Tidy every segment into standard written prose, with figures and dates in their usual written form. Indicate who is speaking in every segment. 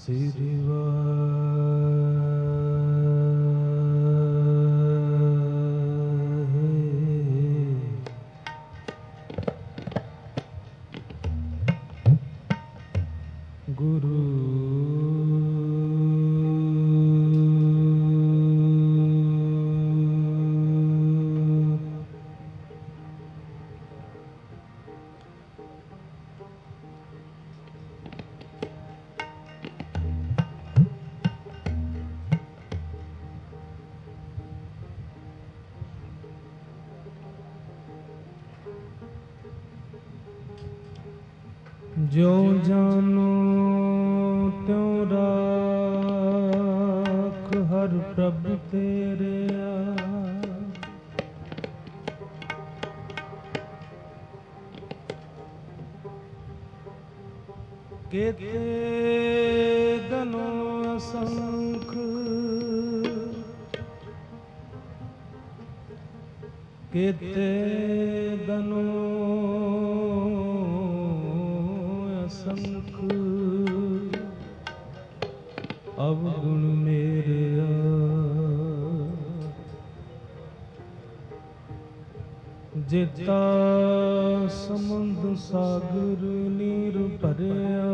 Speaker 1: जो जानो त्यों राख हर प्रभ तेरे केते गनो असंख केते गनो असंख अवगुण मेरे जेता समुंद सागर नीर भरिया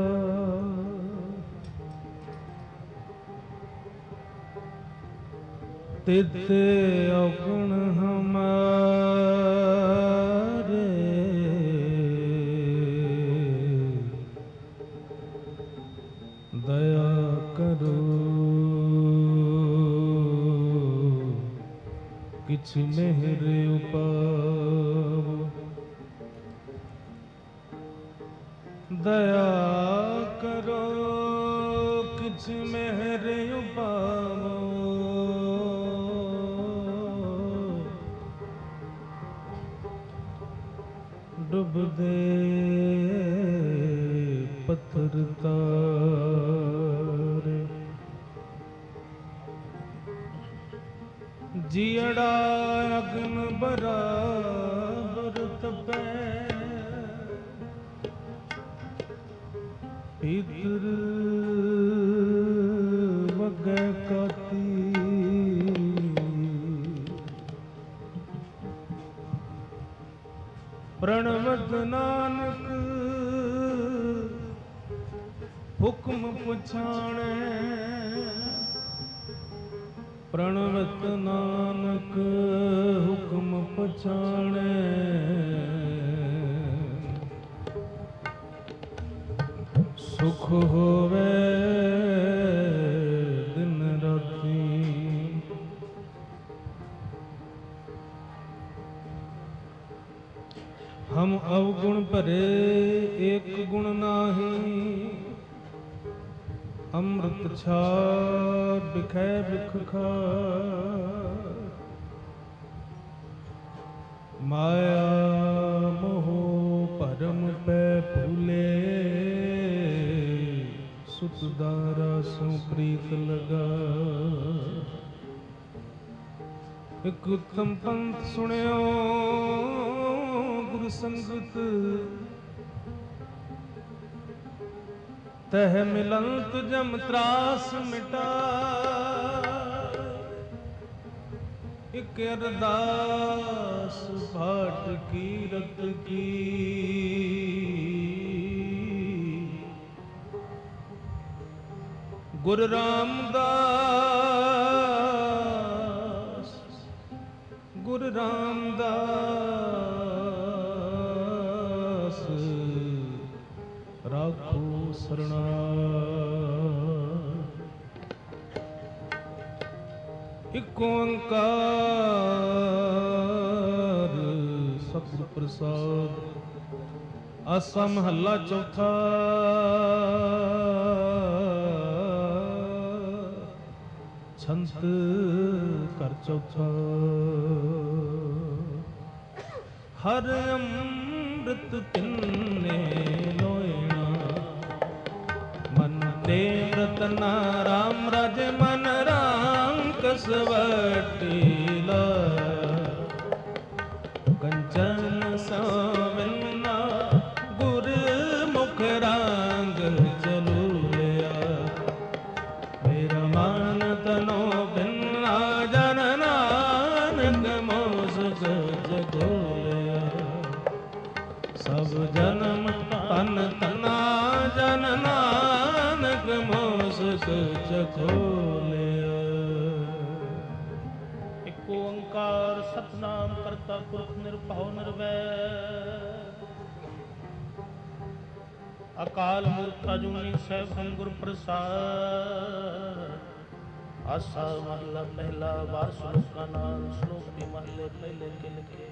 Speaker 1: तेते अवगुण हमारे दया करो किछ मेहर उपाव दया करो किछ मेहर उपाव डुब दे पत्थर तारे जियड़ा अग्न बराबर तपे भीतर वगै काती प्रणवत नानक हुक्म पुछाणे प्रणवत नानक हुक्म पुछाणे सुख होवे दिन राती हम अवगुण भरे एक गुण नाही अमृत छाड़ बिखै बिख खार माया मोह परम पै फूले सुत दारा सु प्रीत लगा एक उत्तम पंथ सुनियो गुरु संगत तह मिलंत जम त्रास मिटा एक अरदास भाट कीरत की गुरु रामदास गुरु रामदास राखो शरणा एक ओंकार सतगुर प्रसाद आसा महला चौथा छंत कर चौथा हर अमृत पिन्ने लोयना मन दे रतना राम राज मन राम कसवटीला कंचन सावना गुर मुख रांग चलू लिया ਮਨ ਤਨੋ ਬਿਨਾ ਜਨ ਨਾਨਕ ਮੋਸਕ ਜਗੋਲਿਆ। ਸਭ ਜਨਮ ਤਨ ਤਨਾ ਜਨ ਨਾਨਕ ਮੋਸਕ ਜਗੋਲਿਆ।
Speaker 2: ਇਕ ਓੰਕਾਰ ਸਤਿਨਾਮ ਕਰਤਾ ਪੁਰਖ ਨਿਰਭਉ ਨਿਰਵੈਰ ਅਕਾਲ ਮੂਰਤ ਅਜੂਨੀ ਸੈਭੰ ਗੁਰ ਪ੍ਰਸਾਦ। ਆਸਾ ਮਹਲਾ ਪਹਿਲਾ ਵਾਰ ਸ਼ਲੋਕਾਂ ਨਾਲ ਸ਼ਲੋਕ ਦੀ ਮਹਲੇ ਪਹਿਲੇ ਕੇ ਲਿਖੇ।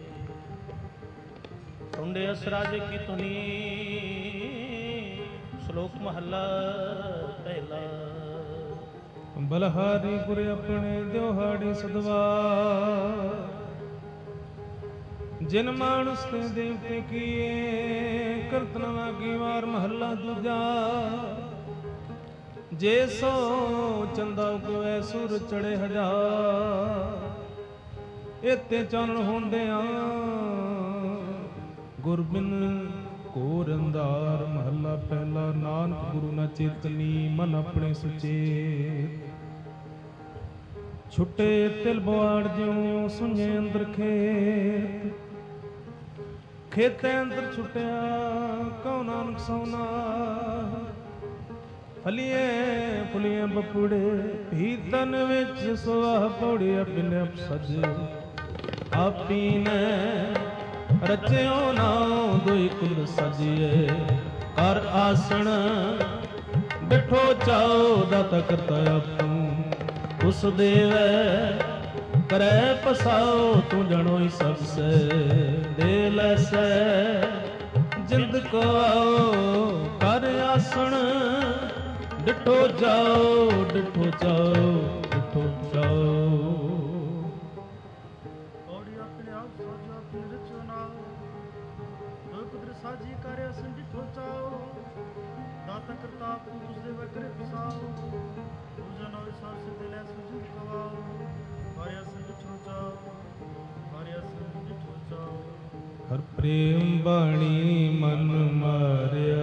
Speaker 2: ਸੁੰਡੇ ਅਸ ਰਾਜੇ ਕੀ ਧੁਨੀ ਸ਼ਲੋਕ ਮਹਲਾ ਪਹਿਲਾ।
Speaker 1: ਬਲਹਾਰੀ ਗੁਰ ਆਪਣੇ ਦਿਹਾੜੀ ਸਦਵਾ ਜਿਨ ਮਾਨੁਸ ਤੇ ਦੇਵਤੇ ਕੀਏ ਕਰਤਨਾ ਕੀ ਵਾਰ ਮਹੱਲਾ ਦੂਜਾ। ਜੇ ਸੋ ਚੰਦਾ ਉਗਵੈ ਸੁਰ ਚੜੇ ਹਜ਼ਾਰ ਇਤੇ ਚਾਨਣ ਹੁੰਦਿਆਂ ਗੁਰ ਬਿਨ ਘੋਰ ਅੰਧਾਰ। ਮਹੱਲਾ ਪਹਿਲਾ। ਨਾਨਕ ਗੁਰੂ ਨਾ ਚੇਤਨੀ ਮਨ ਆਪਣੇ ਸੁਚੇਤ ਛੁੱਟੇ ਤਿਲ ਬਵਾੜ ਜਿਉ ਸੁਣੇ ਅੰਦਰ ਖੇਤ। ਖੇਤੇ ਅੰਦਰ ਛੁੱਟਿਆ ਕਉ ਨਾਨਕ ਸੋਨਾ ਫਲੀਏ ਫੁਲੀਏ ਬਪੂੜੇ ਭੀ ਤਨ ਵਿੱਚ ਸੁਆਹ ਪੌੜਿਆ ਬਿਨ ਅਪਸਜ ਆਪੀ ਨੇ ਰਚਿਓ ਨਾਉ ਦੁਇ ਕੁਲ ਸਜੀਏ। ਕਰ ਆਸਣ ਬਿਠੋ ਚਾਉ ਦਾਤਾ ਕਰਤਾ ਆਪੂ ਉਸ ਦੇਵੈ ਕਰੈ ਪਸਾਉ ਤੂੰ ਜਣੋਈ ਸਭ ਸੇ ਦੇ ਲੈਸੈ ਜਿੰਦ ਕੋ ਆਓ ਕਰ ਆਸਣ ਡਿਠੋ ਜਾਓ ਡਿਠੋ ਜਾਓ ਡਿਠੋ ਜਾਓ।
Speaker 2: ਪੌੜੀ ਆਪਣੇ ਆਪ ਸਾਜੋ ਆਪਣੇ ਰਚੋ ਨਾਉ ਦੋ ਕੁਦਰ ਸਾਜੀ ਕਰੇ ਅਸਨ ਡਿਠੋ ਚਾਓ ਦਾਤਾ ਕਰਤਾ ਆਪੂ ਉਸ ਦੇਵੈ ਕਰੇ ਪਸਾਉ ਤੂੰ ਜਣੋਈ ਸਭ ਸੇ ਦੇ ਲੈਸੈ ਜਿੰਦ ਕੋ ਆਓ
Speaker 1: ਹਰ ਪ੍ਰੇਮ ਬਾਣੀ ਮਨ ਮਾਰਿਆ।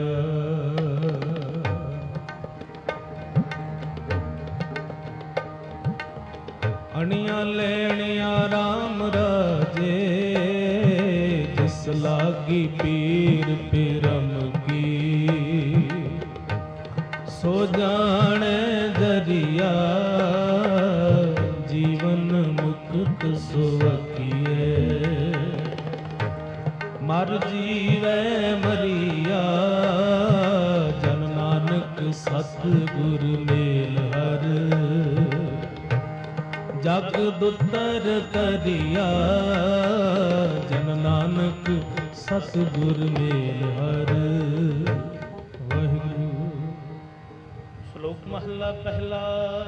Speaker 1: ਅਣੀਆਂ ਲੈਣੀਆਂ ਰਾਮ ਰਾਜੇ ਜਿਸ ਲਾਗੀ ਪੀਰ ਪਿਰਮ ਕੀ ਸੋ ਜਾਣੇ ਦਰਿਆ ਜੀਵਨ ਮੁਕਤ ਸੁਵਕੀਏ। ਮਰ ਜੀਵੈ ਮਰੀਆ ਜਨ ਨਾਨਕ ਸਤਿਗੁਰ ਮੇਲ ਹਰ ਜਗ ਦੁਤਰ ਕਰਿਆ ਜਨ ਨਾਨਕ ਸਤਿਗੁਰ ਮੇਲ ਹਰ। ਵਾਹਿਗੁਰੂ।
Speaker 2: ਸ਼ਲੋਕ ਮਹਲਾ ਪਹਿਲਾ।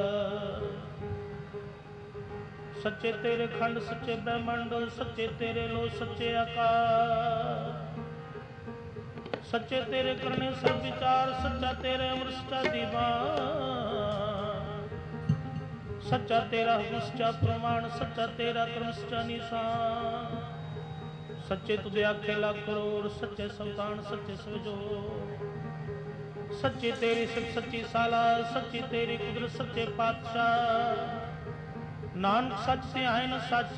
Speaker 2: ਸੱਚੇ ਤੇਰੇ ਖੰਡ ਸੱਚੇ ਬ੍ਰਹਮੰਡ ਸੱਚੇ ਤੇਰੇ ਲੋ ਸੱਚੇ ਆਕਾਸ਼ ਸੱਚੇ ਤੇਰੇ ਕਰਨੇ ਸਭ ਵਿਚਾਰ ਸੱਚਾ ਤੇਰੇ ਅਮਰ ਸੱਚਾ ਦੀਵਾਨ ਸੱਚਾ ਤੇਰਾ ਹੁਕਮ ਸੱਚਾ ਪ੍ਰਮਾਣ ਸੱਚਾ ਤੇਰਾ ਕਰਮ ਸੱਚਾ ਨਿਸ਼ਾਨ ਸੱਚੇ ਤੁਦੇ ਆਖੇ ਲੱਖ ਕਰੋੜ ਸੱਚੇ ਸੰਤਾਨ ਸੱਚੇ ਸਵਜੋ ਸੱਚੀ ਤੇਰੀ ਸਿਫਤ ਸੱਚੀ ਸਾਲਾ ਸੱਚੀ ਤੇਰੀ ਕੁਦਰਤ ਸੱਚੇ ਪਾਤਸ਼ਾਹ ਨਾਨਕ ਸੱਚ ਤੇ ਆਏ ਨ ਸੱਚ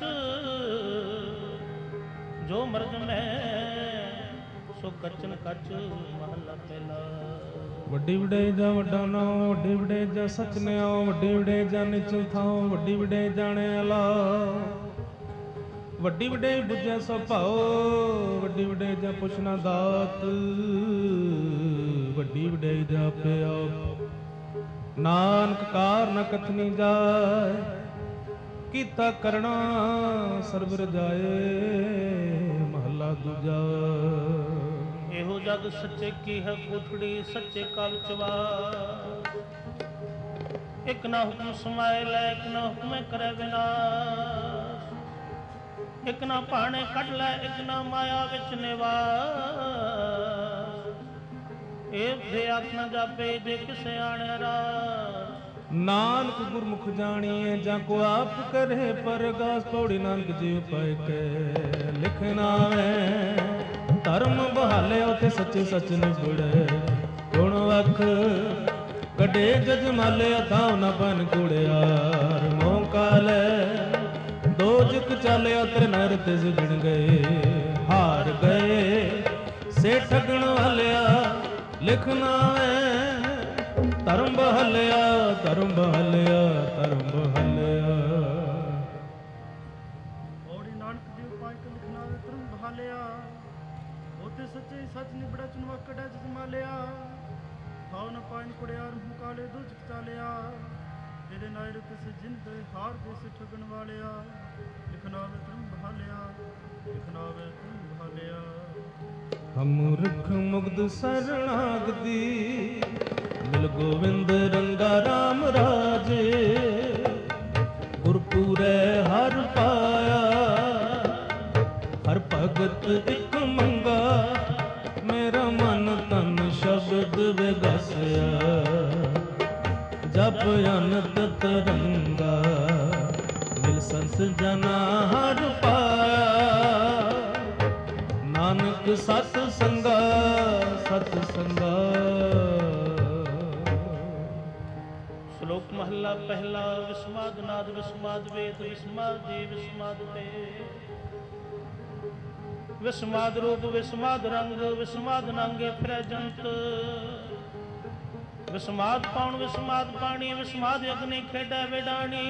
Speaker 2: ਜੋ ਮਰਦ ਮੈਂ ਸੋ ਕਚਨ ਕਚ ਮਹਲਾ ਪਹਿਲਾ।
Speaker 1: ਵੱਡੀ ਵਡਿਆਈ ਜਾ ਵੱਡਾ ਨਾਮ ਵੱਡੀ ਵਡਿਆਈ ਜਾ ਸਚ ਨਿਆਉ ਵੱਡੀ ਵਡਿਆਈ ਜਾ ਨਿਚਲ ਥਾਉ ਵੱਡੀ ਵਡਿਆਈ ਜਾਣੇ ਅਲਾ ਵੱਡੀ ਵਡਿਆਈ ਬੁਝੈ ਸੋ ਭਾਉ ਵੱਡੀ ਵਡਿਆਈ ਜਾ ਪੁੱਛਣਾ ਦਾਤ ਵੱਡੀ ਵਡਿਆਈ ਜਾ ਪਿਆ ਨਾਨਕ ਕਾਰ ਨ ਕਥਨੀ ਜਾਏ ਕੀਤਾ ਕਰਣਾ ਸਰਬ ਰਜਾਏ। ਮਹਲਾ ਦੂਜਾ।
Speaker 2: ਇਹੋ ਜਗ ਸੱਚੇ ਕੀ ਹੈ ਕੋਠੜੀ ਸੱਚੇ ਕਾ ਵਿਚਵਾਰ ਇਕ ਨਾ ਹੁਕਮ ਸਮਾਏ ਲੈ ਇਕ ਨਾ ਹੁਕਮੇ ਕਰੇ ਵਿਨਾਸ਼ ਇਕ ਨਾ ਭਾਣੇ ਕੱਢ ਲੈ ਇਕ ਨਾ ਮਾਇਆ ਵਿੱਚ ਨਿਵਾਸ ਇਹ ਦੇ ਆਖ ਨਾ ਜਾਪੇ ਜੇ ਕਿਸੇ ਆਣਿਆ ਰਾਸ
Speaker 1: ਨਾਨਕ ਗੁਰਮੁਖ ਜਾਣੀਏ ਜਾਂ ਕੋ ਆਪ ਕਰੇ ਪਰਗਾਸ ਪੌੜੀ ਨਾਨਕ ਜੀ ਉਪਾਇ ਕੇ ਲਿਖਣਾ ਹੈ ਧਰਮ ਬਹਾਲੇ ਉਥੇ ਸੱਚੇ ਸੱਚ ਨਿਬੜੇ ਗੁਣ ਵਖ ਕਡੇ ਜਜਮਾਲਿਆ ਥਾਉ ਨ ਬਨ ਕੁੜਿਆਰ ਮੋਹ ਕਾਲੇ ਦੋਜਕ ਚਾਲਿਆ ਤਰ ਨਰ ਤਿਸ ਗਿਣ ਗਏ ਹਾਰ ਗਏ ਸੇ ਠਗਣ ਵਾਲਿਆ ਲਿਖਣਾ ਹੈ ਧਰਮ ਬਹਲਿਆ ਧਰਮ ਬਹਲਿਆ ਧਰਮ ਬਹਲਿਆ
Speaker 3: ਔੜੀ ਨਾਨਕ ਦੀ ਉਪਾਇ ਕ ਲਿਖਣਾ ਵੇ ਧਰਮ ਬਹਾਲਿਆ ਉਤੇ ਸੱਚੇ ਸੱਚ ਨਿਬੜਾ ਚੁਨਵਾ ਕੜਾ ਜਜਮਾਲਿਆ ਹਾਉ ਨ ਪਾਇਨ ਕੁੜਿਆਰ ਮੂੰਹ ਕਾਲੇ ਦੋਜਕ ਚਾਲਿਆ ਤੇਰੇ ਨਾਇਰ ਤਿਸ ਜਿੰਦ ਹਾਰ ਦੇ ਸੇ ਠਗਣ ਵਾਲਿਆ ਲਿਖਣਾ ਵੇ ਧਰਮ ਬਹਾਲਿਆ ਲਿਖਣਾ ਵੇ ਧਰਮ ਬਹਾਲਿਆ
Speaker 1: ਹਮ ਰਖ ਮੁਗਦ ਸਰਣਾਗਦੀ ਮਿਲ ਗੋਵਿੰਦ ਰੰਗਾ ਰਾਮ ਰਾਜੇ ਗੁਰਪੂਰੈ ਹਰ ਪਾਇਆ ਹਰ ਭਗਤ ਇਕ ਮੰਗਾ ਮੇਰਾ ਮਨ ਤਨ ਸ਼ਬਦ ਵਿਗਸਿਆ ਜਪ ਅਨੰਤ ਤਰੰਗਾ ਮਿਲ ਸੰਸ ਜਨਾ ਹਰ ਪਾਇਆ ਨਾਨਕ ਸਤ ਸੰਗਾ ਸਤ ਸੰਗਾ।
Speaker 2: ਸ਼ਲੋਕ ਮਹੱਲਾ ਪਹਿਲਾ ਵਿਸਮਾਦ ਨਾਦ ਵਿਸਮਾਦ ਵੇਦ ਵਿਸਮਾਦ ਜੀ ਵਿਸਮਾਦ ਤੇ ਵਿਸਮਾਦ ਰੂਪ ਵਿਸਮਾਦ ਰੰਗ ਵਿਸਮਾਦ ਨਾਂਗੇ ਫਿਰੈ ਜੰਤ ਵਿਸਮਾਦ ਪਾਉਣ ਵਿਸਮਾਦ ਪਾਣੀ ਵਿਸਮਾਦ ਅਗਨੀ ਖੇਡੈ ਵਿਡਾਣੀ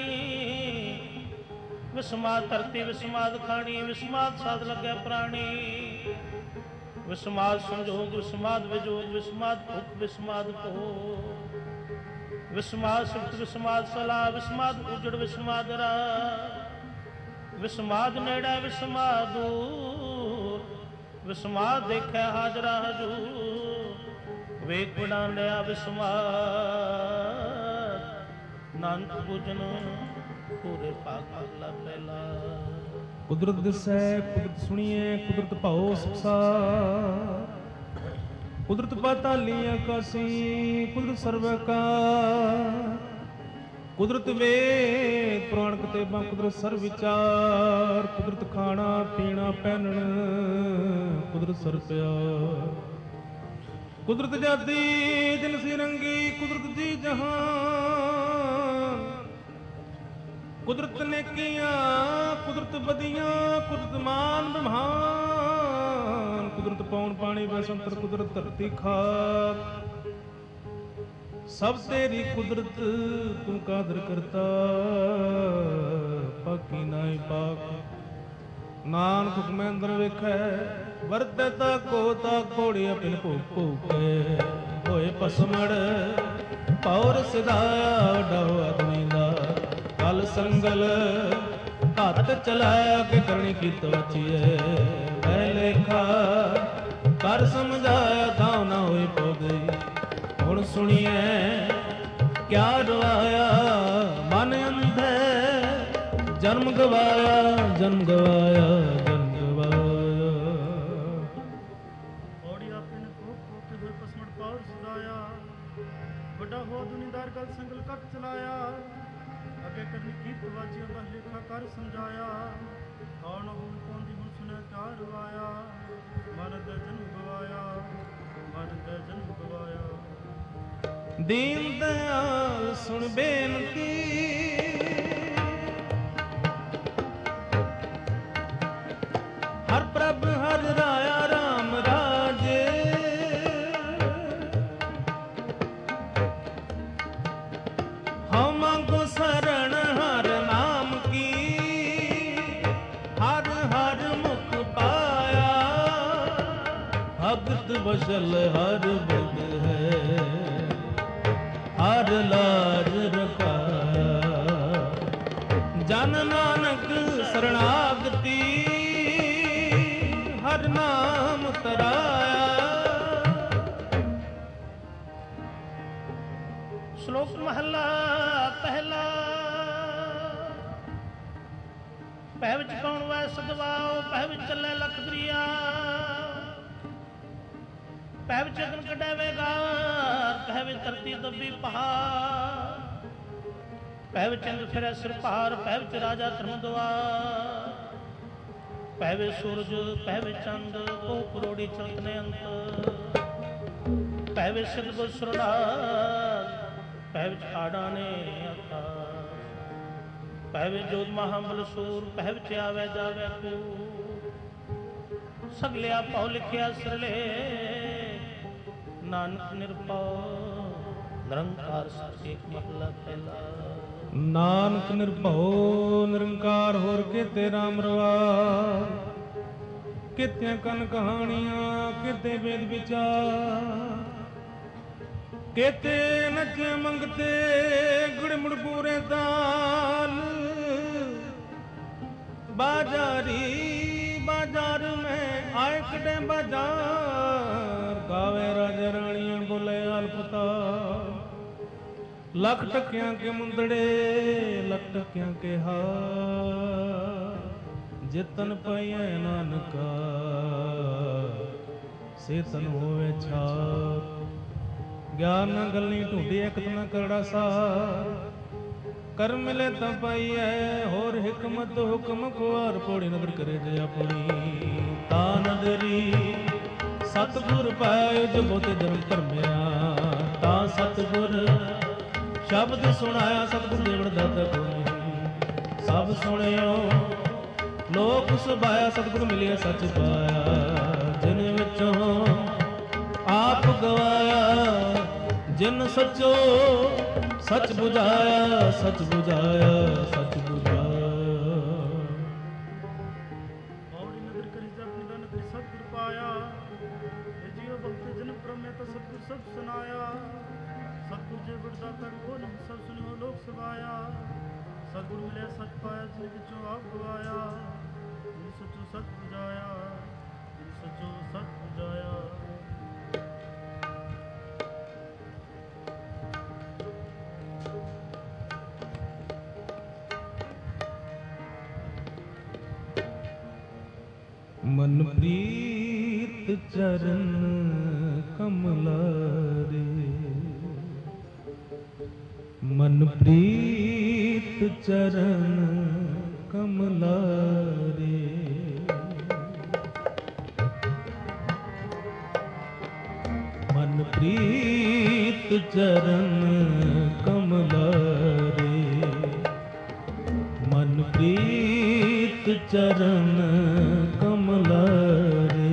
Speaker 2: ਵਿਸਮਾਦ ਧਰਤੀ ਵਿਸਮਾਦ ਖਾਣੀ ਵਿਸਮਾਦ ਸਾਧ ਲੱਗੈ ਪ੍ਰਾਣੀ ਵਿਸਮਾਦ ਸੰਜੋਗ ਵਿਸਮਾਦ ਵਿਜੋਗ ਵਿਸਮਾਦ ਭੁਖ ਵਿਸਮਾਦ ਭੋ ਵਿਸਮਾਦ ਸੁਖ ਵਿਸਮਾਦ ਸਲਾ ਵਿਸਮਾਦ ਉਜੜ ਵਿਸਮਾਦ ਰਾ ਵਿਸਮਾਦ ਨੇੜਾ ਵਿਸਮਾਦ ਦੂਰ ਵਿਸਮਾਦ ਦੇਖੈ ਹਾਜ਼ਰਾ ਹਜੂਰ ਵੇਖ ਵਡਾਂਡਿਆ ਵਿਸਮਾਦ ਨਾਨਕ ਬੁਝਨ ਪੂਰੇ ਭਾਗ ਮਹਲਾ ਪਹਿਲਾ।
Speaker 1: ਕੁਦਰਤ ਦਿਸੈ ਕੁਦਰਤ ਸੁਣੀਐ ਕੁਦਰਤ ਭਾਉ ਸੰਸਾਰ ਕੁਦਰਤ ਪਾਤਾਲੀ ਆਕਾਸੀ ਕੁਦਰਤ ਸਰਵ ਕਾ ਕੁਦਰਤ ਵੇਦ ਪੁਰਾਣ ਕਿਤਾਬਾਂ ਕੁਦਰਤ ਸਰਬ ਵਿਚਾਰ ਕੁਦਰਤ ਖਾਣਾ ਪੀਣਾ ਪਹਿਨਣ ਕੁਦਰਤ ਸਰਬ ਪਿਆਰ ਕੁਦਰਤ ਜਾਤੀ ਦਿਨ ਸੀ ਰੰਗੀ ਕੁਦਰਤ ਜੀ ਜਹਾਨ ਕੁਦਰਤ ਨੇਕੀਆਂ ਕੁਦਰਤ ਬਦੀਆਂ ਕੁਦਰਤ ਮਾਨ ਬ੍ਰਹਮਾਨ ਕੁਦਰਤ ਪੌਣ ਪਾਣੀ ਬਸੰਤਰ ਕੁਦਰਤ ਧਰਤੀ ਖਾਕ ਸਭ ਤੇਰੀ ਕੁਦਰਤ ਤੂੰ ਕਾਦਰ ਕਰਤਾ ਪਾਕੀ ਨਾਈ ਪਾਕ ਨਾਨਕ ਹੁਕਮੈ ਅੰਦਰ ਵੇਖੈ ਵਰਤੈ ਤਾ ਕੋ ਤਾ ਕੋੜੀ ਆਪਿਨ ਭੋਗ ਭੋਗੇ ਹੋਏ ਪਸਮੜ ਪੌਰ ਸਿਧਾਇਆ ਡਾਉ ਆਦਮੀ ਦਾ ਕਲ ਸੰਗਲ ਹੱਥ ਚਲਾਇਆ ਕਿ ਕਰਨੀ ਕੀਤ ਵਚੀਏ ਮੈਂ ਲੇਖਾ ਕਰ ਸਮਝਾਇਆ ਤਾਂ ਨਾ ਹੋਈ ਪੋਗਈ ਹੁਣ ਸੁਣੀਏ ਕਿਆ ਰਵਾਇਆ ਮਨ ਅੰਧੇ ਜਨਮ ਗਵਾਇਆ ਜਨਮ ਗਵਾਇਆ ਜਨਮ ਗਵਾਇਆ
Speaker 3: ਔੜੀ ਆਪੇ ਨੇ ਖੋਖ ਕੇ ਹੋਏ ਪਸਮੜ ਪੌਰ ਸਦਾਇਆ ਵੱਡਾ ਹੋ ਦੁਨੀਦਾਰ ਗਲ ਸੰਗਲ ਕੱਟ ਚਲਾਇਆ ਅੱਗੇ ਕਰਨੀ ਕੀਤ ਵਾਚੀਆਂ ਦਾ ਲੇਖਾ ਕਰ ਸਮਝਾਇਆ ਆਉਣ ਹੁਣ ਪੌਂਦੀ ਹੁਣ ਸੁਣਿਆ ਕਿਆ ਰਵਾਇਆ ਮਨ ਦਾ ਜਨਮ ਗਵਾਇਆ ਮਨ ਦਾ ਜਨਮ ਗਵਾਇਆ।
Speaker 1: ਦੀਨ ਦਇਆਲ ਸੁਣ ਬੇਨਤੀ ਹਰ ਪ੍ਰਭ ਹਰ ਰਾਇਆ ਰਾਮ ਰਾਜੇ ਹਉ ਮੰਗੋ ਸਰਣ ਹਰ ਨਾਮ ਕੀ ਹਰ ਹਰ ਮੁਖ ਪਾਇਆ ਭਗਤ ਵਸ਼ਲ ਹਰ ਬਦ ਹੈ ਹਰ ਲਾਜ ਰਖਾਇਆ ਜਨ ਨਾਨਕ ਸਰਣਾਗਤੀ ਹਰ ਨਾਮ ਤਰਾਇਆ।
Speaker 2: ਸ਼ਲੋਕ ਮਹੱਲਾ ਪਹਿਲਾ ਪਹਿ ਵਿੱਚ ਕੌਣ ਵੈ ਸਦਵਾਓ ਪਹਿ ਵਿੱਚ ਚੱਲੇ ਲਖ ਦਰਿਆ ਪਹਿ ਵਿੱਚ ਅਗਨ ਕੱਢੈ ਵੇਗਾਰ ਪਹਿ ਵਿੱਚ ਧਰਤੀ ਦੱਬੀ ਪਹਾੜ ਪਹਿ ਵਿੱਚ ਚੰਦ ਫਿਰੈ ਸਿਰ ਭਾਰ ਪਹਿ ਵਿੱਚ ਰਾਜਾ ਧਰਮ ਦੁਆਰ ਪਹਿ ਵਿੱਚ ਸੂਰਜ ਪਹਿ ਵਿੱਚ ਚੰਦ ਕੋ ਕਰੋੜੀ ਚਲਤ ਨੇ ਅੰਤ ਪਹਿ ਵਿੱਚ ਸਿਧ ਗੁਰ ਸੁਰਨਾਥ ਪਹਿ ਵਿੱਚ ਆੜਾ ਨੇ ਆਕਾਸ਼, ਪਹਿ ਵਿੱਚ ਜੋਤ ਮਹਾਬਲ ਸੂਰ, ਪਹਿ ਵਿੱਚ ਆਵੇ ਜਾਵੇ ਕੂ, ਸਗਲਿਆ ਭਉ ਲਿਖਿਆ ਸਰਲੇ, ਨਾਨਕ ਨਿਰਭਉ ਨਿਰੰਕਾਰ ਸੱਚ ਏਕ ਮਹਲਾ ਪਹਿਲਾ।
Speaker 1: ਨਾਨਕ ਨਿਰਭਉ ਨਿਰੰਕਾਰ ਹੋਰ ਕਿਤੇ ਰਾਮ ਰਵਾਰ, ਕਿਤੇ ਕਨ ਕਹਾਣੀਆਂ ਕਿਤੇ ਵੇਦ ਵਿਚਾਰ, ਕਿਤੇ ਨਚੇ ਮੰਗਤੇ ਗੁੜਮੁੜ ਪੂਰੇ ਤਾਲ, बाजारी बाजार में आए कटे बाजार, गावे राजा रानियां बोले आलपता, लख टकियां के मुंदड़े लख टकियां के हार, जितन पाइए नानका से तन होवे छाप, ज्ञान न गलनी ढूंढी एक तना करड़ा सार, कर मिले तब पाइए होर हिकमत हुक्म कुआर, पोड़ी नदर करे जया पोड़ी ता नदरी, सतगुर पाए जो बोते धर्म धर्मया, ता सतगुर शब्द सुनाया, सतगुर देवड़ दाता कोई सब सुनियो, लोक सुभाया सतगुर मिलिया सच पाया, जिन विचों आप गवाया, जिन सचो सच बुझाया, सच बुझाया, सच बुझाया।
Speaker 3: पौड़ी नगर करी जब निधन करी सतगुर पाया, हे जियो भक्त जन प्रमेय तो सतगुर सब सुनाया, सतगुर जे बड़दाता को सब सुनियो लोक सभाया, सतगुर मिले सच पाया जिन विचों आप गवाया, जिन सचो सच बुझाया, जिन सचो सच बुझाया।
Speaker 1: मन प्रीत चरण कमलारे, मन प्रीत चरण कमलारे, मन प्रीत चरण कमलारे, मन प्रीत चरण कमलारे,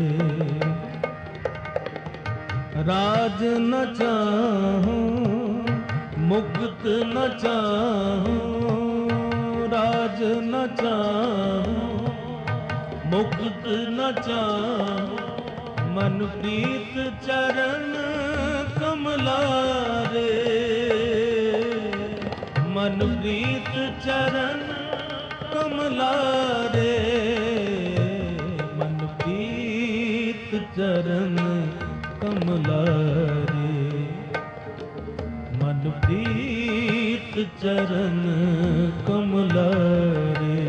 Speaker 1: राज न चाहूं मुक्त न चाहूं, राज न चाहूं मुक्त न चाहूं, मन प्रीत चरण कमलारे, मन प्रीत चरण कमलारे, मन प्रीत चरण कमलारे, मन प्रीत चरण कमलारे,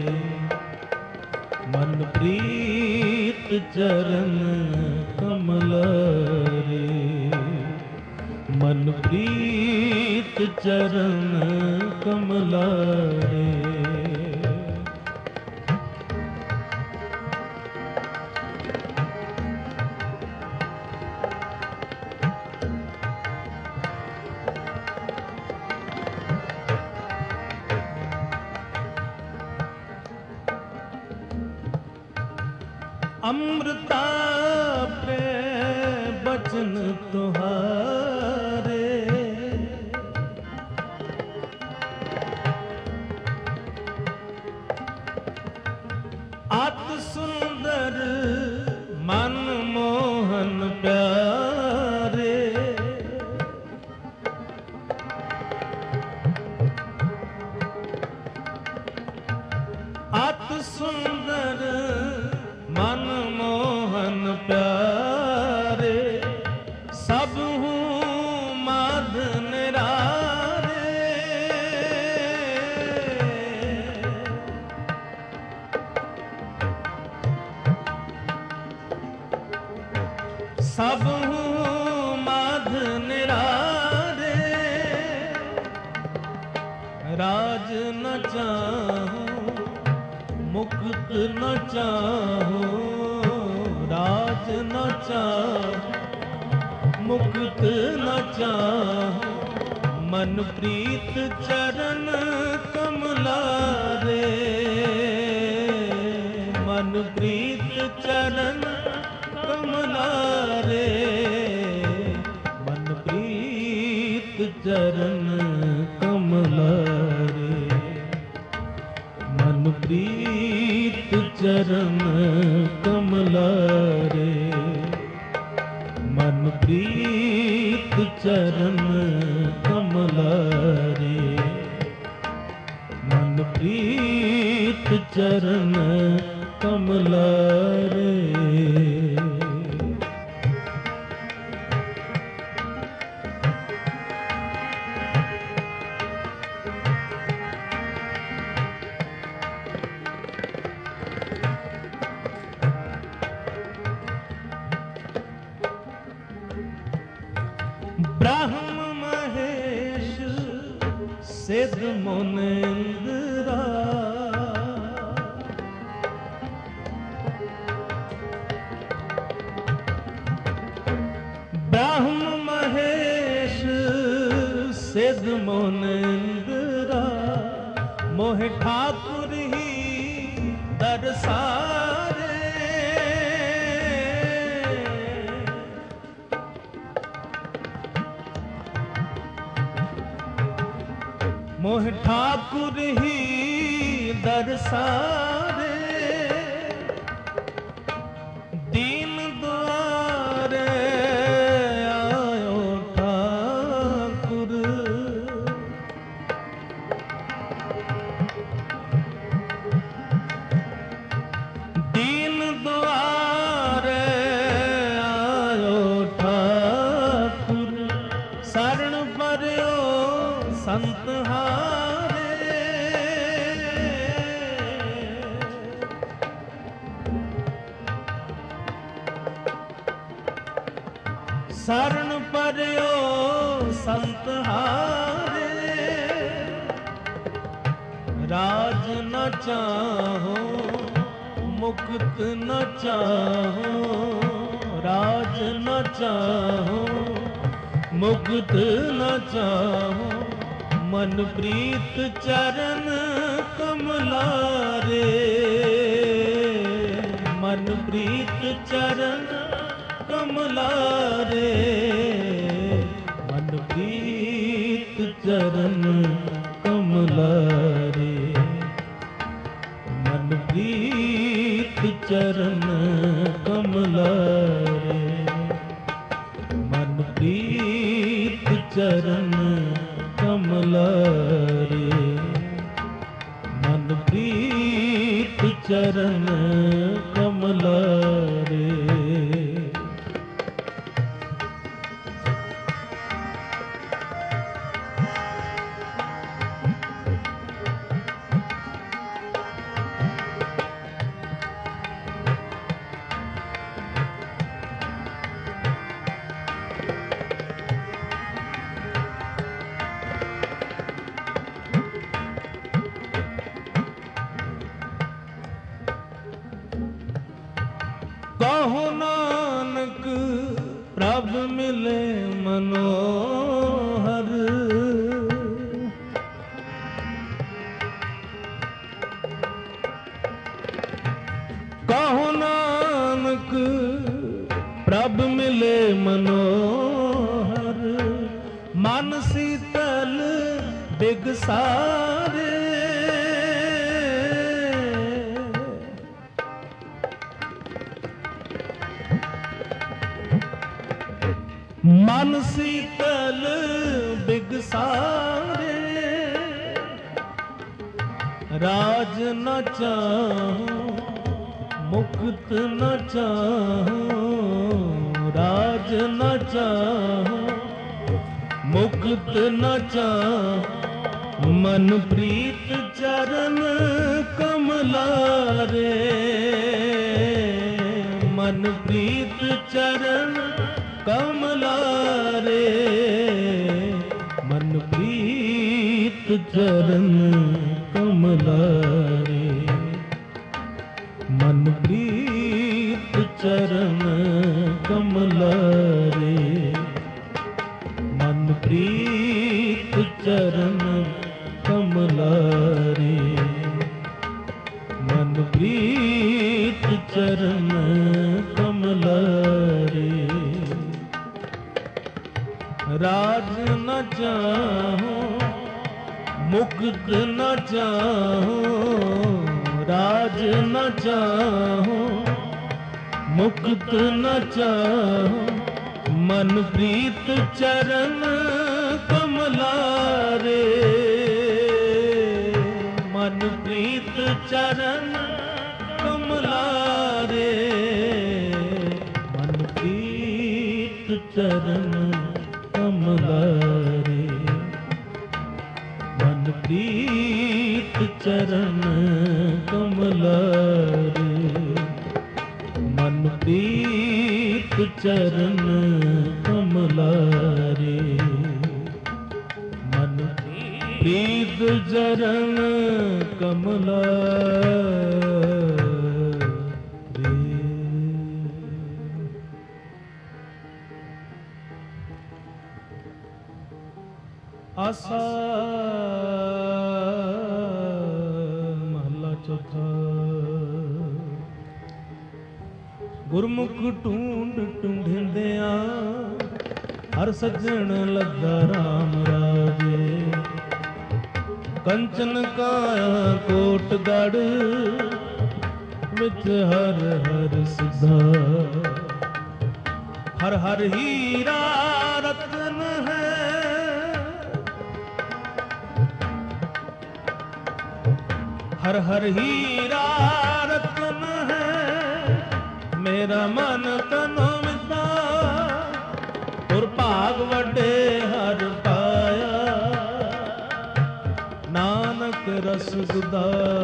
Speaker 1: मन प्रीत चरण कमलारे, मन प्रीत चरण कमलारे। अमृता प्रेम बचन तुहारे, अत सुंदर मन मोहन प्यारे, अत सुंदर मन मोहन प्यारे, सब हूँ माध निरारे, सब हूँ माध निरारे, राज न चाहूं मुक्त न चाहूं, राज न चाहूं मुक्त न चाहूं, मन प्रीत चरण कमला रे, मन प्रीत चरण कमला रे, मन प्रीत चरण कमला रे, मन प्रीत चरण कमला रे, मन प्रीत चरण कमला रे, मन प्रीत चरण कमला रे। ब्रह्म महेश सिद्ध मुनींद्रा, ब्रह्म महेश सिद्ध मुनींद्रा, मोह ठाकुर ही दरसारे, मोह ठाकुर ही दरसारे, दीन द्वारे आयो ठाकुर, दीन द्वारे आयो ठाकुर, शरण पर्यो संत हारे, शरण पर्यो संत हारे, राज न चाहो मुक्त न चाहो, राज न चाहो मुक्त न चाहो, मन प्रीत चरण कमला रे, मन प्रीत चरण कमला रे, मन प्रीत चरण कमला रे, मन प्रीत चरण कमला रे, मन प्रीत चरण कमला रे, मन प्रीत चरण कमला रे। कहो नानक प्रभ मिले मनोहर, कहो नानक प्रभ मिले मनोहर, मन शीतल बिगसारे, मन शीतल बिगसारे, राज न चाहो मुक्त न चाहो, राज न चाहो मुक्त न चाहो, मन प्रीत चरण कमला रे, मन प्रीत चरण कमला रे, मन प्रीत चरण कमला रे, मन प्रीत चरण कमला रे, मन प्रीत ਕਮਲਾਰੇ ਮਨ ਪ੍ਰੀਤ ਚਰਨ ਕਮਲਾਰੇ ਰਾਜ ਨ ਚਾਹੋ ਮੁਕਤ ਨ ਚਾਹੋ ਰਾਜ ਨ ਚਾਹੋ ਮੁਕਤ ਨ ਚਾਹੋ ਮਨ ਪ੍ਰੀਤ ਚਰਨ ਕਮਲਾਰੇ ਮਨ ਪ੍ਰੀਤ ਚਰਨ ਕਮਲਾਰੇ ਮਨ ਪ੍ਰੀਤ ਚਰਨ ਕਮਲਾਰੇ ਮਨ ਪ੍ਰੀਤ ਚਰਨ ਕਮਲਾਰੇ ਮਨ ਪ੍ਰੀਤ ਚਰਨ ਕਮਲਾਰੇ ਮਨ ਪ੍ਰੀਤ ਚਰਨ ਕਮਲਾਰੇ ਆਸਾ ਮਹਲਾ ਚੌਥਾ ਗੁਰਮੁਖ ਢੂੰਡ ਢੂੰਢਿੰਦਿਆਂ ਹਰ ਸੱਜਣ ਲੱਗਾ ਰਾਮ ਰਾਜੇ ਕੰਚਨ ਕਾਇਆ ਕੋਟਗੜ ਵਿੱਚ ਹਰ ਹਰ ਸਿਧਾ ਹਰ ਹਰ ਹੀਰਾ ਰਤਨ ਹੈ हर हर हीरा रतन है मेरा मन तन मिता और भाग वड्डे हर पाया नानक रस गुदा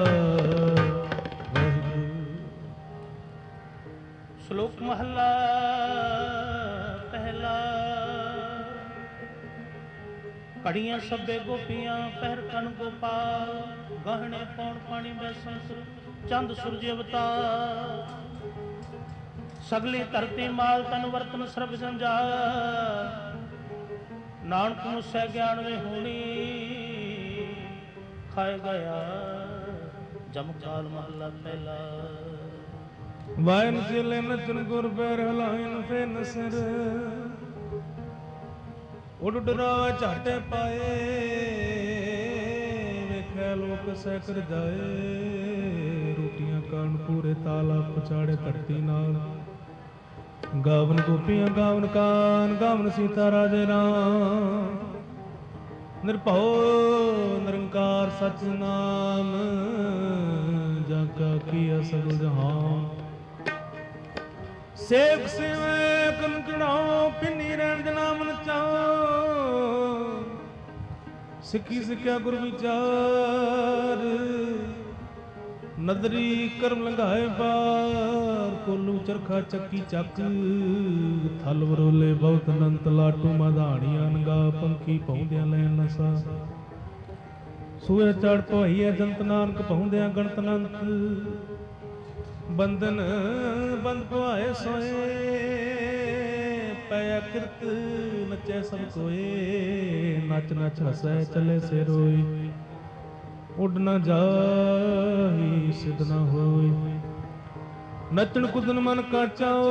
Speaker 2: श्लोक महला पहला कड़ियां सभे गोपियां पहर कन गोपाल गहने पौन पानी बैसन चंद सूरज अवतार सगली धरती माल तन वर्तन सर्ब जंजाल नानक मुसै ज्ञान में होनी खाए गया जमकाल महला पहला
Speaker 1: वायन चिले नचन गुर पैर हलायन फे नसर उड़ डरावे झाटे पाए वेख्या लोक सह कर जाए रोटियां कान पूरे ताला पछाड़े धरती नाल गावन गोपियां गावन कान गावन सीता राजे राम निरभौ निरंकार सच नाम जाका किया सगल जहान सेवक सेवे कन चढ़ाओ पिन्नी रैन जना मन चाओ सिक्खी सिक्ख्या गुर विचार नदरी कर्म लंघाए पार कोलू चरखा चक्की चक थल वरोले बहुत अनंत लाटू मधाणियां नगा पंखी पौंदियां लैन नसा सूए चढ़ पवैया जंत नानक पौंदियां गणत अनंत बंधन बंद पवाए सोए पया कृत नचे सब कोए नच नच हसै चले से रोई उड़ न जाही सिद्ध न होई नचन कुदन मन का चाओ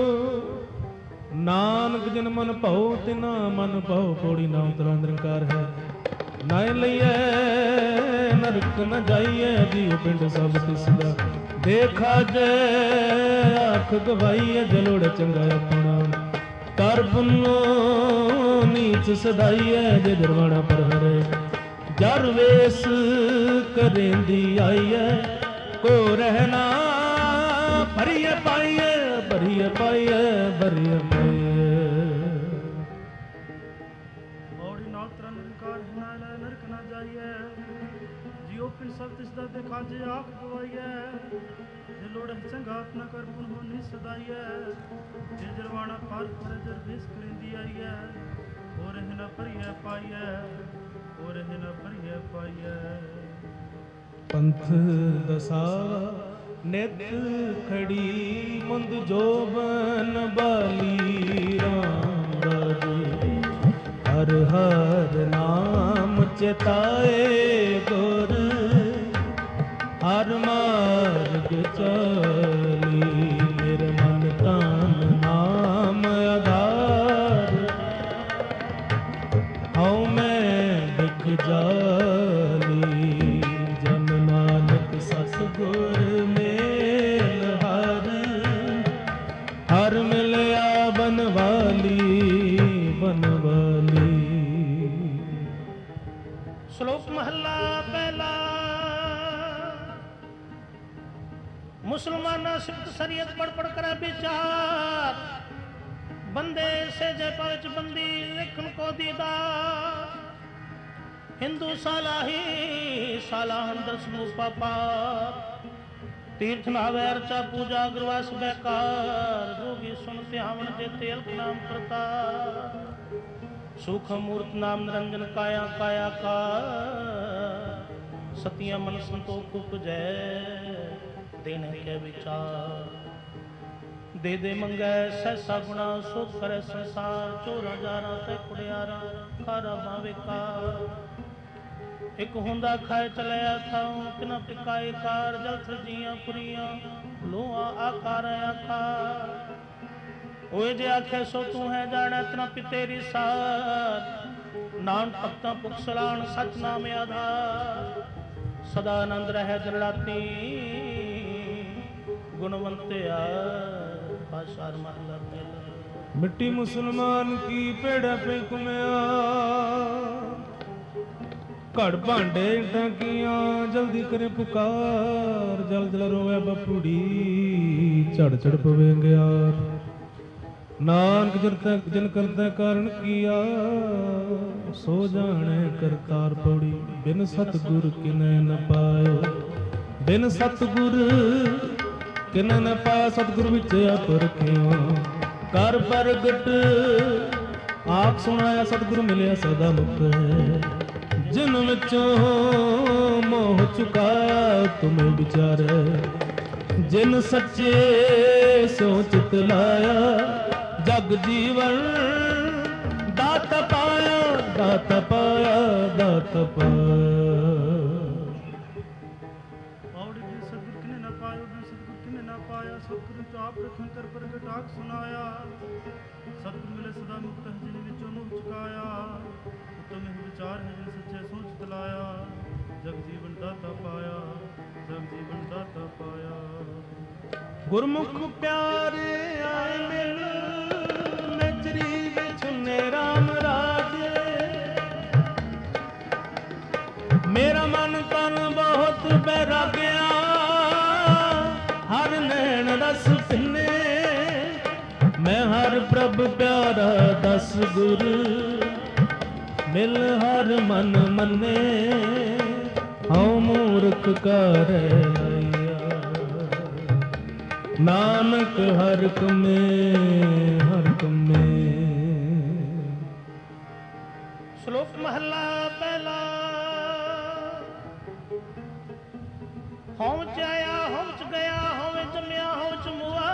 Speaker 1: नानक जिन मन भाओ तिना मन भाओ पौड़ी ना उतरा निरंकार है नाय लइए नरक न जाइए जीव पिंड सब तिसदा देखा जे आख गवाई जलोड़ चंगा अपना कर पुनो नीच सदाई है जे दरवाना पर हरे जर वेस करेंदी आई है को रहना भरिए पाइए भरिए पाइए भरिए पाइए
Speaker 3: बौड़ी नात्र निरंकार हिनाल नरक ना जाइए जियो पिन सब तिसदा देखा जे आख गवाइए जे लोड़ चंगा अपना कर पुन हो नि सदाइए जे जरवाना पार करे जर बेस करेंदी आइए और हिना भरिए पाइए और हिना भरिए पाइए
Speaker 1: पंथ दसा नित खड़ी मुंद जोबन बाली राम राजे हर हर नाम ਚਿਤਾਏ ਗੁਰ ਹਰ ਮਾਰਗ ਚਾਲੀ ਮੇਰੇ ਮਨ ਤਨ ਨਾਮ ਆਧਾਰ ਹਉ ਮੈਂ ਦਿਖ ਜਾਲੀ ਜਨ ਨਾਨਕ ਸਤਿਗੁਰ ਮੇਲ ਹਰ ਹਰ ਮਿਲਿਆ ਬਨਵਾਲੀ ਬਨਵਾਲੀ।
Speaker 2: ਸ਼ਲੋਕ ਮਹੱਲਾ ਪਹਿਲਾ। ਮੁਸਲਮਾਨਾ ਸਿਫਤ ਸ਼ਰੀਅਤ ਪੜ ਪੜ ਕਰੇ ਵਿਚਾਰ ਬੰਦੇ ਸਹਿਜੇ ਪਵਿੱਚ ਬੰਦੀ ਲਿਖਣ ਕੋ ਦੀਦਾਰ ਹਿੰਦੂ ਸਾਲਾਹੀ ਸਾਲਾਹਨ ਦਰਸ਼ਨ ਪਾਪਾ ਤੀਰਥ ਨਾਵੇ ਅਰਚਾ ਪੂਜਾ ਗੁਰਵਾਸ ਬੇਕਾਰ ਜੋਗੀ ਸੁਨ ਧਿਆਵਨ ਜੇ ਤੇਲ ਨਾਮ ਕਰਤਾ ਸੂਖਮ ਮੂਰਤ ਨਾਮ ਨਿਰੰਜਨ ਕਾਇਆ ਕਾਇਆ ਕਾ ਸਤਿਆ ਮਨ ਸੰਤੋਖ ਉਪਜੈ ਦੇਣੇ ਕੇ ਵਿਚਾਰ ਦੇ ਦੇ ਮੰਗੈ ਸੈਸਾ ਗੁਣਾ ਸੋ ਕਰੇ ਸੰਸਾਰ ਚੋਰਾ ਜਾਰਾ ਤੇ ਕੁੜਿਆਰਾ ਖਾਰਾ ਬਾਵੇਕਾ ਇੱਕ ਹੁੰਦਾ ਖਾਏ ਚਲਿਆ ਥਾਉ ਤਿਨਾ ਪਿਕਾਏ ਕਾਰ ਜਲ ਸਰਜੀਆਂ ਪੁਰੀਆਂ ਲੋਹਾ ਆਕਾਰ ਆਖਾ ਹੋਏ ਜੇ ਆਖੇ ਸੋ ਤੂੰ ਹੈ ਜਾਣੈ ਤਨਾ ਪਿਤੇਰੀ ਸਾਥ ਨਾਨਕ ਭਗਤਾਂ ਭੁਖ ਸਲਾਣ ਸਚ ਨਾਮ ਆਧਾਰ ਸਦਾ ਆਨੰਦ ਰਹਿ ਦਿਨ ਰਾਤੀ ਗੁਣਵੰਤਿਆ ਪਾਸ਼ਾਰ ਮਹਲਾ ਪਹਿਲਾ।
Speaker 1: ਮਿੱਟੀ ਮੁਸਲਮਾਨ ਕੀ ਪੇੜਾ ਪੇ ਘੁਮਿਆ ਘੜ ਭਾਂਡੇ ਟਾਕੀਆਂ ਜਲਦੀ ਕਰੇ ਪੁਕਾਰ ਜਲ ਜਲ ਰੋਵੇ ਬਪੂੜੀ ਝੜ ਝੜ ਪਵੇ ਗਿਆਰ ਨਾਨਕ ਜਨ ਕਰਤਾ ਕਾਰਨ ਕੀਆ ਸੋ ਜਾਣੇ ਕਰਤਾਰ ਪੌੜੀ ਬਿਨ ਸਤਿਗੁਰ ਕਿਨੈ ਨ ਪਾਇਓ ਬਿਨ ਸਤਿਗੁਰ ਕਿਨੈ ਨ ਪਾਇਆ ਸਤਿਗੁਰ ਵਿੱਚ ਆਪ ਰਖਿਓ ਕਰ ਪ੍ਰਗਟ ਆਪ ਸੁਣਾਇਆ ਸਤਿਗੁਰ ਮਿਲਿਆ ਸਦਾ ਮੁਕਤ ਹੈ ਜਿਨ ਵਿੱਚੋਂ ਮੋਹ ਚੁਕਾਇਆ ਤੁਮੇ ਵਿਚਾਰੈ ਜਿਨ ਸੱਚੇ ਸੋ ਚਿਤ ਲਾਇਆ ਜਗ ਜੀਵਨ ਦਾਤ ਪਾਇਆ ਦਾਤ ਪਾਇਆ ਦਾਤ ਪਾਇਆ।
Speaker 3: ਔੜ ਜੀ ਸਤਿਗੁਰ ਕਿਨੇ ਨਾ ਪਾਇਓ ਬਿਨ ਸਤਿਗੁਰ ਕਿਨੇ ਨਾ ਪਾਇਆ ਸਤਿਗੁਰ ਤੋਂ ਆਪ ਰਖਣ ਕਰ ਪ੍ਰਗਟ ਆਖ ਸੁਨਾਇਆ ਸਤਿਗੁਰ ਮਿਲੇ ਸਦਾ ਮੁਕਤ ਹੈ ਜਿਨ ਵਿੱਚੋਂ ਮੋਹ ਚੁਕਾਇਆ ਉਤਮ ਇਹ ਵਿਚਾਰ ਹੈ ਜਿਨ ਸੱਚੇ ਸੋਚ ਤਲਾਇਆ ਜਗ ਜੀਵਨ ਦਾਤਾ ਪਾਇਆ ਜਗ ਜੀਵਨ ਦਾਤਾ ਪਾਇਆ।
Speaker 1: ਗੁਰਮੁਖ ਪਿਆਰੇ ਆਏ ਮਿਲ ਨਚਰੀ ਵਿਛੁਨੇ ਰਾਮ ਰਾਜੇ ਮੇਰਾ ਮਨ ਤਨ ਬਹੁਤ ਬੈਰਾਗਿਆ ਹਰ ਨੈਣ ਰਸ ਪਿੰਨੇ ਮੈਂ ਹਰ ਪ੍ਰਭ ਪਿਆਰਾ ਦਸ ਗੁਰ ਮਿਲ ਹਰ ਮਨ ਮੰਨੇ ਹਉ ਮੂਰਖ ਕਰੈ ਨਾਨਕ ਹਰ ਕਮੇ ਹਰ ਕਮੇ।
Speaker 2: ਸ਼ਲੋਕ ਮਹੱਲਾ ਪਹਿਲਾ। ਹਉ ਚ ਆਇਆ ਹਉ ਚ ਗਿਆ ਹਉ ਜੰਮਿਆ ਹਉ ਚ ਮੁਆ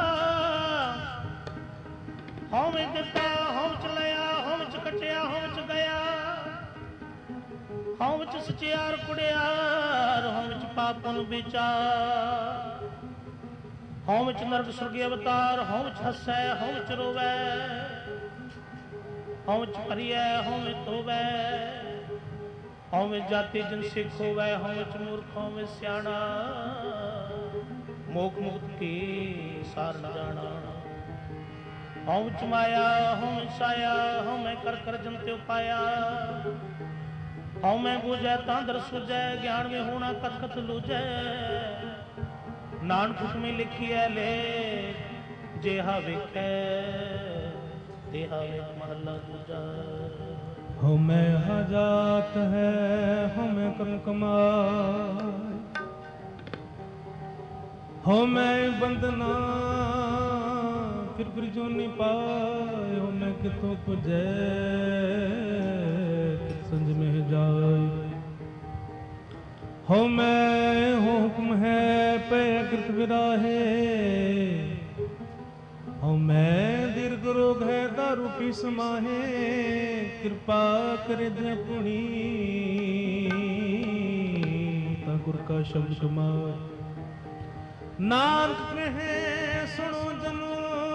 Speaker 2: ਹਉ ਦਿੱਤਾ ਹਉ ਚ ਲਿਆ ਹਉ ਚ ਕਟਿਆ ਹਉ ਚ ਗਿਆ ਹਉ ਚ ਸਚਿਆਰ ਕੁੜਿਆਰ ਹਉ ਚ ਪਾਪਨ ਵਿਚਾਰ ਹਉ ਵਿੱਚ ਨਰਕ ਸੁਰਗੀ ਅਵਤਾਰ ਹਉ ਵਿੱਚ ਹੱਸੈ ਹਉ ਵਿੱਚ ਰੋਵੈ ਹਉ ਵਿੱਚ ਭਰੀਐ ਹਉ ਵਿੱਚ ਧੋਵੈ ਹਉ ਵਿੱਚ ਜਾਤੀ ਜਨ ਸਿੱਖ ਹੋਵੈ ਹਉ ਵਿੱਚ ਮੂਰਖ ਹਉ ਵਿੱਚ ਸਿਆਣਾ ਮੋਖ ਮੁਕਤ ਕੀ ਸਾਰ ਨ ਜਾਣਾ ਹਉ ਵਿੱਚ ਮਾਇਆ ਹਉ ਵਿੱਚ ਸਾਇਆ ਹਉ ਮੈਂ ਕਰ ਕਰ ਜਨ ਤੇ ਉਪਾਇਆ ਹਉ ਮੈਂ ਬੂਝੈ ਤਾਂ ਦਰ ਸੁਝੈ ਗਿਆਨ ਵਿੱਚ ਹੋਣਾ ਕਤ ਕਤ ਲੂਝੈ ਨਾਨਕ ਹੁਕਮੀ ਲਿਖੀਐ ਲੈ ਜਿਹਾ ਵੇਖੈ ਤਿਹਾ ਵੇਖ ਮਹੱਲਾ ਦੂਜਾ।
Speaker 1: ਹਉ ਮੈਂ ਹਜਾਤ ਹੈ ਹਉ ਮੈਂ ਕਰਮ ਕਮਾਇ ਹਉ ਮੈਂ ਬੰਦਨਾ ਫਿਰ ਜੋਨੀ ਪਾਇ ਹਉ ਮੈਂ ਕਿਥੋਂ ਪੁਜੈ ਸੰਜ ਮਹਿ ਜਾਇ ਹਉ ਮੈਂ ਹੁਕਮ ਹੈ ਪੈ ਅਕ੍ਰਿਤ ਵਿਰਾਹੇ ਹਉ ਮੈਂ ਦੀਰਘ ਰੋਗ ਹੈ ਦਾਰੂ ਪੀ ਸਮਾਹੇ ਕਿਰਪਾ ਕਰੇ ਦੇ ਪੁਣੀ ਕਾ ਸ਼ਬਦ ਕਮਾਰ। ਨਾਨਕ ਕਹੇ ਸੁਣੋ ਜਨੋ,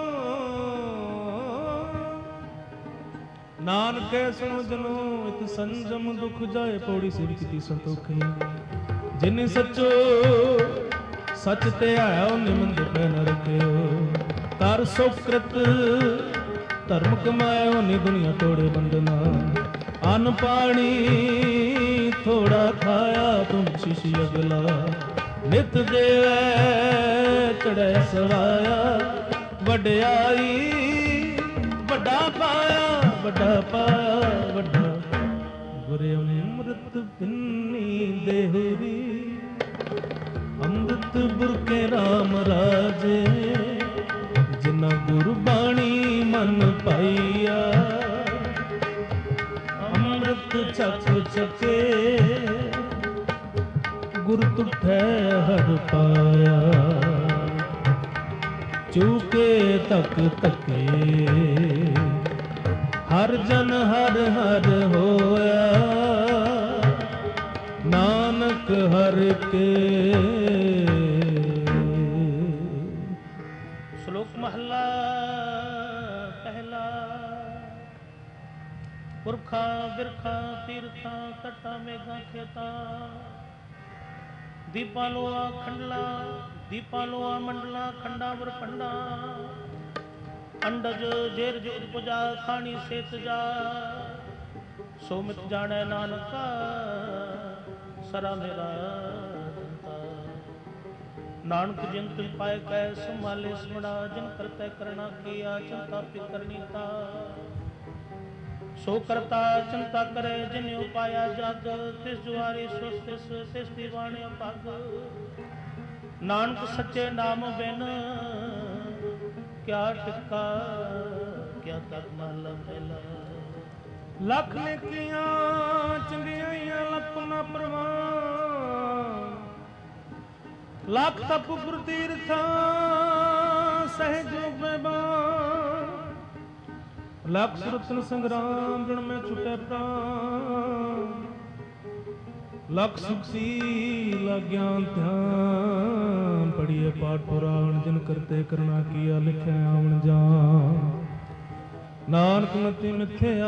Speaker 1: ਨਾਨਕ ਕਹੇ ਸੁਣੋ ਜਨੋ, ਇਤ ਸੰਜਮ ਦੁਖ ਜਾਏ। ਪੌੜੀ ਸਿਰ ਕੀਤੀ ਸੰਤੋਖੀ। ਜਿਨੇ ਸੱਚੋ ਸੱਚ ਤੇ ਆਇਆ, ਉਹਨੇ ਮੰਦ ਪੈ ਨ ਰੱਖਿਓ। ਕਰ ਸੁਕ੍ਰਿਤ ਧਰਮ ਕਮਾਇਆ, ਉਹਨੇ ਦੁਨੀਆ ਤੋੜੇ ਬੰਦਨਾ। ਅੰਨ ਪਾਣੀ ਥੋੜਾ ਖਾਇਆ, ਤੁਮ ਸ਼ੀਸ਼ ਅਗਲਾ। ਨਿਤ ਦੇਵੈ ਚੜ੍ਹੈ ਸਵਾਇਆ, ਵਡਿਆਈ ਵੱਡਾ ਪਾਇਆ, ਵੱਡਾ ਪਾਇਆ ਵੱਡਾ। ਗੁਰ ਅੰਮ੍ਰਿਤ ਪਿੰਨੀ ਦੇਹਰੀ, ਅੰਮ੍ਰਿਤ ਬੁਰਕੇ ਰਾਮ ਰਾਜੇ। ਜਿਨਾ ਗੁਰਬਾਣੀ ਮਨ ਪਾਈਆ, ਅੰਮ੍ਰਿਤ ਛਕ ਛਕੇ। ਗੁਰ ਤੁਠੈ ਹਰ ਪਾਇਆ, ਚੂਕੇ ਤਕ ਤਕੇ। ਹਰ ਜਨ ਹਰ ਹਰ ਹੋਇਆ, ਨਾਨਕ ਹਰ ਕੇ।
Speaker 2: ਸ਼ਲੋਕ ਮਹਲਾ ਪਹਿਲਾ। ਪੁਰਖਾਂ ਬਿਰਖਾਂ ਤੀਰਥਾਂ ਤਟਾਂ ਮੇਘਾਂ ਖੇਤਾਂ। ਦੀਪਾਂ ਲੋਆ ਖੰਡਲਾ, ਦੀਪਾਂ ਲੋਆ ਮੰਡਲਾ। ਖੰਡਾਂ ਵਰ ਪੰਡਾ, ਅੰਡਜ ਜੇਰ ਜੁਗ ਪੁਜਾ। ਖਾਣੀ ਸੇਤ ਜਾ, ਸੋ ਮਿਤ ਜਾਣੈ ਨਾਨਕਾ। ਸਰਾ ਮੇਰਾ ਨਾਨਕ ਜਿਨ ਤਿਨ ਪਾਏ ਕੈ, ਸੰਭਾਲੇ ਸਮੜਾ। ਜਿਨ ਕਰਤੈ ਕਰਣਾ ਕੀਆ, ਚਿੰਤਾ ਫਿਕਰ ਨੀਤਾ। ਸੋ ਕਰਤਾ ਚਿੰਤਾ ਕਰੇ, ਜਿਨ ਉਪਾਇਆ ਜਗ। ਤਿਸ ਜੁਆਰੀ ਸੁਸ ਤਿਸ, ਤਿਸ ਦੀ ਬਾਣੀ ਪੱਗ। ਨਾਨਕ ਸੱਚੇ ਨਾਮ ਬਿਨ, ਕਿਆ ਟਿਕਾ ਕਿਆ ਤਕ ਮਹਲਾ ਪਹਿਲਾ।
Speaker 1: ਲੱਖ ਨੇਕੀਆਂ ਚੰਗਿਆਈਆਂ ਲੱਖ ਨਾ ਪ੍ਰਵਾਨ। ਲੱਖ ਤਪ ਗੁਰ ਤੀਰਥਾਂ ਸਹਿਜ ਬੈਬਾਨ। ਲੱਖ ਸੁਰਤਨ ਸੰਗਰਾਮ ਜਣ ਮੈਂ ਛੁਟੈ ਪ੍ਰਾਨ। ਲੱਖ ਸੁਖ ਸੀ ਗਿਆਨ ਧਿਆਨ। ਪੜੀਏ ਪਾਠ ਪੁਰਾਣ, ਜਿਨ ਕਰਤੇ ਕਰਨਾ ਕੀਆ। ਲਿਖਿਆ ਆਵਣ ਜਾਨ, ਨਾਨਕ ਮਤੀ ਮਿਥਿਆ।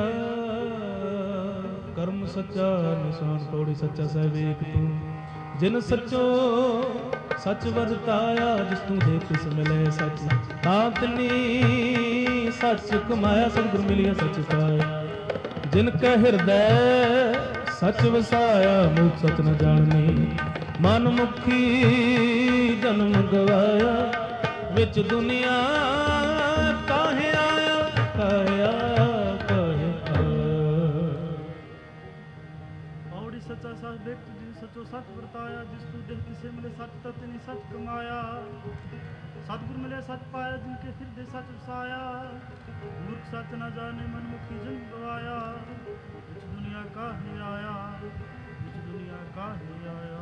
Speaker 1: ਕਰਮ ਸੱਚਾ ਨਿਸ਼ਾਨ। ਪੌੜੀ ਸੱਚਾ ਸਾਹਿਬ ਏਕ ਤੂੰ। ਜਿਨ ਸੱਚੋ ਸੱਚ ਵਰਤਾਇਆ, ਜਿਸ ਤੂੰ ਦੇ ਤਿਸ ਮਿਲੇ ਸੱਚ। ਤਾਂ ਤਿਨੀ ਸੱਚ ਕਮਾਇਆ, ਸਤਿਗੁਰ ਮਿਲਿਆ ਸੱਚ ਪਾਇਆ। ਜਿਨ ਕੈ ਹਿਰਦੈ ਸੱਚ ਵਸਾਇਆ, ਮੁਖ ਸੱਚ ਨ ਜਾਣਨੀ। ਮਨ ਮੁਖੀ ਜਨਮ ਗਵਾਇਆ, ਵਿੱਚ ਦੁਨੀਆ ਕਾਹੇ ਆਇਆ। ਕਾਹੇ ਆਇਆ, ਕਾਹੇ ਆਇਆ।
Speaker 3: ਪੌੜੀ ਸੱਚਾ ਸਾਹਿਬ ਦੇਖ ਜੀ ਸੱਚੋ ਸੱਚ ਵਰਤਾਇਆ। ਜਿਸ ਤੂੰ ਦੇਖ ਕਿਸੇ ਮਿਲੇ ਸੱਚ, ਤਤ ਨਹੀਂ ਸੱਚ ਕਮਾਇਆ। ਸਤਿਗੁਰ ਮਿਲੇ ਸੱਚ ਪਾਇਆ, ਜਿਨ ਕੇ ਹਿਰਦੇ ਸੱਚ ਵਸਾਇਆ। ਮੂਰਖ ਸੱਚ ਨਾ ਜਾਣੇ, ਮਨ ਮੁਖੀ ਜਨ ਗਵਾਇਆ। ਵਿੱਚ ਦੁਨੀਆ ਕਾਹੇ ਆਇਆ, ਵਿੱਚ ਦੁਨੀਆ ਕਾਹੇ ਆਇਆ।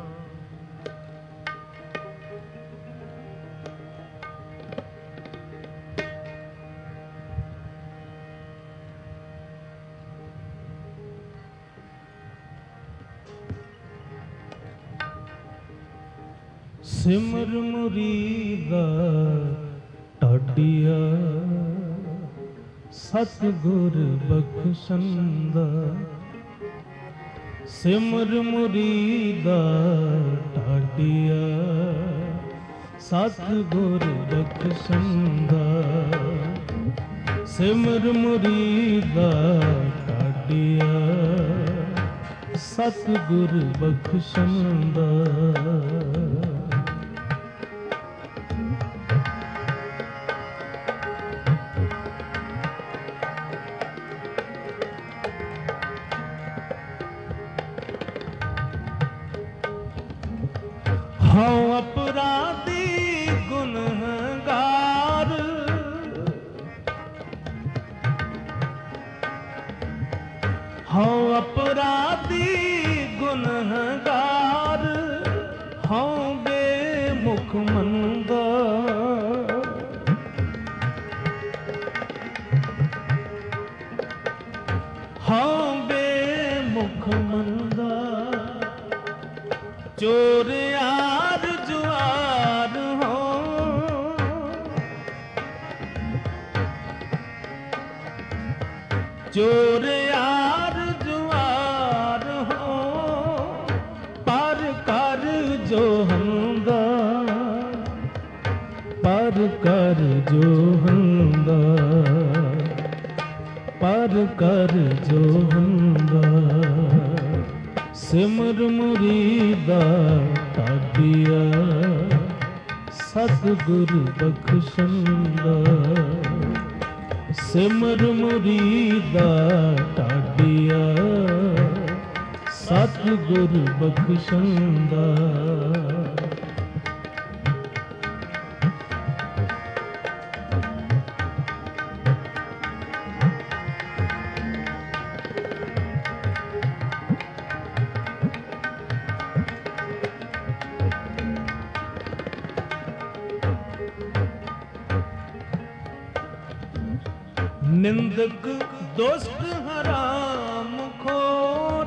Speaker 1: ਸਿਮਰ ਮੁਰੀਦਾ ਢਾਡੀਆ, ਸਤਿਗੁਰ ਬਖਸ਼ੰਦਾ। ਸਿਮਰ ਮੁਰੀਦਾ ਢਾਡੀਆ, ਸਤਿਗੁਰ ਬਖਸ਼ੰਦਾ। ਸਿਮਰ ਮੁਰੀਦਾ ਢਾਡੀਆ, ਸਤਿਗੁਰ ਬਖਸ਼ੰਦਾ। ਹਉ ਅਪਰਾਧੀ ਗੁਨਹਗਾਰ, ਹਉ ਅਪਰਾਧੀ ਗੁਨਹਗਾਰ। ਹਉ ਬੇਮੁਖ ਮੰਦਾ, ਹਉ ਬੇਮੁਖ ਮੰਦਾ। चोर यार जुआर हो, चोर यार जुआर हो, पर कर जो हंदा, पर कर जो हंदा, पर कर जो हंदा। सिमर मुरीदा ताडिया, सतगुर बख्शंदा। सिमर मुरीदा ताडिया, सतगुर बख्शंदा। निंदक दोस्त हराम खोर,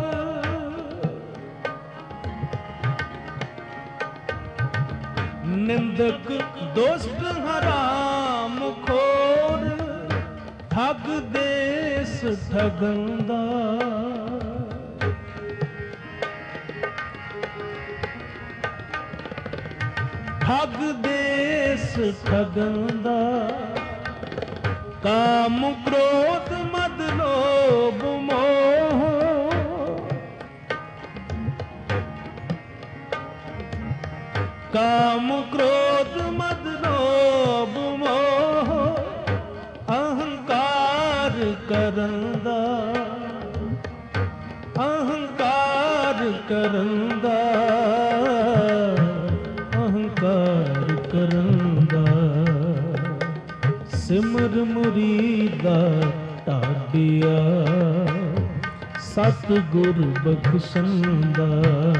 Speaker 1: निंदक दोस्त हराम खोर, ठग देस ठगंदा। ठग देस ठगंदा। काम क्रोध मद लोभ मोह, काम क्रोध मद लोभ मोह, अहंकार करंदा, अहंकार करंदा, अहंकार करंदा। सिमर मुरीदा ताडिया, सतगुर बख्शंदा।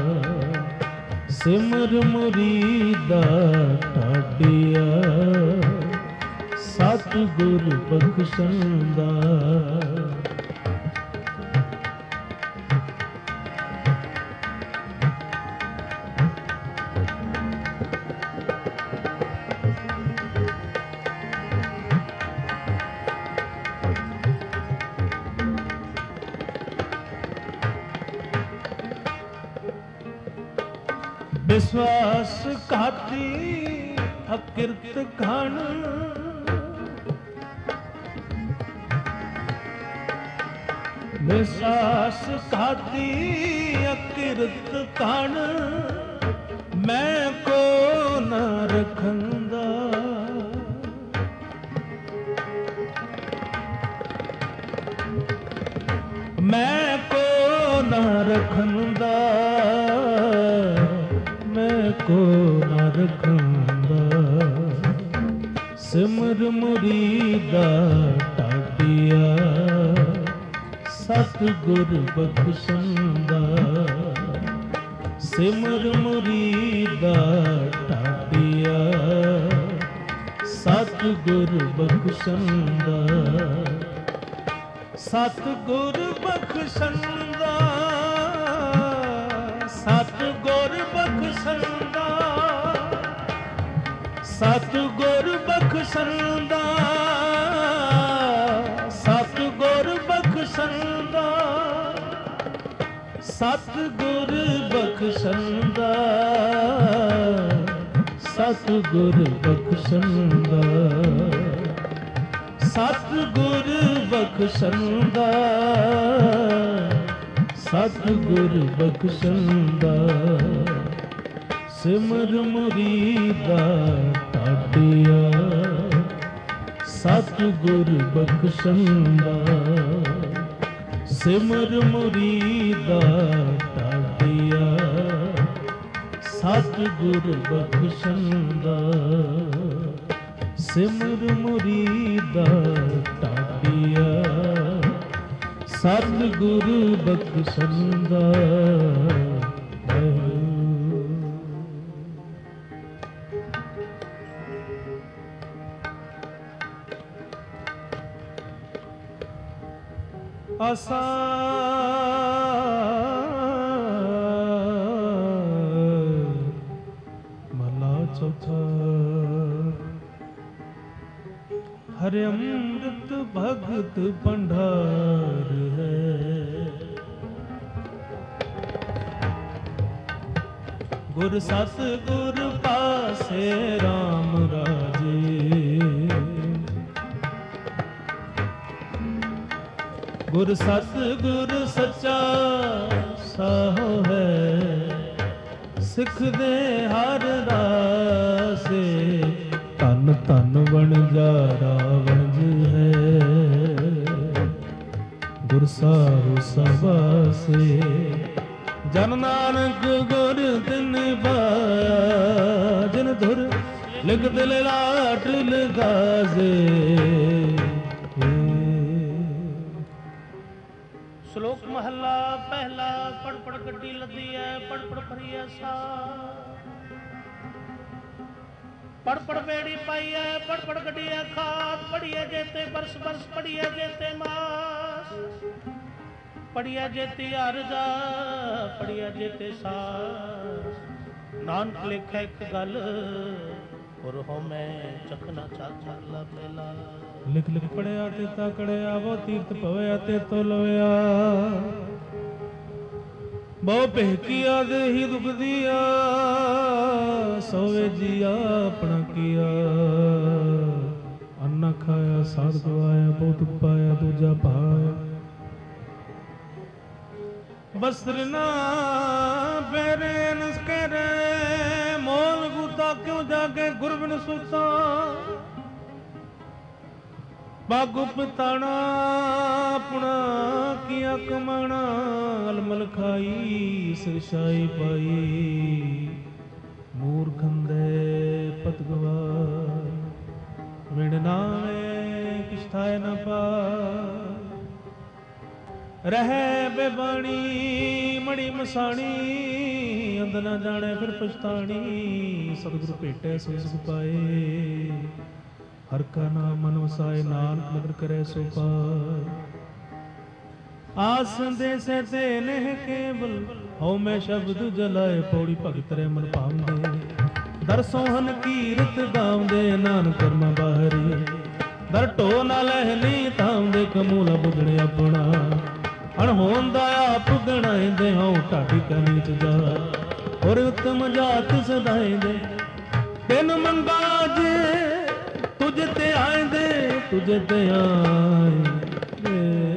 Speaker 1: सिमर मुरीदा ताडिया, सतगुर बख्शंदा। विश्वास घाती अकिरत घण, विश्वास घाती अकिरत घण, मैं को न रखंदा। मैं को न रखंदा, मैं को न रखंदा। सिमर मुरीदा ताडिया, सतगुर बख्शंदा। सिमर मुरीदा ताडिया, सतगुर बख्शंदा। सतगुर बख्शंदा, सतगुर बख्शंदा, सतगुर बख्शंदा, सतगुर बख्शंदा, सतगुर बख्शंदा, सतगुर बख्शंदा। सतगुर बख्शंदा, सतगुर बख्शंदा। सिमर मुरीदा ताडिया, सतगुर बख्शंदा। सिमर मुरीदा ताडिया, सतगुर बख्शंदा। सिमर मुरीदा ताडिया, सतगुर बख्शंदा। आसा हरे अमृत भगत भंडार है। गुर सत गुर पासे राम राजे। गुर सत गुर सच्चा साहो है। सिख दे हर रासे धन धन वणजारा वणज है। गुर साहु सवासे जन नानक गुर तिन पाया। जिन धुर लिख दिल लाट लगाजे।
Speaker 2: श्लोक महला पहला। पढ़ पढ़ गड्डी लदी है, पढ़ पढ़ भरी है सा। पढ़ पढ़ बेड़ी पाई है, पढ़ पढ़ गड्डी है खाद। पढ़िए जेते बरस बरस, पढ़िए जेते मास। पढ़िए जेते अरजा, पढ़िए जेते सास। नानक लिखा एक गल, और हो मैं चखना चाचा ला पहला।
Speaker 1: लिख लिख पढ़िया ते ताकड़िया, वो तीर्थ पवया ते तो लवया। बहु पहकिया दे ही दुख दिया, सोवे जिया अपना किया। अन्ना खाया साध गवाया, बहुत पाया दूजा पाया। वस्त्र ना पहरे नस्करे, मोल गुता क्यों जाके गुरबिन सुता। बागु पिताना अपना किया कमाना। अलमल खाई सिरशाई पाई। मूर्खंदे पत गवार, विड़ना में किछ थाए न पा। रह बेबाणी मड़ी मसाणी, अंद न जाने फिर पछतानी। सतगुरु भेटे सो सुख पाए। हर का नाम मन वसाए, नानक नदर करे सो पाए। आस संदेशे ते नेह केवल, हौ मैं शब्द जलाए। पौड़ी भगत रे मन पावंदे, दर सोहन कीरत गावंदे। नानक कर्मा बाहरी, दर ढो ना लहनी थावंदे। कमूला बुगणे अपना, अणहोन दा आप गणाइंदे। हौ ढाडी का नीच जा, और उत्तम जात सदाइंदे। तिन मंगा जे तुझे ते आएंदे, तुझे ते आएंदे।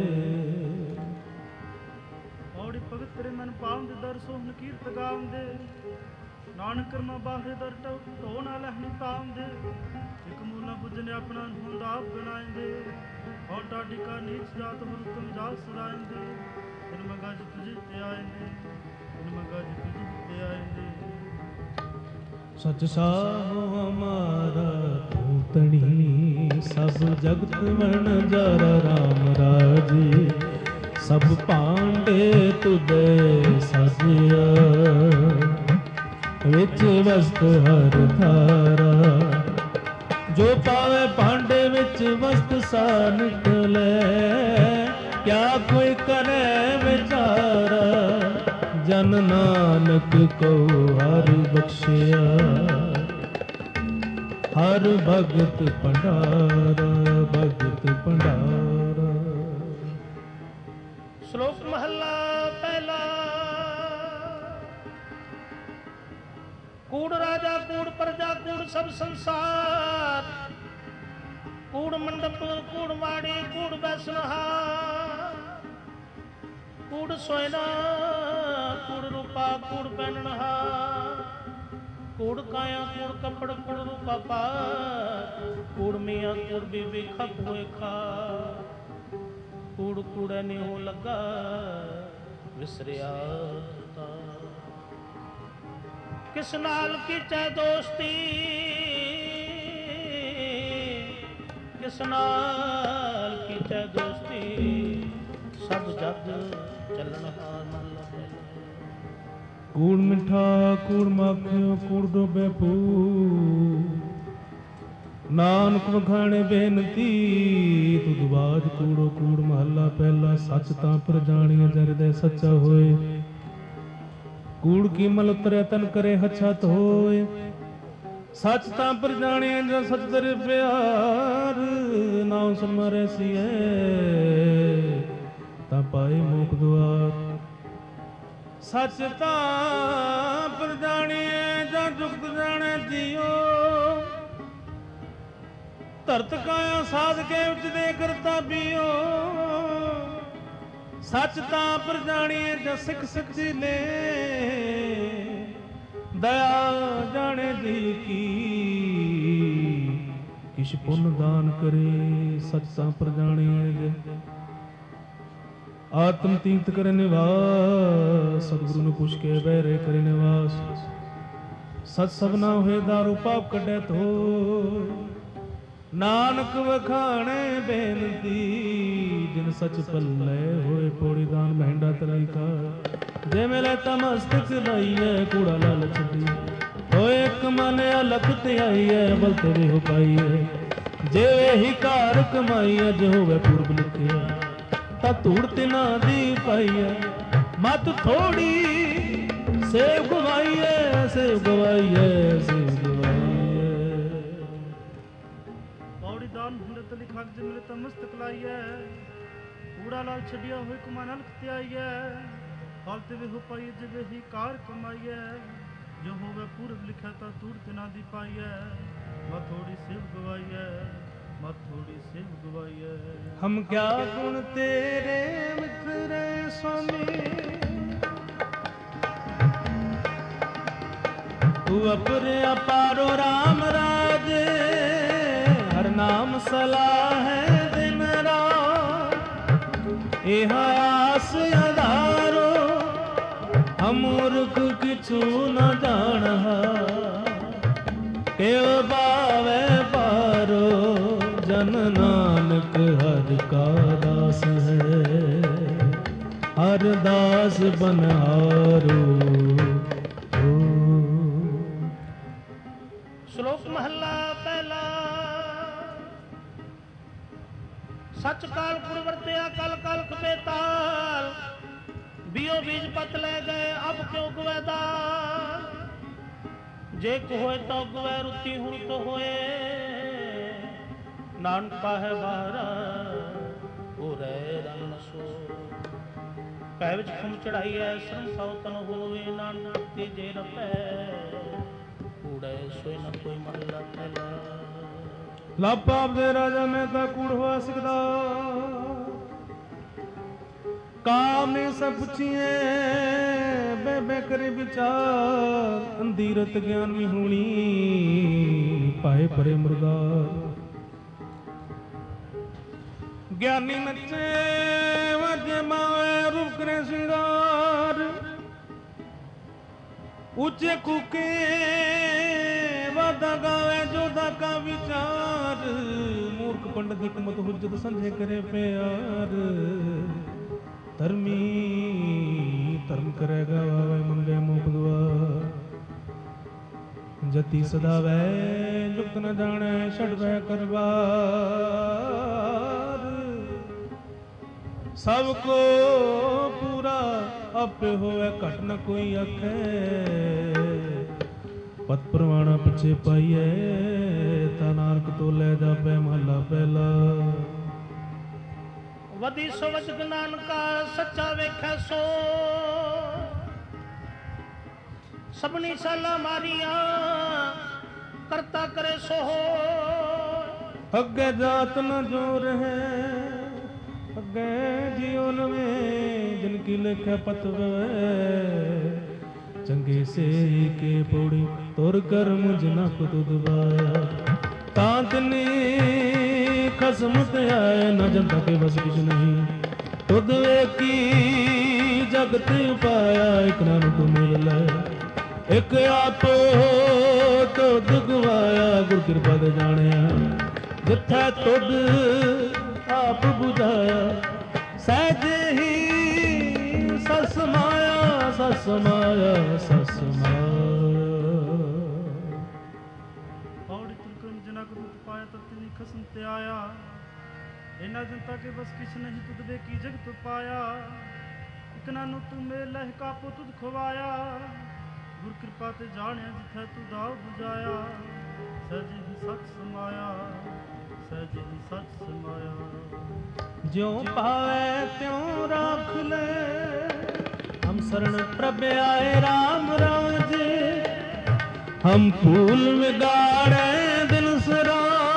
Speaker 3: औड़ी भगत रे मन पावंदे, दर सोहन कीरत गावंदे। नानक कर्मा बाहरे, दर ढो ना लहनी तावंदे। इक मूला बुझने अपना होंदा आप गणाइंदे। और टाडी का नीच जात हो तुम जात सदाइंदे। तिन मंगा जी तुझे ते आएंदे, तिन मंगा जी तुझे ते आएंदे।
Speaker 1: सच साहो हमारा तू तणी, सब जगत मन जरा राम राजे। सब पांडे तुदे साजिया, विच वस्त हर थारा। जो पावे पांडे विच वस्त सा निकले। क्या कोई करे विचारा, जन नानक को हर बख्शिया। हर भगत भंडारा, भगत भंडारा।
Speaker 2: श्लोक महला पहला। कूड़ राजा कूड़ प्रजा कूड़ सब संसार। कूड़ मंडप कूड़ वाड़ी कूड़ बैसनहा। कूड़ सोयना कूड़ रूपा कूड़ पहनहा। कूड़ काया कूड़ कपड़ कूड़ रूपा पा। कूड़ मियाँ कूड़ बीबी खप हुए खा। कूड़ कूड़े ने हो लगा विसरिया। किस नाल कीचे दोस्ती, किस नाल कीचे दोस्ती। सब जग चलन हार न लगे।
Speaker 1: कूड़ मिठा कूड़ माखियो कूड़ डोबे पू। नानक वखाणे बेनती तुद बाज कूड़ो कूड़ महला पहला। सच तां पर जानिए जरदे सच्चा होए। कूड़ की मल उतरे तन करे हच्छत होए। ਸੱਚ ਤਾਂ ਪਰ ਜਾਣਿਆ ਜਾਂ ਸੱਚ ਤੇਰੇ ਪਿਆਰ, ਨਾਮ ਸਿਮਰੈ ਸੀਐ ਤਾਂ ਪਾਏ ਮੋਖ ਦੁਆਰ। ਸੱਚ ਤਾਂ ਪਰ ਜਾਣਿਆ ਜਾਂ ਜੁਗਤ ਜਾਣੈ ਜੀਓ, ਧਰਤ ਕਾਇਆ ਸਾਧ ਕੇ ਉਚਦੇ ਕਰਤਾ ਬੀਓ। ਸੱਚ ਤਾਂ ਪਰ ਜਾਣੀਏ ਜਾਂ ਸਿੱਖ ਸਿੱਖ ਜੀ ਲੈ, ਦਇਆ ਜਾਣੇ ਜੀ ਕੀ ਕਿਛ ਪੁੰਨ ਦਾਨ ਕਰੇ। ਸੱਚ ਤਾਂ ਪਰ ਜਾਣੀਏ ਆਤਮ ਤੀਰਥ ਕਰੇ ਨਿਵਾਸ, ਸਤਿਗੁਰੂ ਨੂੰ ਪੁੱਛ ਕੇ ਬਹਿਰੇ ਕਰੇ ਨਿਵਾਸ। ਸੱਚ ਸਭਨਾ ਹੋਏ ਦਾਰੂ ਪਾਪ ਕੱਢੈ ਧੋ, ਨਾਨਕ ਵਖਾਣੇ ਬੇਨਤੀ ਜਿਨ ਸੱਚ ਪੱਲੇ ਹੋਏ। ਪੌੜੀ ਦਾਨ ਮਹਿੰਡਾ ਤਰਾਈ ਕਾ, ਜੇ ਮਿਲੇ ਤਾਂ ਮਸਤਕ ਲਾਈਐ ਕੂੜਾ ਲਾਲ ਛੱਡੀ। ਹੋਏ ਇੱਕ ਮਨ ਅਲਖ ਧਿਆਈਐ ਬਲ ਤੇਰੇ ਹੋ ਪਾਈਐ। ਜੇ ਇਹੀ ਘਰ ਕਮਾਈਐ ਜੇ ਹੋਵੇ ਪੂਰਬ ਲਿਖਿਆ, ਤਾਂ ਧੂੜ ਤਿਨਾ ਦੀ ਪਾਈਐ। ਮਤ ਥੋੜੀ ਸੇਵ ਗਵਾਈਐ, ਸੇਵ ਗਵਾਈਐ, ਸੇਵ ਗਵਾਈਐ।
Speaker 3: ਪੌੜੀ ਦਾਨ ਹੁੰਦਤ ਲਿਖਾ ਜੇ ਮਿਲੇ ਤਾਂ ਮਸਤਕ ਲਾਈਐ। ਕੂੜਾ ਲਾਲ ਛੱਡਿਆ ਹੋਏ ਕਮਾ ਨਲਕ ਤੇ ਆਈਐ। ਫਲ ਤੇ ਵੇ ਹੋ ਪਾਈਐ ਜੇ ਵੇ ਹੀ ਕਾਰ ਕਮਾਈਐ। ਜੋ ਹੋਵੇ ਪੂਰਬ ਲਿਖਿਆ ਤਾਂ ਧੂੜ ਤਿਨਾ ਦੀ ਪਾਈਐ। ਮਤ ਥੋੜੀ ਸੇਵ ਗਵਾਈਐ, ਮਤ ਥੋੜੀ ਸੇਵ ਗਵਾਈਐ।
Speaker 1: ਹਮ ਕਿਆ ਗੁਣ ਤੇਰੇ ਮਿੱਤਰੇ ਸੁਆਮੀ, ਤੂੰ ਅਪਰੇ ਅਪਾਰੋ ਰਾਮ ਰਾਜੇ। ਹਰ ਨਾਮ ਸਲਾਹੈ ਦਿਨ ਰਾਤ, ਇਹ ਆਸ ਅਧਾਰੋ। ਅਮੂਰਖ ਕਿਛੂ ਨ ਜਾਣਹਾ, ਕਿਉ ਬਾਵੈ ਪਾਰੋ। ਜਨ ਨਾਨਕ ਹਰਿ ਕਾ ਦਾਸ ਹੈ, ਹਰ ਦਾਸ ਬਨਹਾਰੋ।
Speaker 2: ਸ਼ਲੋਕ ਮਹੱਲਾ ਪਹਿਲਾ। ਸੱਚ ਕਾਲ ਪੁਰ ਵਰਤਿਆ ਕਲ ਕਲ ਬੇਤਾਲ। ਬੀਓ ਬੀਜ ਪਤ ਲੈ ਗਏ ਅਬ ਕਿਉ ਗਵੈ ਦਾਲ। ਜੇ ਕੋ ਹੋਏ ਤੋ ਗਵੈ ਰੁਤੀ ਹੁਣ ਤੋ ਹੋਏ। ਨਾਨਕ ਪਾਹੈ ਬਾਹਰਾ ਹੋ ਰਹਿ ਰੰਗ ਸੋ। ਪੈ ਵਿੱਚ ਖੁਮ ਚੜਾਈ ਐ ਸਰਮ ਸੌ ਤਨ ਹੋਏ। ਨਾਨਕ ਤੇ ਜੇ ਰਪੈ ਕੂੜੈ ਸੋਇ ਨ ਕੋਈ ਮਹੱਲਾ ਪਹਿਲਾ।
Speaker 1: ਲਾਪਾਪ ਦੇ ਰਾਜਾ ਮੈਂ ਤਾਂ ਕੂੜ ਹੋਆ ਸਕਦਾ। ਕਾਮ ਨੇ ਸਭ ਪੁੱਛੀਏ ਬੈ ਬੈ ਕਰੇ ਵਿਚਾਰ। ਅੰਧੀਰਤ ਗਿਆਨ ਵੀ ਹੋਣੀ ਪਾਏ ਪਰੇ ਮੁਰਦਾਰ। ਗਿਆਨੀ ਨੱਚੇ ਵਾਜੇ ਮਾਵੇ ਰੂਪ ਕਰੇ ਸ਼ਿੰਗਾਰ। ਉੱਚੇ ਕੂਕੇ ਵਾਦਾ ਗਾਵੇ ਜੋਦਾ ਕਾ ਵਿਚਾਰ। ਮੂਰਖ ਪੰਡਤ ਹਕਮਤ ਹੁਜਤ ਸੰਝੇ ਕਰੇ ਪਿਆਰ। ਧਰਮੀ ਧਰਮ ਕਰੇਗਾ ਵਾਵੇ ਮੰਗੇ ਮੋਖ ਦੁਆਰ। ਜਤੀ ਸਦਾ ਵੈ ਜੁਗਤ ਨ ਜਾਣੈ ਛੱਡ ਵੈ ਕਰਵਾਰ। ਸਭ ਕੋ ਪੂਰਾ ਆਪੇ ਹੋਵੇ ਘਟ ਨ ਕੋਈ ਆਖੈ। ਪਤ ਪ੍ਰਵਾਣਾ ਪਿਛੇ ਪਾਈਐ ਤਾ ਨਾਨਕ ਤੋਂ ਲੈ ਜਾਪੈ ਮਹੱਲਾ ਪਹਿਲਾ।
Speaker 2: ਵਧੀ ਸਵਜ ਨਾਨਕਾ ਸੱਚਾ ਵੇਖੈ ਸੋ। ਸਭਨੀ ਸਾਲਾ ਮਾਰੀਆਂ ਕਰਤਾ ਕਰੇ ਸੋ।
Speaker 1: ਅੱਗੇ ਜਾਤ ਨ ਜੋ ਰਹੇ ਅੱਗੇ ਜਿਉ ਨਵੇਂ। ਜਿਨ ਕੀ ਲਿਖੈ ਪਤ ਵੇ ਚੰਗੇ ਸੇ ਕੇ ਪੌੜੀ। ਤੁਰ ਕਰ ਮੁਝ ਨ ਕੁਤ ਦਬਾਇਆ ਤਾਂ ਤਿਨੀ ਖਸਮ ਤੇ ਆਏ। ਨ ਜਨਤਾ ਕੇ ਬਸ ਕਿਛ ਨਹੀਂ ਤੁਧ ਵੇਖੀ ਜਗਤ ਉਪਾਇਆ। ਇਕ ਨਾਨਕ ਮਿਲ ਲੈ ਇਕ ਆਪੋ ਤੁਧ ਗਵਾਇਆ। ਗੁਰ ਕਿਰਪਾ ਦੇ ਜਾਣਿਆ ਜਿੱਥੈ ਤੁਧ ਆਪ ਬੁਝਾਇਆ। ਸਹਿਜ ਹੀ ਸਸ ਮਾਇਆ ਸਸ ਮਾਇਆ ਸਸ ਮਾਇਆ।
Speaker 3: ਪੌੜੀ ਤੁਲਕਰਮ ਜਿਨਾ ਕੋ ਦੁੱਧ ਪਾਇਆ ਤਬ ਤਿਨੀ ਖਸਮ ਤੇ ਆਇਆ। ਇਹਨਾਂ ਜਨਤਾ ਕੇ ਬਸ ਕਿਛ ਨਹੀਂ ਤੁਧ ਵੇਖੀ ਜਗਤ ਪਾਇਆ। ਇਕ ਨਾਨੂ ਤੂੰ ਮੇਲ ਲਹਿ ਕਾਪੋ ਤੁਧ ਖਵਾਇਆ। ਗੁਰ ਕਿਰਪਾ ਤੇ ਜਾਣਿਆ ਜਿੱਥੇ ਤੂੰ ਦਾਵ ਬੁਝਾਇਆ ਸਹਿਜ ਹੀ ਸੱਚ ਸਮਾਇਆ ਸਹਿਜ ਹੀ ਸੱਚ ਸਮਾਇਆ
Speaker 1: ਜਿਉ ਪਾਵੇ ਤਿਉ ਰਾਖ ਲੈ ਹਮ ਸਰਣ ਪ੍ਰਭ ਆਏ RAM ਰਾਜੇ हम फूल विगाड़े दिल सरा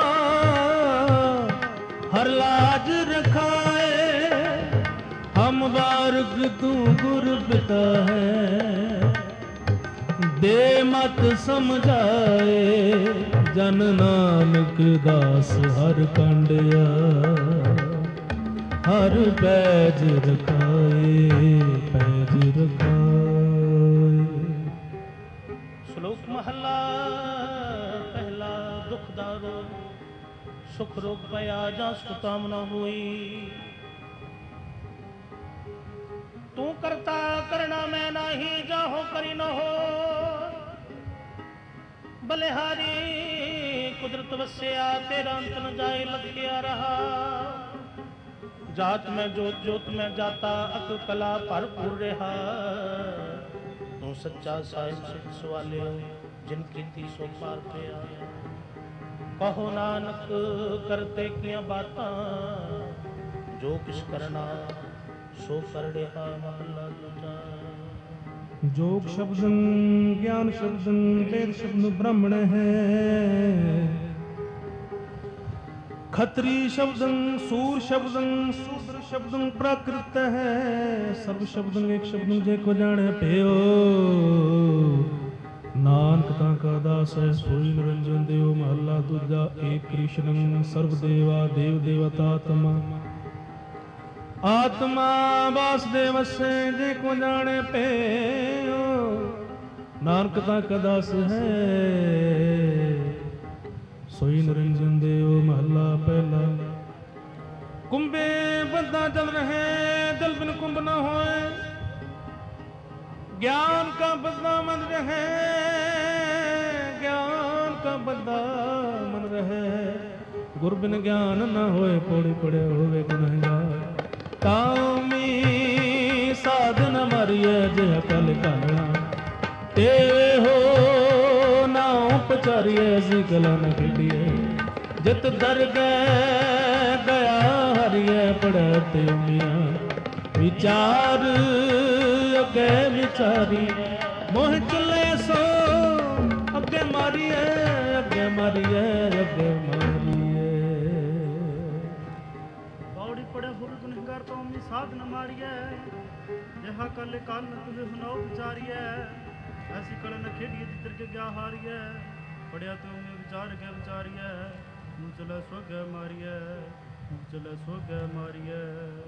Speaker 1: हर लाज रखाए हम बारक तू गुर पिता है दे मत समझाए जन नानक दास हर कंडिया हर पैज रखाए पैज रखाए।
Speaker 2: ਸ਼ਲੋਕ ਮਹੱਲਾ ਪਹਿਲਾ ਦੁਖ ਦਾ ਰੋਗ ਸੁਖ ਰੋਗ ਪਿਆ ਜਾਂ ਸੁਤਾਮ ਨਾ ਹੋਈ ਤੂੰ ਕਰਤਾ ਕਰਣਾ ਮੈਂ ਨਹੀਂ ਜਾਹੋ ਕਰੀ ਨਾ ਹੋ ਬਲਿਹਾਰੀ ਕੁਦਰਤ ਵਸਿਆ ਤੇਰਾ ਅੰਤ ਨ ਜਾਏ ਲਖਿਆ ਰਹਾ ਜਾਤ ਮੈਂ ਜੋਤ ਜੋਤ ਮੈਂ ਜਾਤਾ ਅਕਲ ਕਲਾ ਭਰਪੂਰ ਰਿਹਾ ਤੂੰ ਸੱਚਾ ਸਾਹਿਬ ਸਿੱਖ ਸਵਾਲਿਓ ਜਿਨ ਕੀਤੀ ਸੋ ਪਾਰ ਪਿਆ ਕਹੋ ਨਾਨਕ ਕਰਤੇ ਕੀਆਂ ਬਾਤਾਂ ਜੋ ਕਿਛ ਕਰਨਾ ਸੋ ਕਰ ਰਿਹਾ ਮਹਲਾ ਦੂਜਾ।
Speaker 1: जोग शब्दं ज्ञान शब्दं वेद शब्द ब्राह्मण है खत्री शब्दं सूर शब्दं शूद्र शब्दं प्राकृत है सर्व शब्दं एक शब्दं जे को जाने पियो नानक ताका दास है सोई निरंजन देव महला दूजा एक कृष्णं सर्व देवा देव देवतात्मा आत्मा वासुदेव से जे को जाने पे नानक ताका दास है सोई निरंजन देव महला पहला। कुंभे बंदा जल रहे जल बिन कुंभ न होए ज्ञान का बंदा मन रहे ज्ञान का बंदा मन रहे गुर बिन ज्ञान न होए पौड़ी पड़े होवे गुनहगार कामी साधन मरिय जह कल काला तेरे हो नाव पचारिय सी कला न खेडिए जित दर गया हरिय पड़ते मियाँ विचार अगे विचारी मोह चले सो अगे मारिए अगे मारिए अगे मारिए।
Speaker 3: पड़े हो गुनहगार तो अम्मी साध न मारिए जहा कल काल न तुझे हुनाओ विचारिए ऐसी कल न खेड़िए जितर के क्या हारिए पड़िया तो अम्मी विचार के विचारिए मुँह चले स्वर्ग मारिए मुँह चले स्वर्ग मारिए।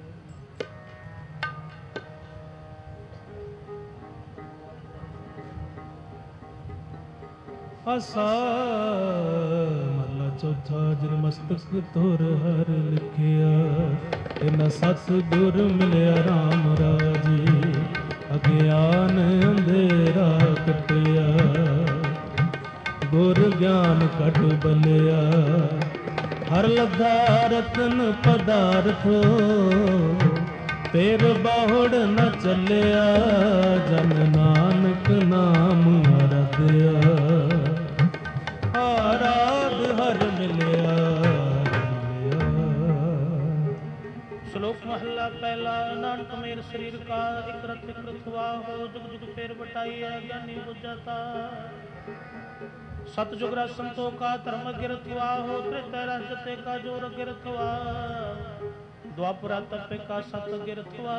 Speaker 1: आसा महला चौथा जिन मस्तक तुर हर लिखिया इन सतगुर मिलिया राम राजी अज्ञान अंधेरा कटिया गुर ज्ञान कट बलिया हर लद्धा रतन पदार्थ तेर बाहुड़ न चलिया जन नानक नाम हरदिया आराध हर मिलिया।
Speaker 2: श्लोक महला पहला नानक मेर शरीर का एक रथ हुआ हो जुग जुग फेर बटाइया ज्ञानी हो जाता सत जुगरा संतों का धर्म गिरत हुआ हो त्रेता राजते का जोर गिरत हुआ द्वापरा तपे का सत गिरत हुआ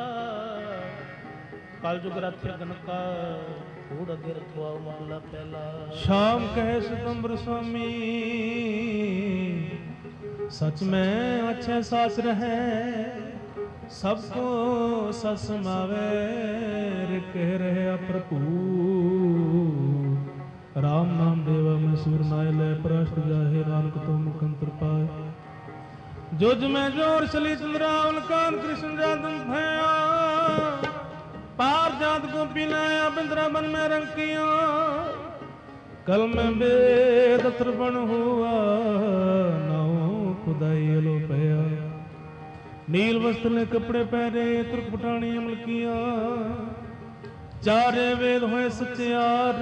Speaker 2: काल जुगरा थिरगन का कूड़ गिरत हुआ महला पहला।
Speaker 1: शाम कहे सितंबर स्वामी सच में अच्छे सास रहे सबको सस समावे कह रहे प्रभु राम नाम देवा में सुर नाय ले प्रष्ट जाहे नानक तो मुखंतर पाए जुज में जोर चली चंद्रावल कान कृष्ण जादन भया पार जात को पिलाया बिंद्रा बन में रंकिया कल में बेद त्रिपण हुआ नाव खुदाई लो पया नील वस्त्र ने कपड़े पहने तुर्क पठानी अमल किया ਚਾਰੇ ਵੇਦ ਹੋਏ ਸਚਿਆਰ,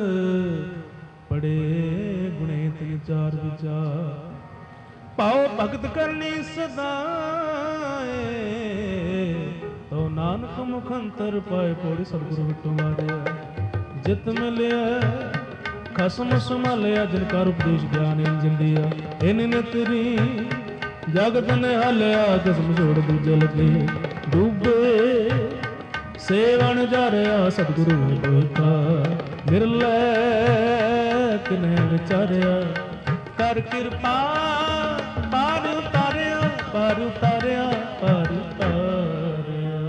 Speaker 1: ਪੜੇ ਗੁਣੇ ਤਿਨ ਚਾਰ ਵਿਚਾਰ। ਭਾਉ ਭਗਤ ਕਰਨੀ ਸਦਾਏ, ਤੋ ਨਾਨਕ ਮੁਖ ਅੰਤਰ ਪਾਏ। ਪੌੜੀ ਸਤਿਗੁਰੂ ਵਿਟੋ ਮਾਰਿਆ ਜਿਤ ਮਿਲਿਆ, ਖਸਮ ਸੰਭਾਲਿਆ ਜਿਨ ਕਰ ਉਪਦੇਸ਼ ਗਿਆਨ ਇੰਜਿੰਦਿਆ। ਇਨ ਨਿਤਰੀ ਜਗਤ ਨੇ ਹਾਲਿਆ, ਕਿਸਮ ਛੋੜ ਦੂਜੇ ਲਗੇ ਡੂਬੇ। ਸੇਵਨ ਜਾਰਿਆ ਸਤਿਗੁਰੂ ਹੋਤਾ, ਨਿਰਲੈ ਕਿਨੇ ਵਿਚਾਰਿਆ। ਕਰ ਕਿਰਪਾ ਪਾਰ ਉਤਾਰਿਆ, ਪਾਰ ਉਤਾਰਿਆ, ਪਾਰ ਉਤਾਰਿਆ।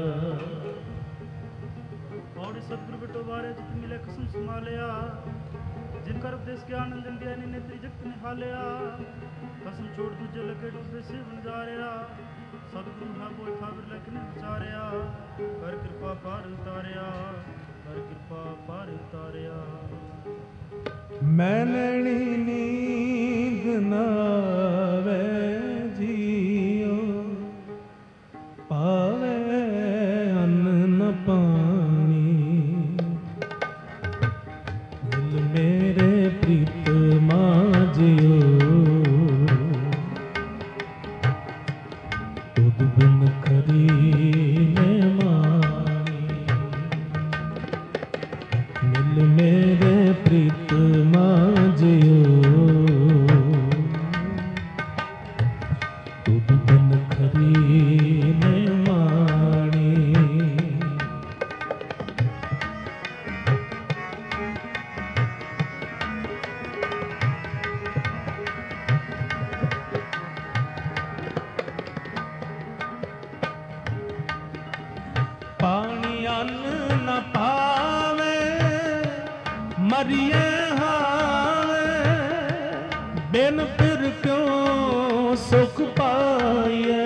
Speaker 3: ਪੌੜੀ ਸਤਿਗੁਰੂ ਬਿਟੋ ਬਾਰੇ ਜਿਤ ਮਿਲੇ ਖਸਮ ਸੰਭਾਲਿਆ, ਜਿਨ ਕਰ ਉਪਦੇਸ਼ ਗਿਆਨ ਅੰਜੰਦਿਆ। ਨੇ ਨੇਤਰੀ ਜਗਤ ਨਿਹਾਲਿਆ, ਖਸਮ ਛੋੜ ਦੂਜੇ ਲੱਗੇ ਡੁੱਬੇ। ਸੇਵਨ ਜਾਰਿਆ ਸਤਿਗੁਰੂ ਹੈ ਕੋਈ ਖਾਬਰ ਲੈ ਕੇ ਵਿਚਾਰਿਆ। ਕਰ ਕਿਰਪਾ ਪਾਰ ਉਤਾਰਿਆ, ਕਰ ਕਿਰਪਾ ਪਾਰ ਉਤਾਰਿਆ।
Speaker 1: ਮੈਂ ਨੈਣੀ ਨੀਂਦ ਨਾ ਆਵੇ ਜੀਓ, ਪਾਵੇ ਅੰਨ ਨ ਪਾਣੀ। ਮਿਲ ਮੇਰੇ ਪ੍ਰੀਤਮਾ ਜਿਓ, ਤੁਧ ਬਿਨ ਖਰੀ ਨੇ ਮਾਣੀ। ਮਿਲ ਮੇਰੇ ਪ੍ਰੀਤਮਾ ਜਿਓ, ਤੁਧ ਬਿਨ ਖਰੀ ਨੇ ਮਾਣੀ। ਪਾਣੀ ਅੰਨ ਨ ਪਾਵੇ, ਮਰੀਏ ਹਾਵੇ। ਬਿਨ ਫਿਰ ਕਿਉਂ ਸੁਖ ਪਾਈਐ।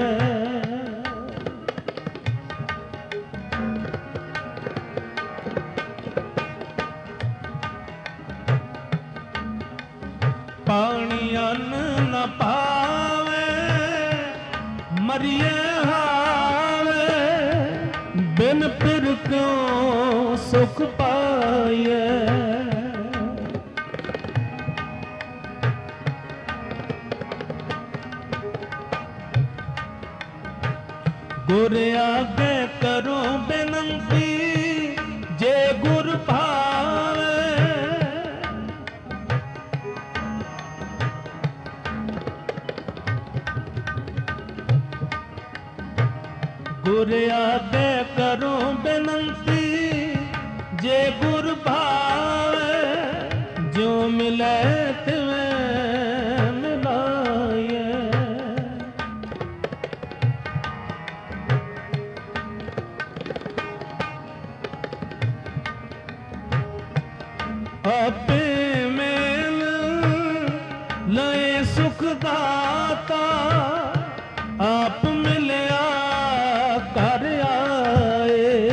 Speaker 1: ਪਾਣੀ ਅੰਨ ਨ ਪਾਵੇ, ਮਰੀਏ ਹਾਵੇ। ਬਿਨ ਫਿਰ ਕਿਉਂ ਸੁਖ ਪਾਈਐ। ਗੁਰ ਆਗੇ ਕਰੋ ਬੇਨੰਤੀ, ਜੇ ਗੁਰ ਭਾਵੇ। ਗੁਰ ਆਗੇ ਕਰੋ ਬੇਨੰਤੀ, ਜੇ ਗੁਰ ਭਾਵੇ। ਜੋ ਮਿਲੇ ਤਿਵੇਂ ਮਿਲਾਈਐ। ਆਪੇ ਮੇਲ ਲਏ ਸੁਖ ਦਾਤਾ, ਆਪ ਮਿਲਿਆ ਕਰ ਆਏ।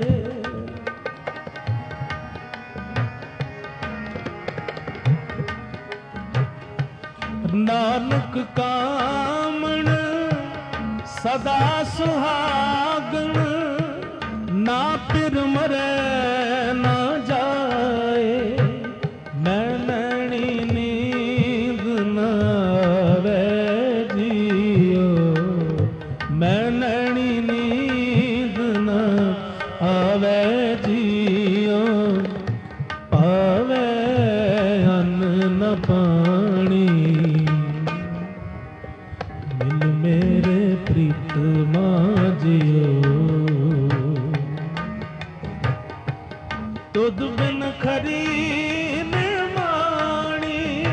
Speaker 1: ਨਾਨਕ ਕਾਮਣ ਸਦਾ ਸੁਹਾਗਣ, ਨਾ ਫਿਰ ਮਰੇ ਨਾ ਜਾਏ। ਮੈਂ ਨੈਣੀ ਨੀਂਦ ਨਾ ਆਵੇ ਜੀਓ, ਮੈਂ ਨੈਣੀ ਨੀਂਦ ਨਾ ਆਵੇ ਜੀਓ। ਪਾਵੇ ਅੰਨ ਨ ਪਾਣੀ, ਮਿਲ ਮੇਰੇ ਪ੍ਰੀਤਮਾ ਜਿਓ। ਤੁਧ ਬਿਨ ਖਰੀ ਨੇ ਮਾਣੀ,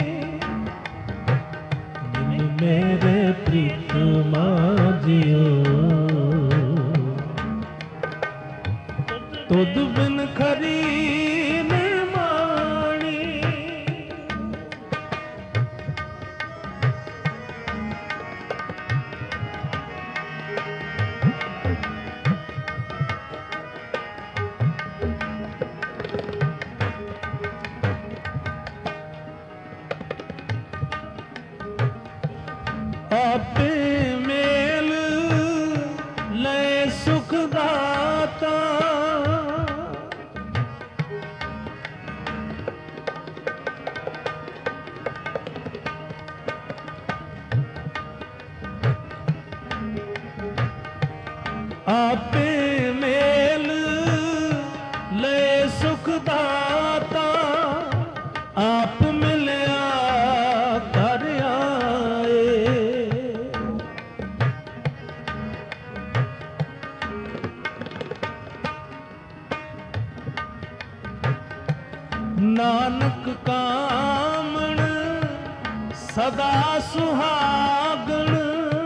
Speaker 1: ਮਿਲ ਮੇਰੇ ਪ੍ਰੀਤਮਾ ਜਿਓ। ਤੁਧ ਬਿਨ ਖਰੀ ਨੇ ਮਾਣੀ। ਆਪੇ ਮੇਲ ਲਏ ਸੁਖ ਦਾਤਾ, ਆਪੇ ਮੇਲ ਲੈ ਸੁਖ ਦਾਤਾ, ਆਪ ਮਿਲਿਆ ਘਰ ਆਏ। ਨਾਨਕ ਕਾਮਣ ਸਦਾ ਸੁਹਾਗਣ,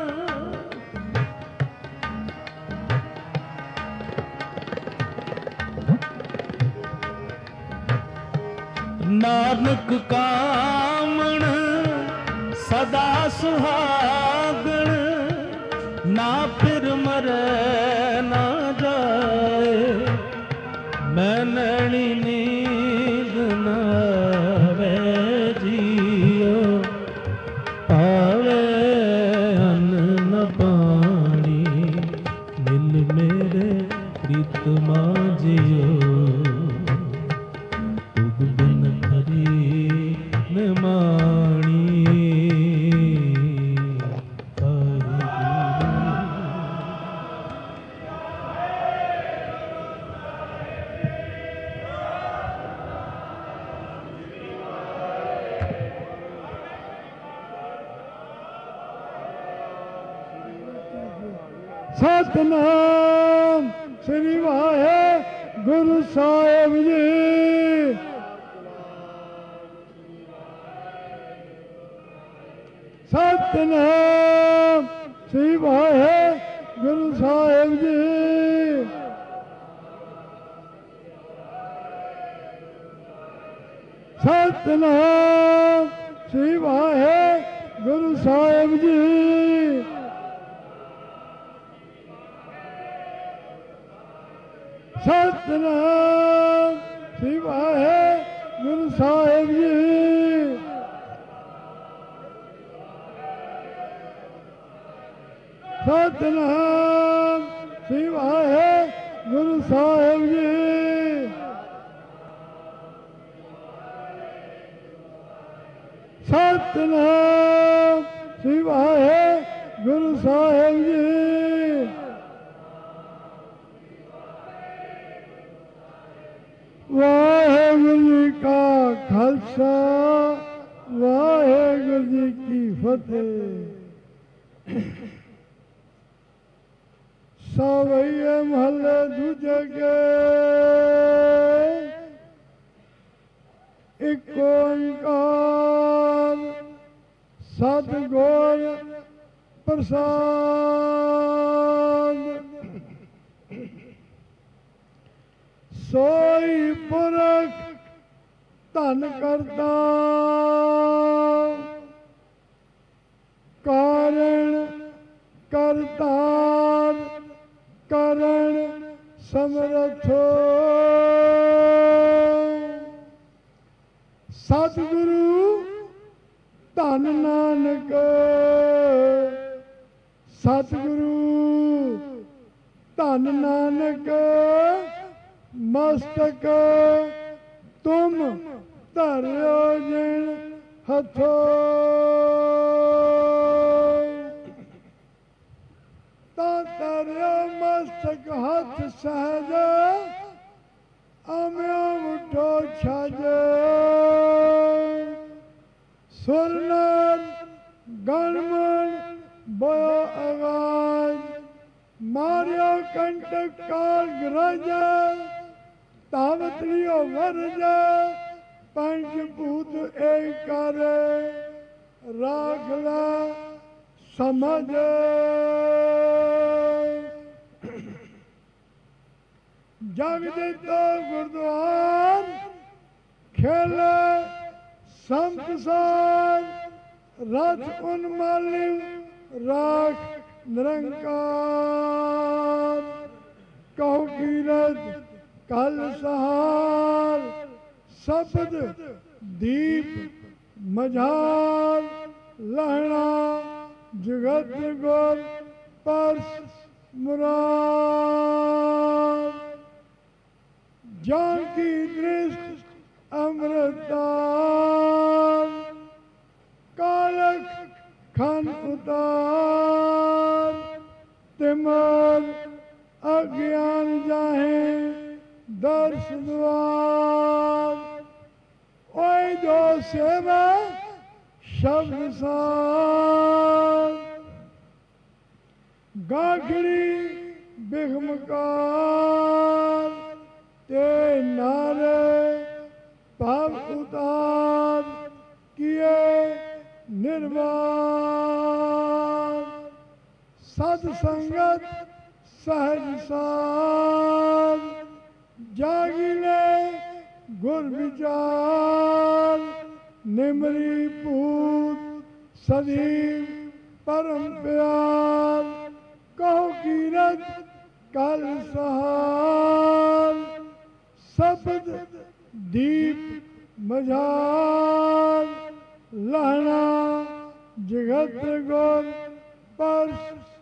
Speaker 1: ਨਾਨਕ ਕਾਮਣ ਸਦਾ ਸੁਹਾਗਣ, ਨਾ ਫਿਰ ਮਰੈ ਨਾ ਜਾਏ। ਮੈਂ ਨੈਣੀ ਨੀਂਦ ਨ ਆਵੇ ਜੀਓ, ਪਾਵੇ ਅੰਨ ਨ ਪਾਣੀ, ਮਿਲ ਮੇਰੇ ਪ੍ਰੀਤਮਾ ਜੀਓ।
Speaker 4: ਸਤਿਨਾਮ ਸ੍ਰੀ ਵਾਹਿਗੁਰੂ ਸਾਹਿਬ ਜੀ। ਸਤਿਨਾਮ ਸ੍ਰੀ ਵਾਹਿਗੁਰੂ ਸਾਹਿਬ ਜੀ। ਸਤਿਨਾਮ ਸ੍ਰੀ ਵਾਹਿਗੁਰੂ ਸਾਹਿਬ ਜੀ। ਸਤਿਨਾਮ ਸ੍ਰੀ ਵਾਹਿਗੁਰੂ ਸਾਹਿਬ ਜੀ। ਸਤਿਨਾਮ ਸ੍ਰੀ ਵਾਹਿਗੁਰੂ ਸਾਹਿਬ ਜੀ। ਸਤਿਨਾਮ ਸ੍ਰੀ ਵਾਹਿਗੁਰੂ ਸਾਹਿਬ ਜੀ। ਵਾਹਿਗੁਰੂ ਜੀ ਕਾ ਖਾਲਸਾ, ਵਾਹਿਗੁਰੂ ਜੀ ਕੀ ਫਤਿਹ। ਸਵਈਏ ਮਹੱਲੇ ਦੂਜੇ ਕੇ ਇੱਕ ਓੰਕਾਰ ਸਤਿਗੁਰ ਪ੍ਰਸਾਦ। ਸੋਈ ਪੁਰਖ ਧਨ ਕਰਤਾ, ਕਾਰਣ ਕਰਤਾਰ ਕਰਨ ਸਮਰਥੋ। ਸਤਿਗੁਰੂ ਧੰਨ ਨਾਨਕ, ਸਤਿਗੁਰੂ ਧੰਨ ਨਾਨਕ, ਮਸਤਕ ਤੁਮ ਧਰਿਓ ਜਿਨ ਹੱਥੋਂ। ਤਾਂ ਧਰਿਓ ਮਸਤਕ ਹੱਥ ਸਹਿਜ, ਆਮਿਓ ਉਠੋ ਛਜ। ਸੁਰਨਰ ਗਣਮਣ ਬੋਇਓ ਆਵਾਜ਼, ਮਾਰਿਓ ਕੰਟਕ ਕਾਲ ਗਰਜ। ਤਾਵਤ ਲਿਓ ਵਰਜ, ਪੰਜ ਭੂਤ ਏਕ ਕਰ, ਰਾਖ ਲਾ ਸਮਝ। ਜਗ ਦਿੱਤੋ ਗੁਰਦੁਆਰ, ਖੇਲੇ ਸੰਤਸਾਰ। ਰਥ ਉਨਮਾਲਿ ਰਾਖ ਨਿਰੰਕਾਰ, ਕਹੋ ਕੀਰਤ ਕਲ ਸਹਾਰ। ਸ਼ਬਦ ਦੀਪ ਮਝਾਰ, ਲਹਿਣਾ ਜਗਤ ਗੁਰ ਪਰਸ ਮੁਰਾਰ। ਜਾਂ ਕੀ ਦ੍ਰਿਸ਼ਟ ਅੰਮ੍ਰਿਤਾਰ, ਕਾਲਕ ਖਨ ਉਤਾਰ। ਤਿਮਰ सदवार ओए जो सेवा शब्द सार गाखड़ी बिखमकार ते नारे पाप उतार किए निर्वाण सद संगत सहज सार जागिले गुर विचार निमरी पूत सदीव परम प्यार कहो कीरत कल सहार शब्द दीप मझार लहना जगत गोर परस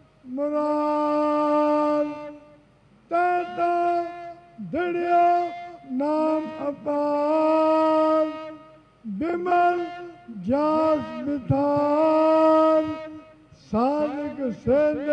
Speaker 4: मुरार तैता दृढ़ नाम अपार बिमल जास बिथार साधक सिद्ध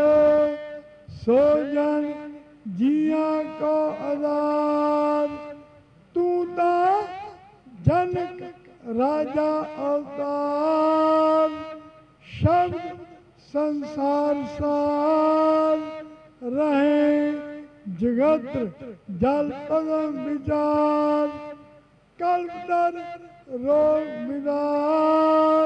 Speaker 4: सोजन जिया को आधार तू ता जनक राजा अवतार शब्द संसार सार रहे जगत जल पदम विचार कल्पतर रोग विदार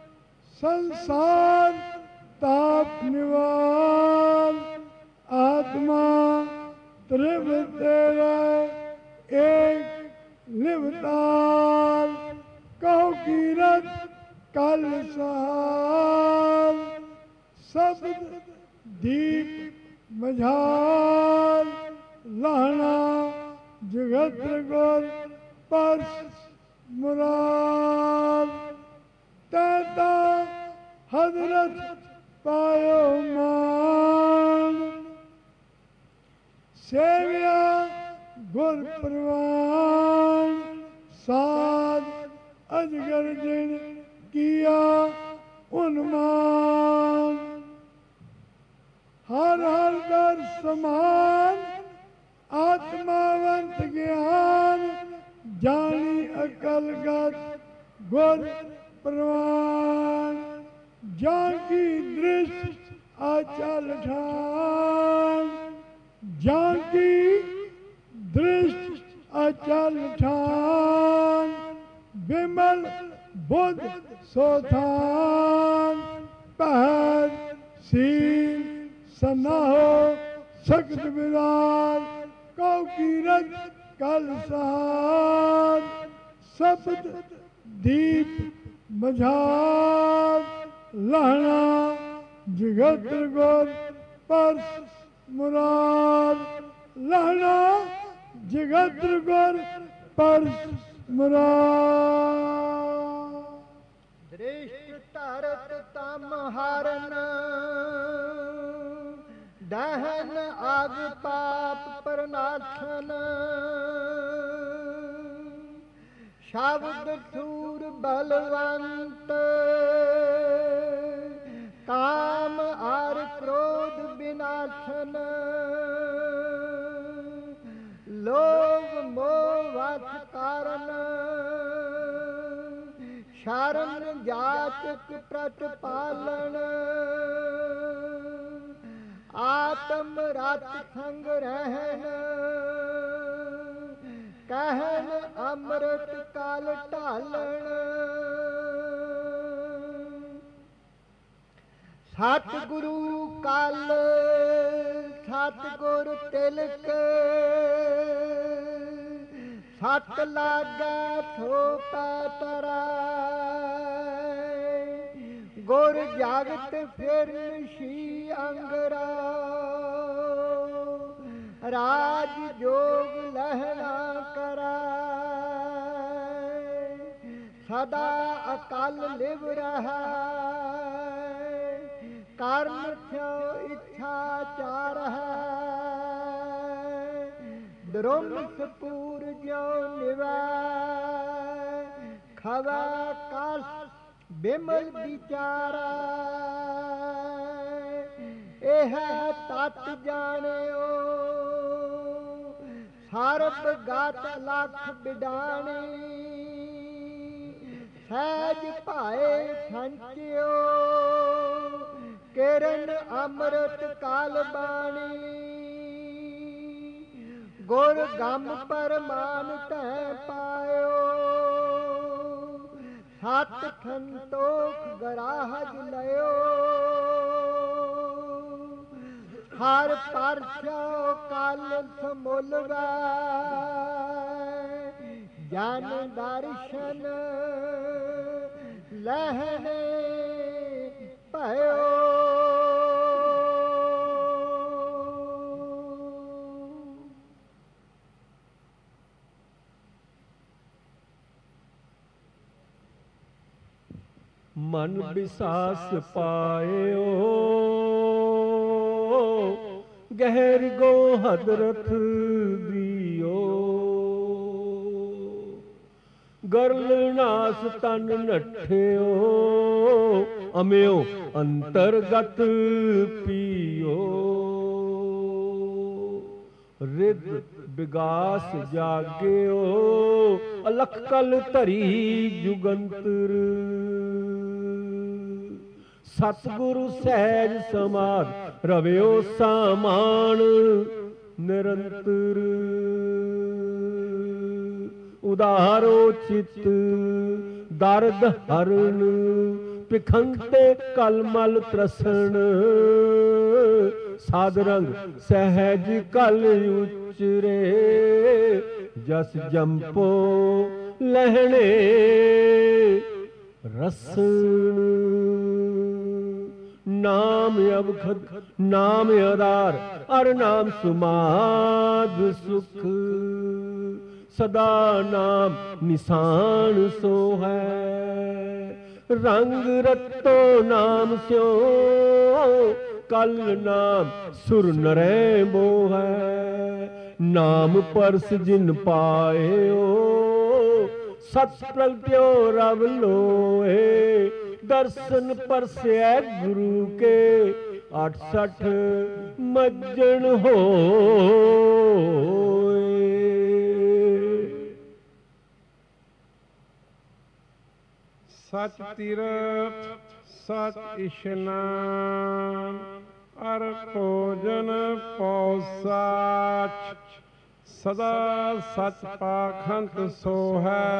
Speaker 4: संसार ताप निवार आत्मा त्रिव तेरा एक लिवतार कहो कीरत कल सहार शब्द दीप मझार लहना जगत गोर परस मुरार तैता हजरत पायो मान सेविया गुर प्रवान साध अजगर जिन किया उन्मान हर हर दर समान आत्मावंत ज्ञान जानी अकल गत गुर प्रवान जाकी दृष्टि अचल ठान जाकी दृष्टि अचल ठान विमल बुद्ध सोथान पहर सील सनाहो सख्त विरार कौ कीरत कल सहार शब्द दीप मझार लहना जगत गोर परस मुरार लहना जगत गोर परस मुरार
Speaker 5: दृष्ट तरत तम हरन दहन आग पाप प्रनाथन शब्द ठूर बलवंत काम आर क्रोध विनाशन लोभ मोह कारण शरण जाचक प्रतिपालन आत्म रत संग रहन कहन अमृत काल ढालन सतगुरु कल सतगुर तिलक सत लागा थोपा तराय गुर जागत फिर शी अंगरा राज जोग लहना कराय सदा अकाल लिव रहा कर्म थ्यो इच्छा चार है द्रुम सपूर जो निवाय खवा कस बिमल विचारा एह तत् जानियो ਸਰਬ ਗਾਤ ਲਖ ਬਿਡਾਣੀ ਸਹਿਜ ਭਾਏ ਸੰਚਿਓ ਕਿਰਨ ਅੰਮ੍ਰਿਤ ਕਾਲ ਬਾਣੀ ਗੁਰ ਗਮ ਪਰਮਾਨ ਤੈ ਪਾਇਓ ਸਤ ਸੰਤੋਖ ਗਰਾਹਜ ਲਿਓ ਹਰ ਪਰਚੋ ਕਲ ਸਮੁਲਵੈ ਜਨ ਦਰਸ਼ਨ ਲਹਿਣੇ ਭਇਓ
Speaker 6: ਮਨ ਵਿਸਾਸ ਪਾਇਓ ਗਹਿਰ ਗੋ ਹਦਰਤ ਦਿਓ ਗਰਲ ਨਾਸ ਤਨ ਨਠਿਓ ਅਮਿਓ ਅੰਤਰਗਤ ਪੀਓ ਰਿਦ ਵਿਗਾਸ ਜਾਗਿਓ ਅਲਖ ਕਲ ਧਰੀ ਜੁਗੰਤਰ ਸਤਿਗੁਰੂ ਸਹਿਜ ਸਮਾਧ ਰਵਿਓ ਸਾਮਾਨ ਨਿਰੰਤਰ ਉਦਾਰੋ ਚਿਤ ਦਰਦ ਹਰਨ ਪਿਖੰਤੇ ਕਲਮਲ ਤਰਸਣ ਸਾਧ ਰੰਗ ਸਹਿਜ ਕਲ ਉਚਰੇ ਜਸ ਜੰਪੋ ਲਹਿਣੇ ਰਸਣ ਨਾਮ ਅਵਖਦ ਨਾਮ ਆਧਾਰ ਅਰ ਨਾਮ ਸੁਮਾਦ ਸੁਖ ਸਦਾ ਨਾਮ ਨਿਸ਼ਾਨ ਸੋ ਹੈ ਰੰਗ ਰਤੋ ਨਾਮ ਸਿਓ ਕਲ ਨਾਮ ਸੁਰ ਨਰੈ ਮੋਹ ਹੈ ਨਾਮ ਪਰਸ ਜਿਨ ਪਾਇਓ ਸਤ ਪ੍ਰਗਟਿਓ ਰਵ ਲੋਏ ਦਰਸ਼ਨ ਪਰਸਿਐ ਗੁਰੂ ਕੇ 68 ਮੱਜਣ ਹੋਏ
Speaker 1: ਸਚ ਤੀਰਥ ਸਚ ਇਸ਼ਨਾਨ ਅਰ ਭੋਜਨ ਪਉ ਸਾਚ ਸਦਾ ਸਚ ਪਾਖੰਤ ਸੋ ਹੈ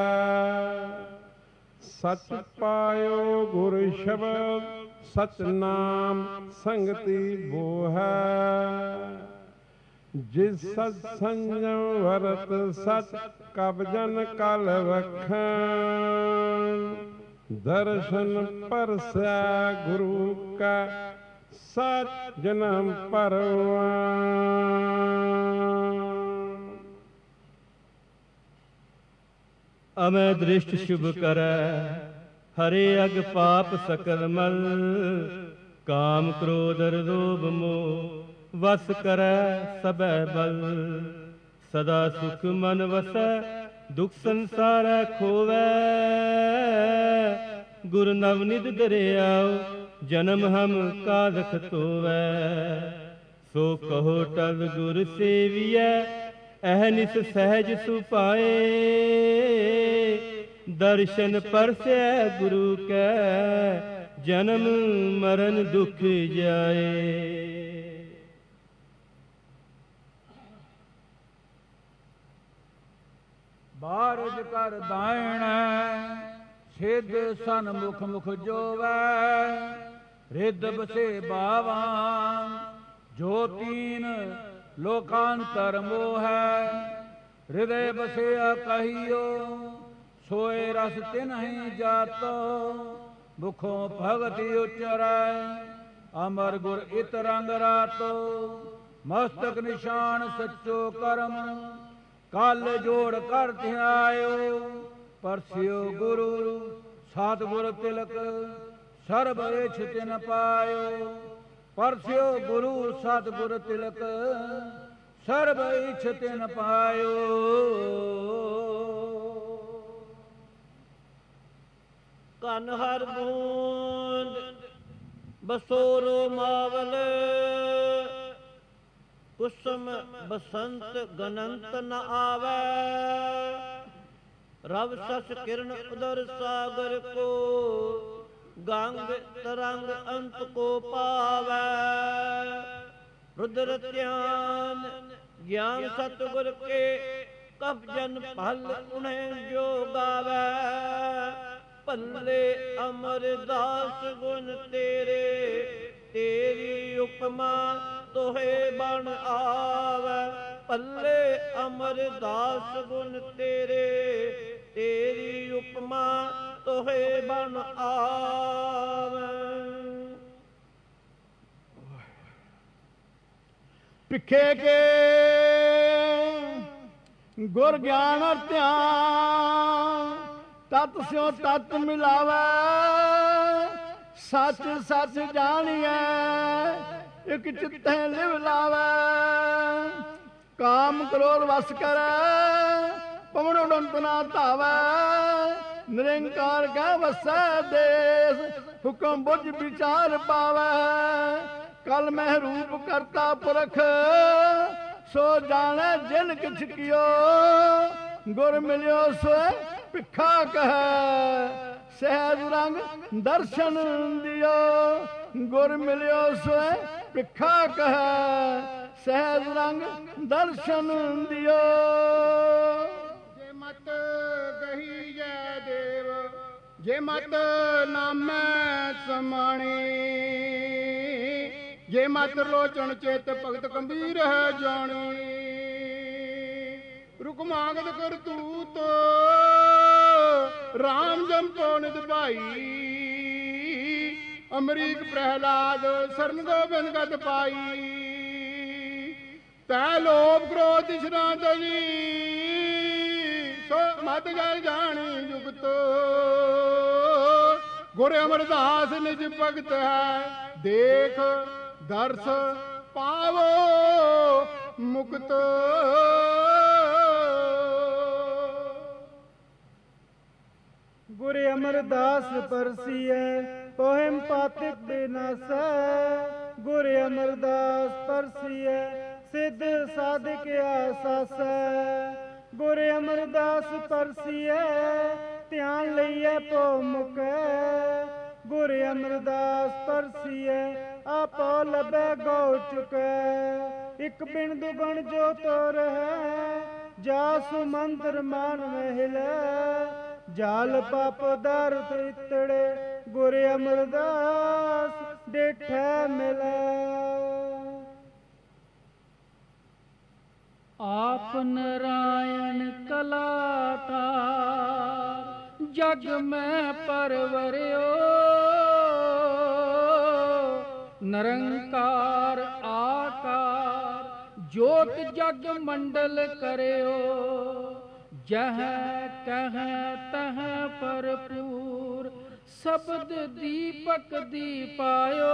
Speaker 1: ਸਚ ਪਾਇਓ ਗੁਰ ਸ਼ਬਦ ਸਚ ਨਾਮ ਸੰਗਤੀ ਬੋ ਹੈ ਜਿਸ ਸਤ ਸੰਜਮ ਵਰਤ ਸਚ ਕਬਜਨ ਕਲ ਵਖਣ ਦਰਸ਼ਨ ਪਰਸੈ ਗੁਰੂ ਕਾ ਸਚ ਜਨਮ ਪਰਵਾਨ
Speaker 7: ਅਮੈ ਦ੍ਰਿਸ਼ਟ ਸ਼ੁਭ ਕਰੈ ਹਰੇ ਅਗ ਪਾਪ ਸਕਲ ਮਲ ਕਾਮ ਕ੍ਰੋਧ ਲੋਭ ਮੋਹ ਵਸ ਕਰੈ ਸਭੈ ਬਲ ਸਦਾ ਸੁਖ ਮਨ ਵਸੈ ਦੁਖ ਸੰਸਾਰੈ ਖੋਵੈ ਗੁਰ ਨਵਨਿਧ ਦਰਿਆਉ ਜਨਮ ਹਮ ਕਾਦਖ ਧੋਵੈ ਸੋ ਕਹੋ ਟਲ ਗੁਰ ਸੇਵੀਐ ਅਹਨਿਸ ਸਹਿਜ ਸੁਪਾਏ ਦਰਸ਼ਨ ਪਰਸੈ ਗੁਰੂ ਕੈ ਜਨਮ ਮਰਨ ਦੁਖ ਜਾਏ
Speaker 8: ਬਾਰਜ ਕਰ ਦਾਇਣ ਸਿੱਧ ਸਨਮੁਖ ਮੁਖ ਜੋਵੈ ਰਿੱਧ ਬਸੇ ਬਾਵਾਂ ਜੋ ਤੀਨ ਲੋਕਾਂਤਰ ਮੋਹੈ ਹਿਰਦੇ ਬਸਿਆ ਕਹੀਓ ਸੋਏ ਰਸ ਤਿਨਹਿ ਜਾਤੋ ਮੁਖੋਂ ਭਗਤੀ ਉਚਰੈ ਅਮਰ ਗੁਰ ਇਤ ਰੰਗ ਰਾਤੋ ਮਸਤਕ ਨਿਸ਼ਾਨ ਸੱਚੋ ਕਰਮ ਕਲ ਜੋੜ ਕਰ ਧਿਆਇਓ ਪਰਸਿਓ ਗੁਰੂ ਸਤਿਗੁਰ ਤਿਲਕ ਸਰਬ ਇਛ ਤਿਨ ਪਾਇਓ ਪਰਸਿਓ ਗੁਰੂ ਸਤਿਗੁਰ ਤਿਲਕ ਸਰਬ ਇਛ ਤਿਨ ਪਾਇਓ
Speaker 2: ਕਨ ਹਰ ਬੂੰਦ ਬਸੋਰੋ ਮਾਵਲ ਕੁਸਮ ਬਸੰਤ ਗਨੰਤ ਨ ਆਵੈ, ਰਵ ਸਸ ਕਿਰਨ ਉਦਰ ਸਾਗਰ ਕੋ, ਗੰਗ ਤਰੰਗ ਅੰਤ ਕੋ ਪਾਵੈ। रुद्र ध्यान ज्ञान सतगुर के, कब जन फल उन्हें जो गावै। भल्ले अमरदास गुण तेरे, तेरी उपमा तोहे बन आवै। भल्ले अमरदास गुण तेरे, तेरी उपमा तोहे बन आवै।
Speaker 9: ਪਿੱਖੇ ਕੇ ਗੁਰ ਗਿਆਨ ਧਿਆਨ, ਤਤ ਸਿਓ ਤਤ ਮਿਲਾਵੈ। ਸੱਚ ਸੱਚ ਜਾਣੀਐ, ਇਕ ਚਿੱਤੈ ਲਿਵ ਲਾਵੈ। ਕਾਮ ਕ੍ਰੋਧ ਵਸ ਕਰੈ, ਪਵਨ ਉਡੰਤ ਨਾ ਧਾਵੈ। ਨਿਰੰਕਾਰ ਕੈ ਵਸੈ ਦੇਸ, ਹੁਕਮ ਬੁਝ ਵਿਚਾਰ ਪਾਵੈ। ਕਲ ਮਹਿ ਰੂਪ ਕਰਤਾ ਪੁਰਖ, ਸੋ ਜਾਣੈ ਜਿਨ ਕਿਛ ਕਿਓ। ਗੁਰ ਮਿਲਿਓ ਸੋਇ ਭਿਖਾ ਕਹੈ, ਸਹਿਜ ਰੰਗ ਦਰਸ਼ਨ ਦਿਓ। ਗੁਰ ਮਿਲਿਓ ਸੋਇ ਭਿਖਾ ਕਹੈ, ਸਹਿਜ ਰੰਗ ਦਰਸ਼ਨ ਦਿਓ।
Speaker 10: ਜੇ ਮਤ ਗਹੀ ਜੈ ਦੇਵ, ਜੇ ਮਤ ਨਾਮੈ ਸਮਾਣੀ। ਜੇ ਮਤ ਲੋਚਨ ਚਿਤ ਭਗਤ ਗੰਭੀਰ ਹੈ ਜਾਣੀ। ਰੁਕ ਮਾਗਦ ਕਰਤੂਤ, ਰਾਮ ਜੰਪੋ ਨਿਤ ਭਾਈ। ਅਮਰੀਕ ਪ੍ਰਹਿਲਾਦ ਸਰਨ ਗੋਬਿੰਦ ਗਤ ਪਾਈ। ਤੈ ਲੋਭ ਕ੍ਰੋਧ ਤਿਸਨਾ ਤਜੀ, ਸੋ ਮਤ ਜਲ ਜਾਣੀ ਜੁਗਤ। ਗੁਰ ਅਮਰਦਾਸ ਨਿਜ ਭਗਤ ਹੈ, ਦੇਖ ਦਰਸ ਪਾਵੋ ਮੁਕਤ।
Speaker 3: ਗੁਰ ਅਮਰਦਾਸ ਪਰਸੀਐ, ਪੋਹਿਮ ਪਾਤਿਕ ਬਿਨਾਸੈ। ਗੁਰ ਅਮਰਦਾਸ ਪਰਸੀਐ, ਸਿੱਧ ਸਾਧਿਕ ਆਸਾਸੈ। ਗੁਰ ਅਮਰਦਾਸ ਪਰਸੀਐ, ਧਿਆਨ ਲਈਐ ਪੋ ਮੁਕੈ। ਗੁਰ ਅਮਰਦਾਸ ਪਰਸੀਐ, ਆਪੋ ਲੱਭੈ ਗਉ ਚੁਕੈ। ਇਕ ਬਿਨ ਦੁਗਣ ਜੋ ਤੋਰ ਹੈ, ਜਾਸੁ ਮੰਤਰ ਮਾਨ ਮਹਿਲੈ। ਜਾਲ ਪਾਪ ਦਾਰੁ ਇਤੜੇ, ਗੁਰ ਅਮਰਦਾਸ ਡੇਠੈ ਮਿਲੈ।
Speaker 8: ਆਪ ਨਰਾਇਣ ਕਲਾਤਾਰ, ਜਗ ਮੈਂ ਪਰਵਰਿਓ। ਨਿਰੰਕਾਰ ਆਕਾਰ, ਜੋਤ ਜਗ ਮੰਡਲ ਕਰਿਓ। ਜਹ ਕਹਿ ਤਹ ਭਰਪੂਰ, ਸ਼ਬਦ ਦੀਪਕ ਦੀਪਾਇਓ।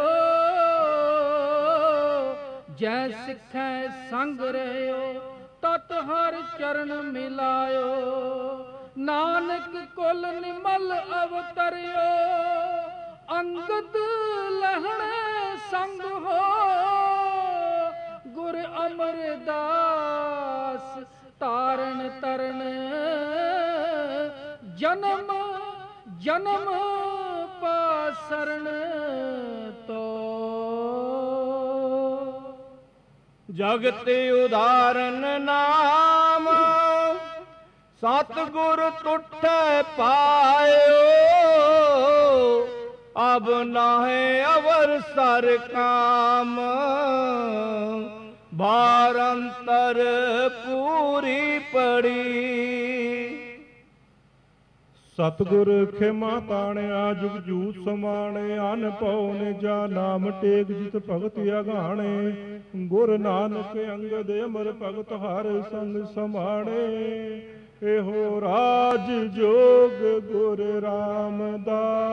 Speaker 8: ਜੈ ਸਿੱਖੈ ਸੰਗ ਰਹਿਓ, ਤਤ ਹਰ ਚਰਨ ਮਿਲਾਇਓ। ਨਾਨਕ ਕੁਲ ਨਿਮਲ ਅਵਤਰਿਓ, ਅੰਗਦ ਲਹਣੇ ਸੰਗ ਹੋ। ਗੁਰ ਅਮਰਦਾਸ ਤਾਰਨ ਤਰਨ, ਜਨਮ ਜਨਮ ਪਾਸਰਨ ਤੋ।
Speaker 6: ਜਗਤ ਉਦਾਰਨ ਨਾਮ, ਸਤਿਗੁਰ ਟੁੱਟੈ ਪਾਇਓ। ਅਬ ਨਾਹੇ ਅਵਰ ਸਰ ਕਾਮ, ਬਾਰ ਅੰਤਰ ਪੂਰੀ ਪੜੀ।
Speaker 1: ਸਤਿਗੁਰ ਖਿਮਾ ਤਾਣਿਆ, ਜੁਗ ਜੂਤ ਸਮਾਣੇ। ਅਨ ਪਉ ਨਿਜਾ ਨਾਮ ਟੇਕ, ਜਿਤ ਭਗਤ ਅਗਾਣੇ। ਗੁਰ ਨਾਨਕ ਅੰਗਦ ਅਮਰ ਭਗਤ, ਹਰ ਸੰਗ ਸਮਾਣੇ। ਇਹੋ ਰਾਜ ਜੋਗ ਗੁਰ ਰਾਮਦਾਸ,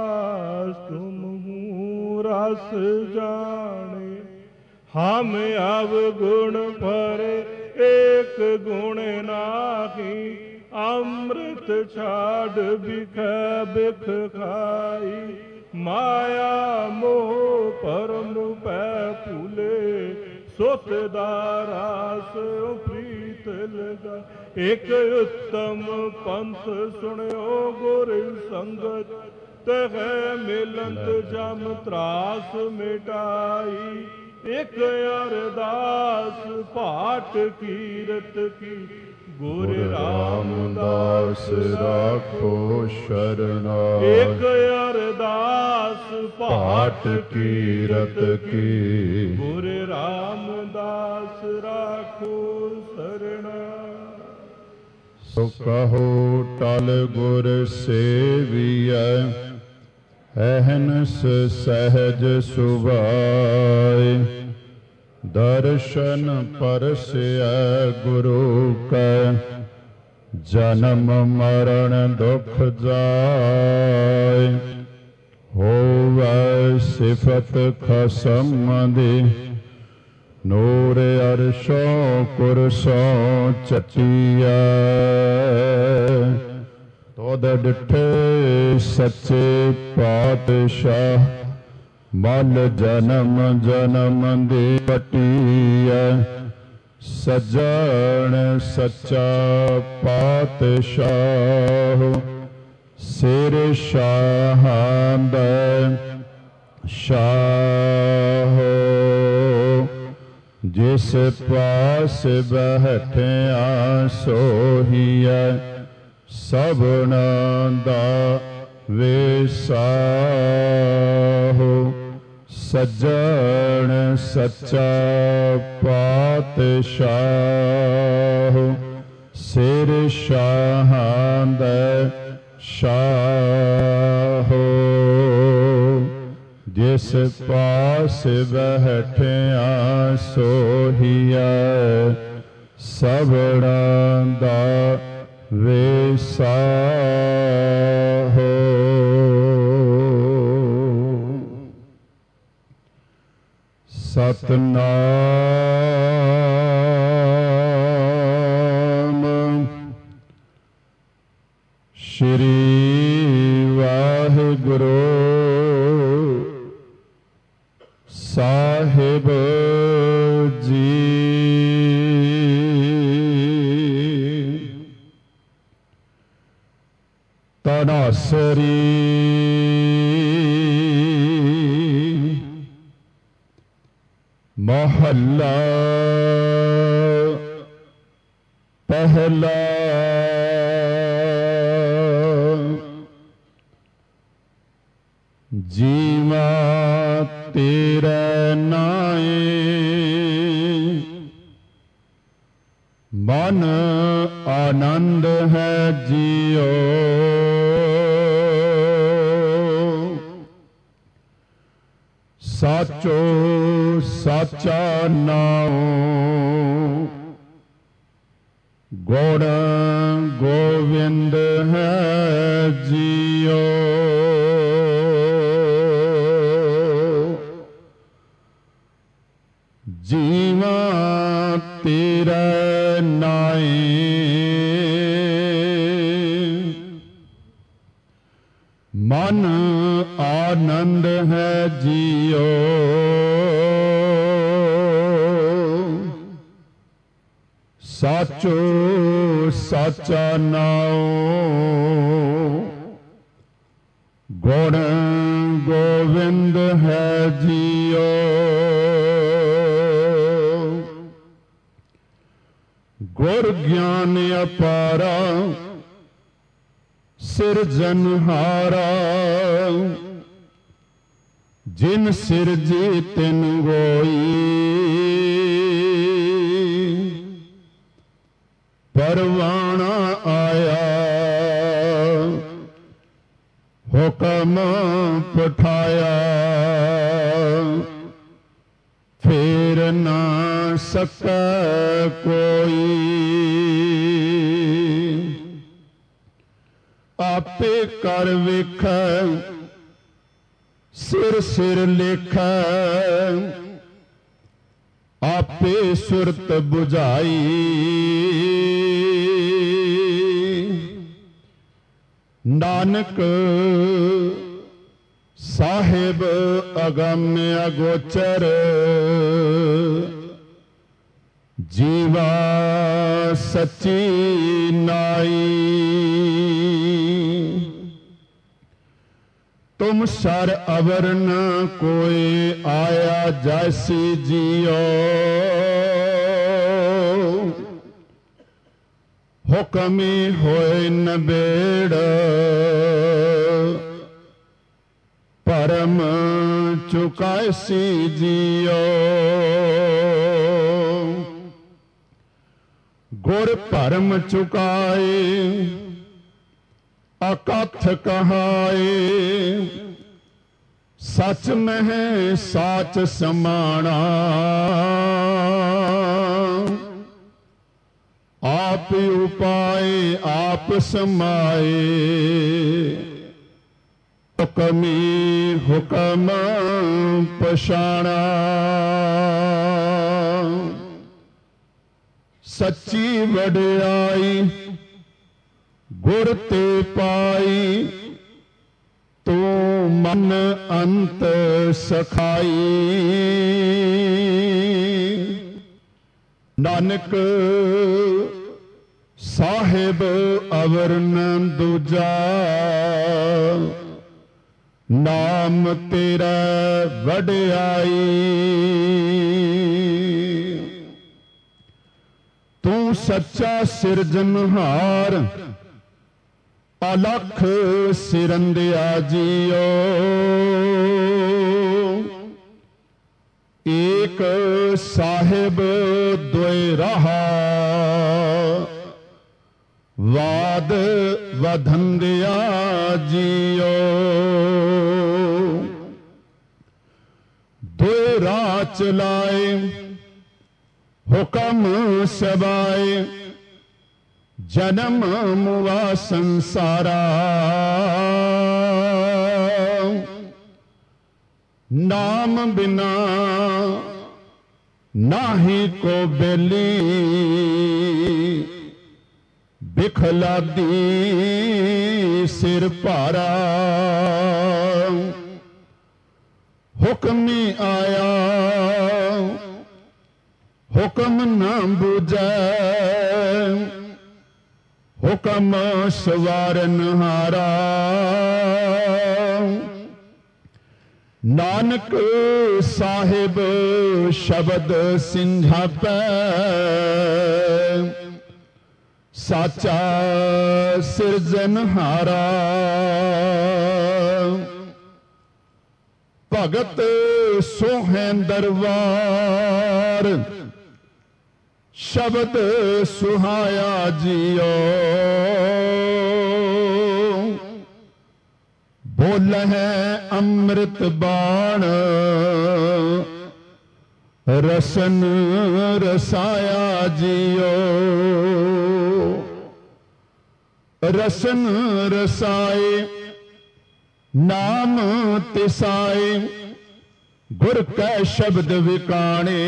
Speaker 1: ਤੁਮ ਰਸ ਜਾਣੇ। ਹਮ ਅਵਗੁਣ ਭਰੇ, ਏਕ ਗੁਣ ਨਾਹੀ। ਅੰਮ੍ਰਿਤ ਛਾੜ ਬਿਖੈ ਬਿਖ ਖਾਈ। ਮਾਇਆ ਮੋਹ ਪਰਮ ਪੈ ਭੂਲੇ, ਸੁਤ ਦਾ ਰਾਸ ਪ੍ਰੀਤ ਲਗਾ। ਇਕ ਉੱਤਮ ਪੰਥ ਸੁਣਿਓ ਗੁਰ ਸੰਗਤ, ਤਹਿ ਮਿਲੰਤ ਜਮ ਤਰਾਸ ਮਿਟਾਈ। ਇਕ ਅਰਦਾਸ ਪਾਠ ਕੀਰਤ ਕੀ, ਗੁਰ ਰਾਮਦਾਸ ਰਾਖੋ ਸ਼ਰਨਾਈ। ਇਕ ਅਰਦਾਸ ਪਾਠ ਕੀਰਤ ਕੀ, ਗੁਰ ਰਾਮਦਾਸ ਰਾਖੋ ਸ਼ਰਨਾਈ।
Speaker 10: ਸੋ ਕਹੋ ਟਲ ਗੁਰ ਸੇਵੀਐ, ਅਹਨਸ ਸਹਿਜ ਸੁਭਾਏ। ਦਰਸ਼ਨ ਪਰਸੈ ਗੁਰੂ ਕੈ, ਜਨਮ ਮਰਨ ਦੁਖ ਜਾਏ। ਹੋਵੈ ਸਿਫਤ ਖਸਮ ਦੀ, ਨੂਰ ਅਰਸ਼ੋਂ ਕੁਰਸੋਂ ਚਚੀਐ। ਤੋਦ ਡਿਠੇ ਸੱਚੇ ਪਾਤਸ਼ਾਹ, ਮਲ ਜਨਮ ਜਨਮ ਦੀ ਵਟੀਐ। ਸਜਣ ਸੱਚਾ ਪਾਤਸ਼ਾਹ, ਸਿਰ ਸ਼ਾਹਾਂ ਦਾ ਸ਼ਾਹ। ਜਿਸ ਪਾਸ ਬੈਠਿਆ ਸੋਹੀਐ, ਸਭਨਾਂ ਦਾ ਵਿਸਾਹੋ। ਸੱਜਣ ਸੱਚਾ ਪਾਤਸ਼ਾਹ, ਸਿਰ ਸ਼ਾਹਾਂ ਦਾ ਸ਼ਾਹ। ਜਿਸ ਪਾਸ ਬੈਠਿਆ ਸੋਹੀਐ, ਸਭਨਾਂ ਦਾ ਵਿਸਾਹੋ। ਸਤਨਾਮ ਸ਼੍ਰੀ ਵਾਹਿਗੁਰੂ ਸਾਹਿਬ ਜੀ। ਤਨਾਸਰੀ ਮਹੱਲਾ ਪਹਿਲਾ। ਜੀਵਾ ਤੇਰੇ ਨਾਏ, ਮਨ ਆਨੰਦ ਹੈ ਜੀਓ। ਸਾਚੋ ਸਾਚਾ ਨਾਉ, ਗੁਣ ਗੋਵਿੰਦ ਹੈ ਜੀਓ। ਜੀਵਾ ਤੇਰੇ ਨਾਏ, ਮਨ ਆਨੰਦ ਹੈ ਜੀਓ। ਸਾਚੋ ਸਾਚਾ ਨਾਉ, ਗੁਣ ਗੋਵਿੰਦ ਹੈ ਜੀਓ। ਗੁਰ ਗਿਆਨ ਅਪਾਰਾ, ਸਿਰਜਨਹਾਰਾ। ਜਿਨ ਸਿਰਜੀ ਤਿਨ ਗੋਈ, ਪਰਵਾਣਾ ਆਇਆ ਹੁਕਮ ਪਠਾਇਆ। ਫੇਰ ਨਾ ਸਕੈ ਕੋਈ, ਆਪੇ ਕਰ ਵੇਖੈ ਸਿਰ ਸਿਰ ਲੇਖੈ। ਆਪੇ ਸੁਰਤ ਬੁਝਾਈ, ਨਾਨਕ ਸਾਹਿਬ ਅਗੰਮ ਅਗੋਚਰ। जीवा सच्ची नाई, तुम सर अवर न कोई आया जैसी जियो, हुक्मी होए नबेड़ परम चुकासी जियो, गुर परम चुकाए अकथ कहाए, सच में साच समाना, आप उपाय आप समाए, हुक्मी हुक्म पछाणा, सच्ची वडियाई गुर ते पाई, तू मन अंत सखाई, नानक साहिब अवर न दूजा, नाम तेरा वडियाई, तू सच्चा सिरजनहार अलख सिरंदिया जियो, एक साहिब दोय रहा, वाद वधंदिया जियो, दोय राह चलाए हुक्म सबाए, जन्म मुआ संसारा, नाम बिना नाही को बेली, बिखला दी सिर पारा, हुक्मी आया हुक्म न बूझै, हुक्म सवारन हारा, नानक साहिब शब्द सिंझापै, साचा सिरजनहारा, भगत सोहें दरबार, शब्द सुहाया जियो, बोल है अमृत बाण, रसन रसाया जियो, रसन रसाए नाम तिसाए, गुर कै शब्द विकाणे,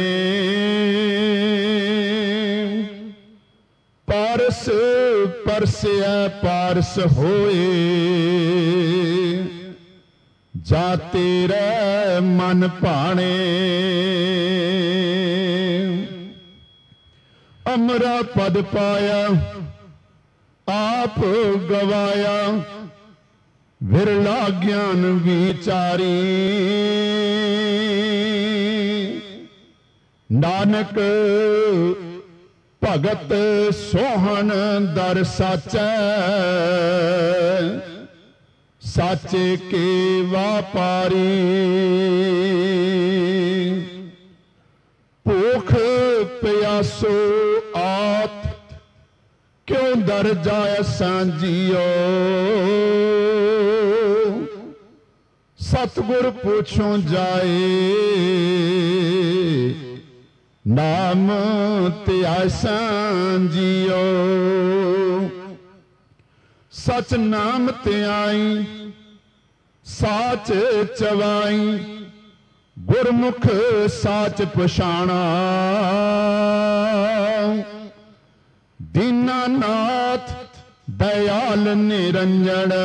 Speaker 10: पारस परसिया पारस होए, जा तेरा मन भाणे, अमरा पद पाया आप गवाया, विरला ज्ञान विचारी, नानक भगत सोहन दर साचै, साचे के व्यापारी, भूख प्यासो आत क्यों दर जाय सांझियो, सतगुर पूछो जाए, नाम त्याय सांझियो, सच नाम त्याई साच चवाई, गुरमुख साच पछाणा, दीनानाथ दयाल निरंजन,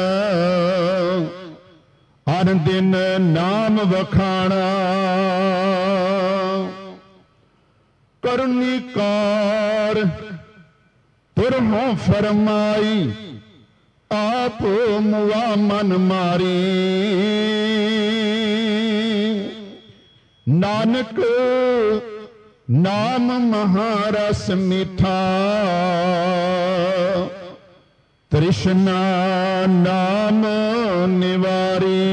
Speaker 10: हर दिन नाम वखाणा, करनिकार तुरहों फरमाई आप मुआ मन मारी। नानक नाम महारस मीठा तृष्णा नाम निवारी।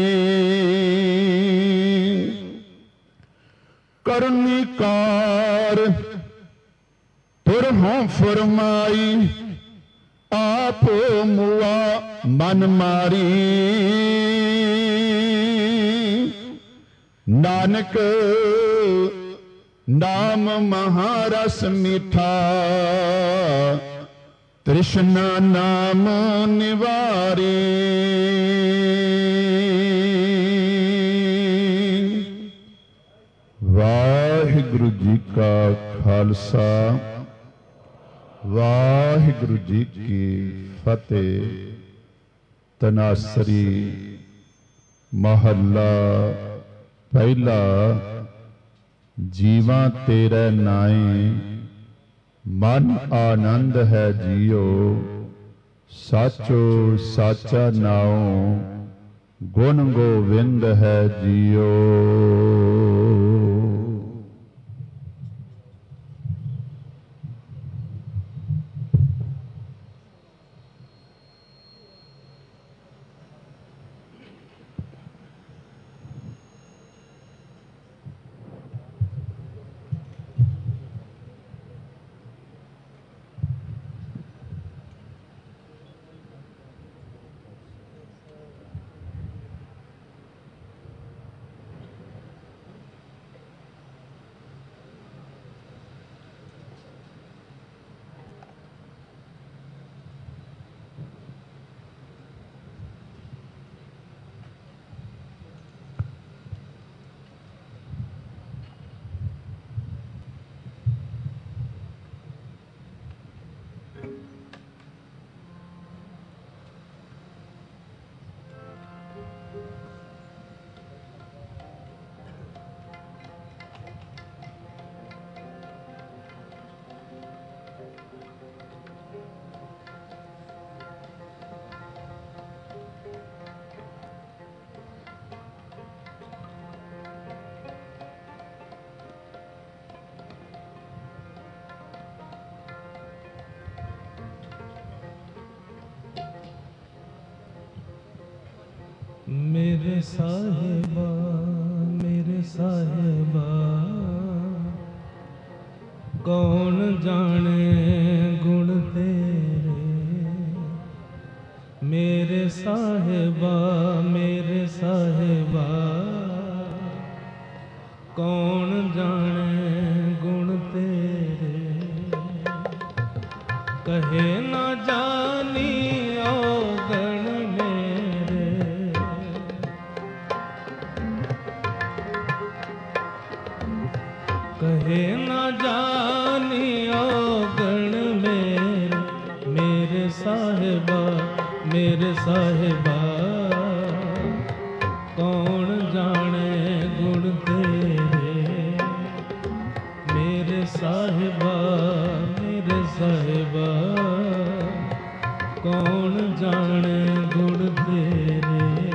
Speaker 10: करनिकार तुरहों फरमाई आप मुआ मन मारी। नानक नाम महारस मीठा तृष्णा नाम निवारी। वाहिगुरु जी का खालसा वाहिगुरु जी की फतेह। तनासरी महला पहला। जीवा तेरे नाए मन आनंद है जियो। साचो साचा नाओ गुण गोविंद है जियो।
Speaker 1: मेरे साहिबा कौन जाने गुण तेरे। मेरे साहिबा कौन जाने गुण तेरे। कहे ना जानी औगण कहे न जानियो गण मेरे साहिबा कौन जाने गुण तेरे। मेरे साहिबा कौन जाने गुण तेरे।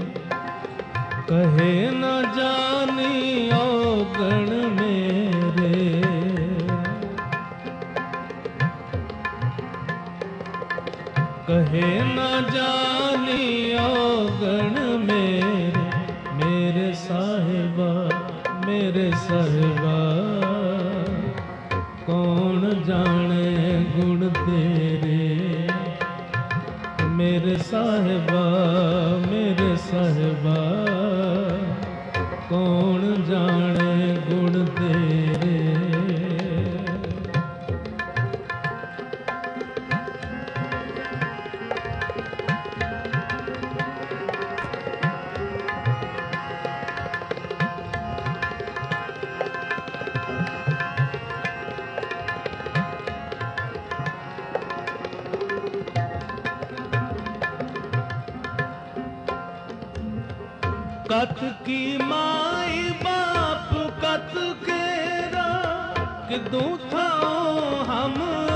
Speaker 1: कहे न जानियो गण कहे न जानियो गण मेरे साहिबा कौन जाने गुण तेरे। मेरे साहिबा कौन जाने गुण तेरे। कत की माई बाप कत केरा किदू थाओ हम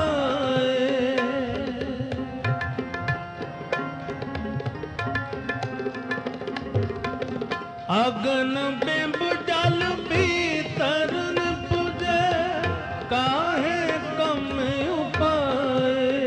Speaker 1: अगन बिंब जल भीतर न पुजे काहे कम उपाय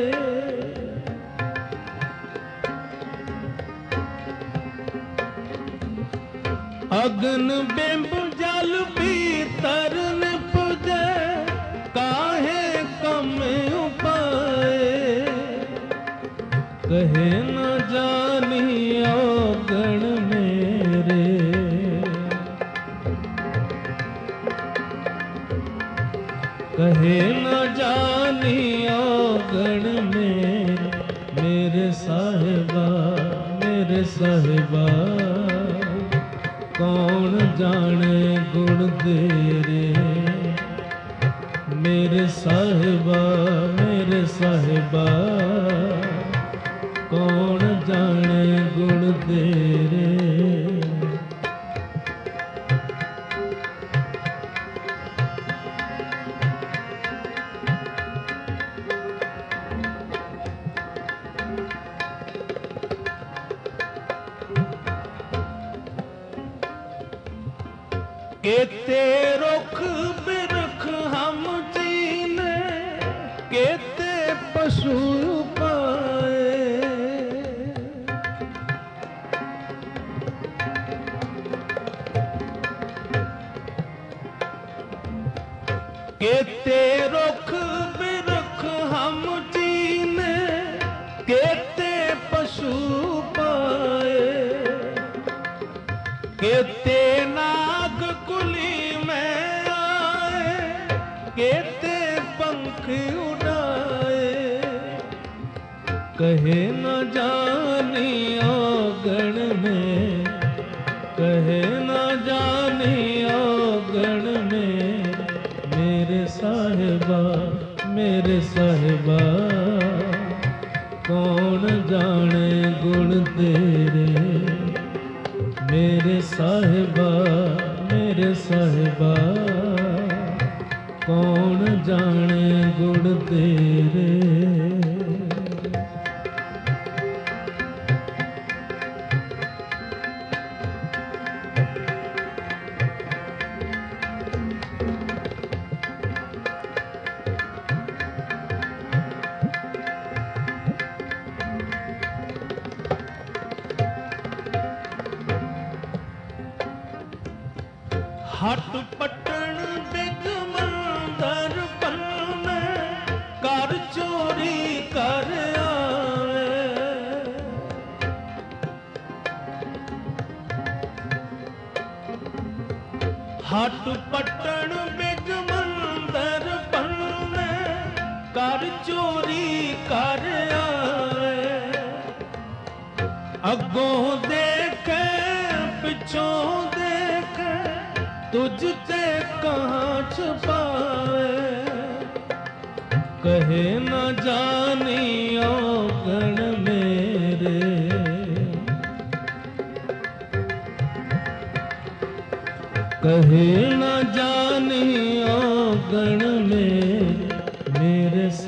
Speaker 1: अगन बिंब जल भीतर न पुजे काहे कम उपाय कहे न जानी अगन मेरे कहे न जानी अगन मेरे साहिबा कौन जाने गुण तेरे मेरे साहिबा कौन जाने गुण तेरे केते रुख बिरख हम जीने केते पशु पाए केते रुख बिरख हम जीने केते पशु पाए केते नाग कुली में आए केते पंख उड़ाए कहे न जानी अगन में कहे न जानी अगन में मेरे साहिबा कौन जाने गुण तेरे मेरे साहिबा कौन जाने गुण तेरे हट पटन बिगमंदर बन कर चोरी कर आए हट पटन बिगमंदर बन कर चोरी कर आए अगों देखे पिछों देखे तुझते कहाँ छुपाए कहे न जानी अगन मेरे कहे न जानी अगन मेरे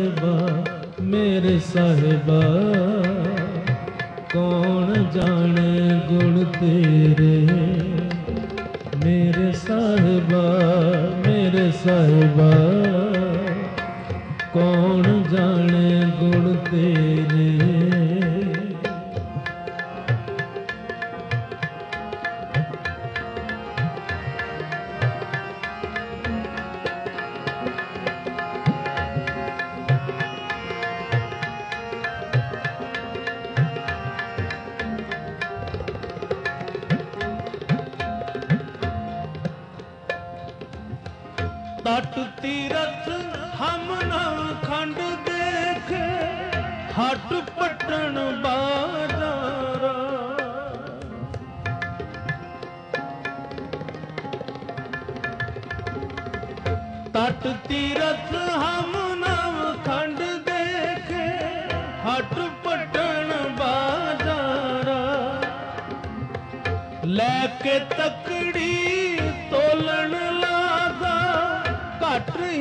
Speaker 1: साहिबा कौन जाने गुण तेरे मेरे साहिबा कौन जाने गुण तेरे तट तीरथ हम नव खंड देख हट पटन बाजारा तट तीरथ हम नव खंड देख हट पटन बाजारा लेके तकड़ी तोलन लागा घट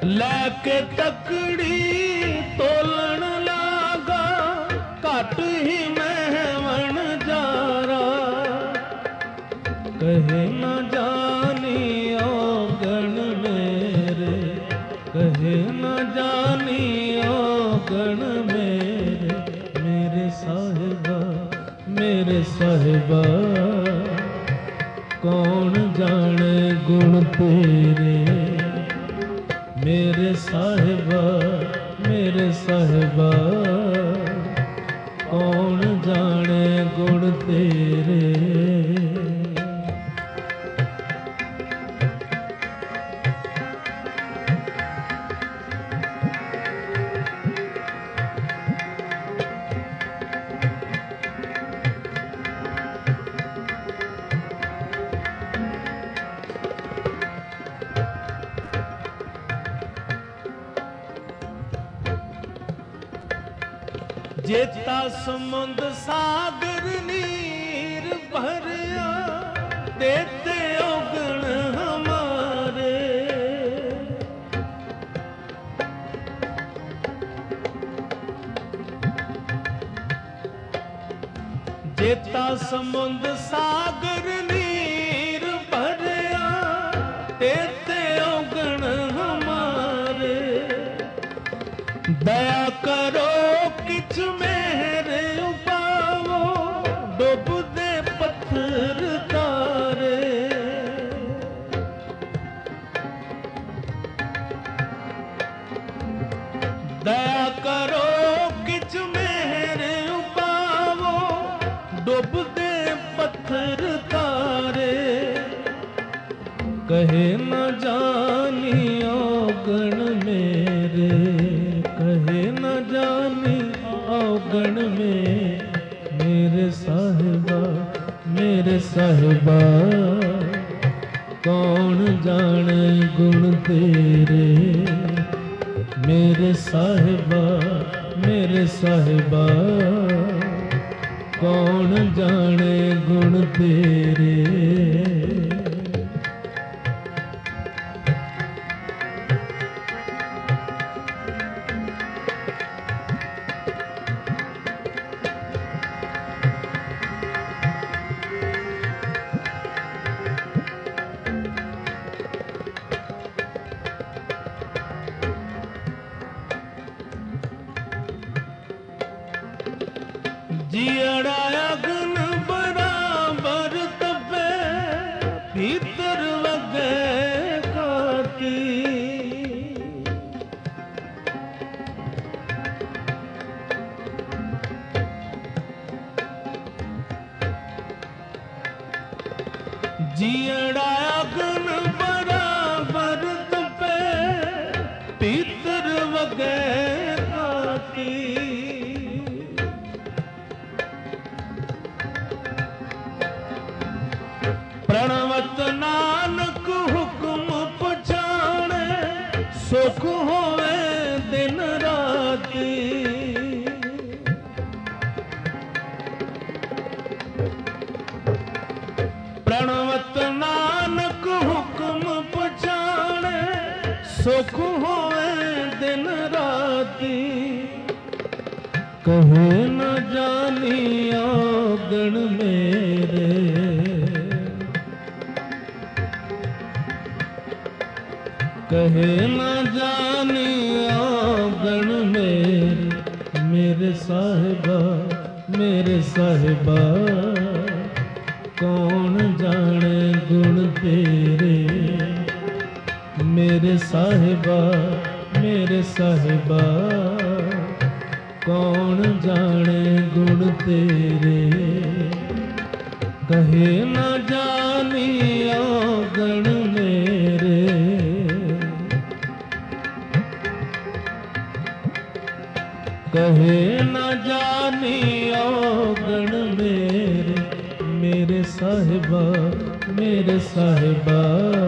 Speaker 1: ਲੈਕੇ ਤਕੜੀ ਤੋਲਣ ਲਾਗਾ ਘਟ ਹੀ ਮਹਿਵਣ ਜਾਰਾ ਕਹੇ ਨਾ ਜਾਨੀ ਔਗਣ ਮੇਰੇ ਕਹੇ ਨਾ ਜਾਨੀ ਔਗਣ ਮੇਰੇ ਮੇਰੇ ਸਾਹਿਬਾ ਕੌਣ ਜਾਣੇ ਗੁਣ ਤੇਰੇ ਮੇਰੇ ਸਾਹਿਬਾ ਕੌਣ ਜਾਣੇ ਗੁਣ ਤੇਰੇ जेता समुंद सागर नीर भरिया देते औगण हमारे जेता समुंद सागर नीर भरिया देते औगण हमारे दया करो किछ मेरे उपावो डुबदे पत्थर तारे दया करो किछ मेरे उपावो डुबदे पत्थर तारे कहे न जानी औगण मेरे कहे न जानी औगण में मेरे साहिबा कौन जाने गुण तेरे मेरे साहिबा कौन जाने गुण तेरे जियड़ा अग्न बराबर तपे भीतर वगे काती जियड़ा अग्न बराबर तपे भीतर वगे काती प्रणवत नानक हुक्म पछाणे सुख होवे दिन राती प्रणवत नानक हुक्म पछाणे सुख होवे दिन राती कहे न जानी औगण मेरे कहे न जानी औगण मेरे साहिबा कौन जाने गुण तेरे मेरे साहिबा कौन जाने गुण तेरे कहे न जानी औगण मेरे कहे न जानी औगण मेरे साहिबा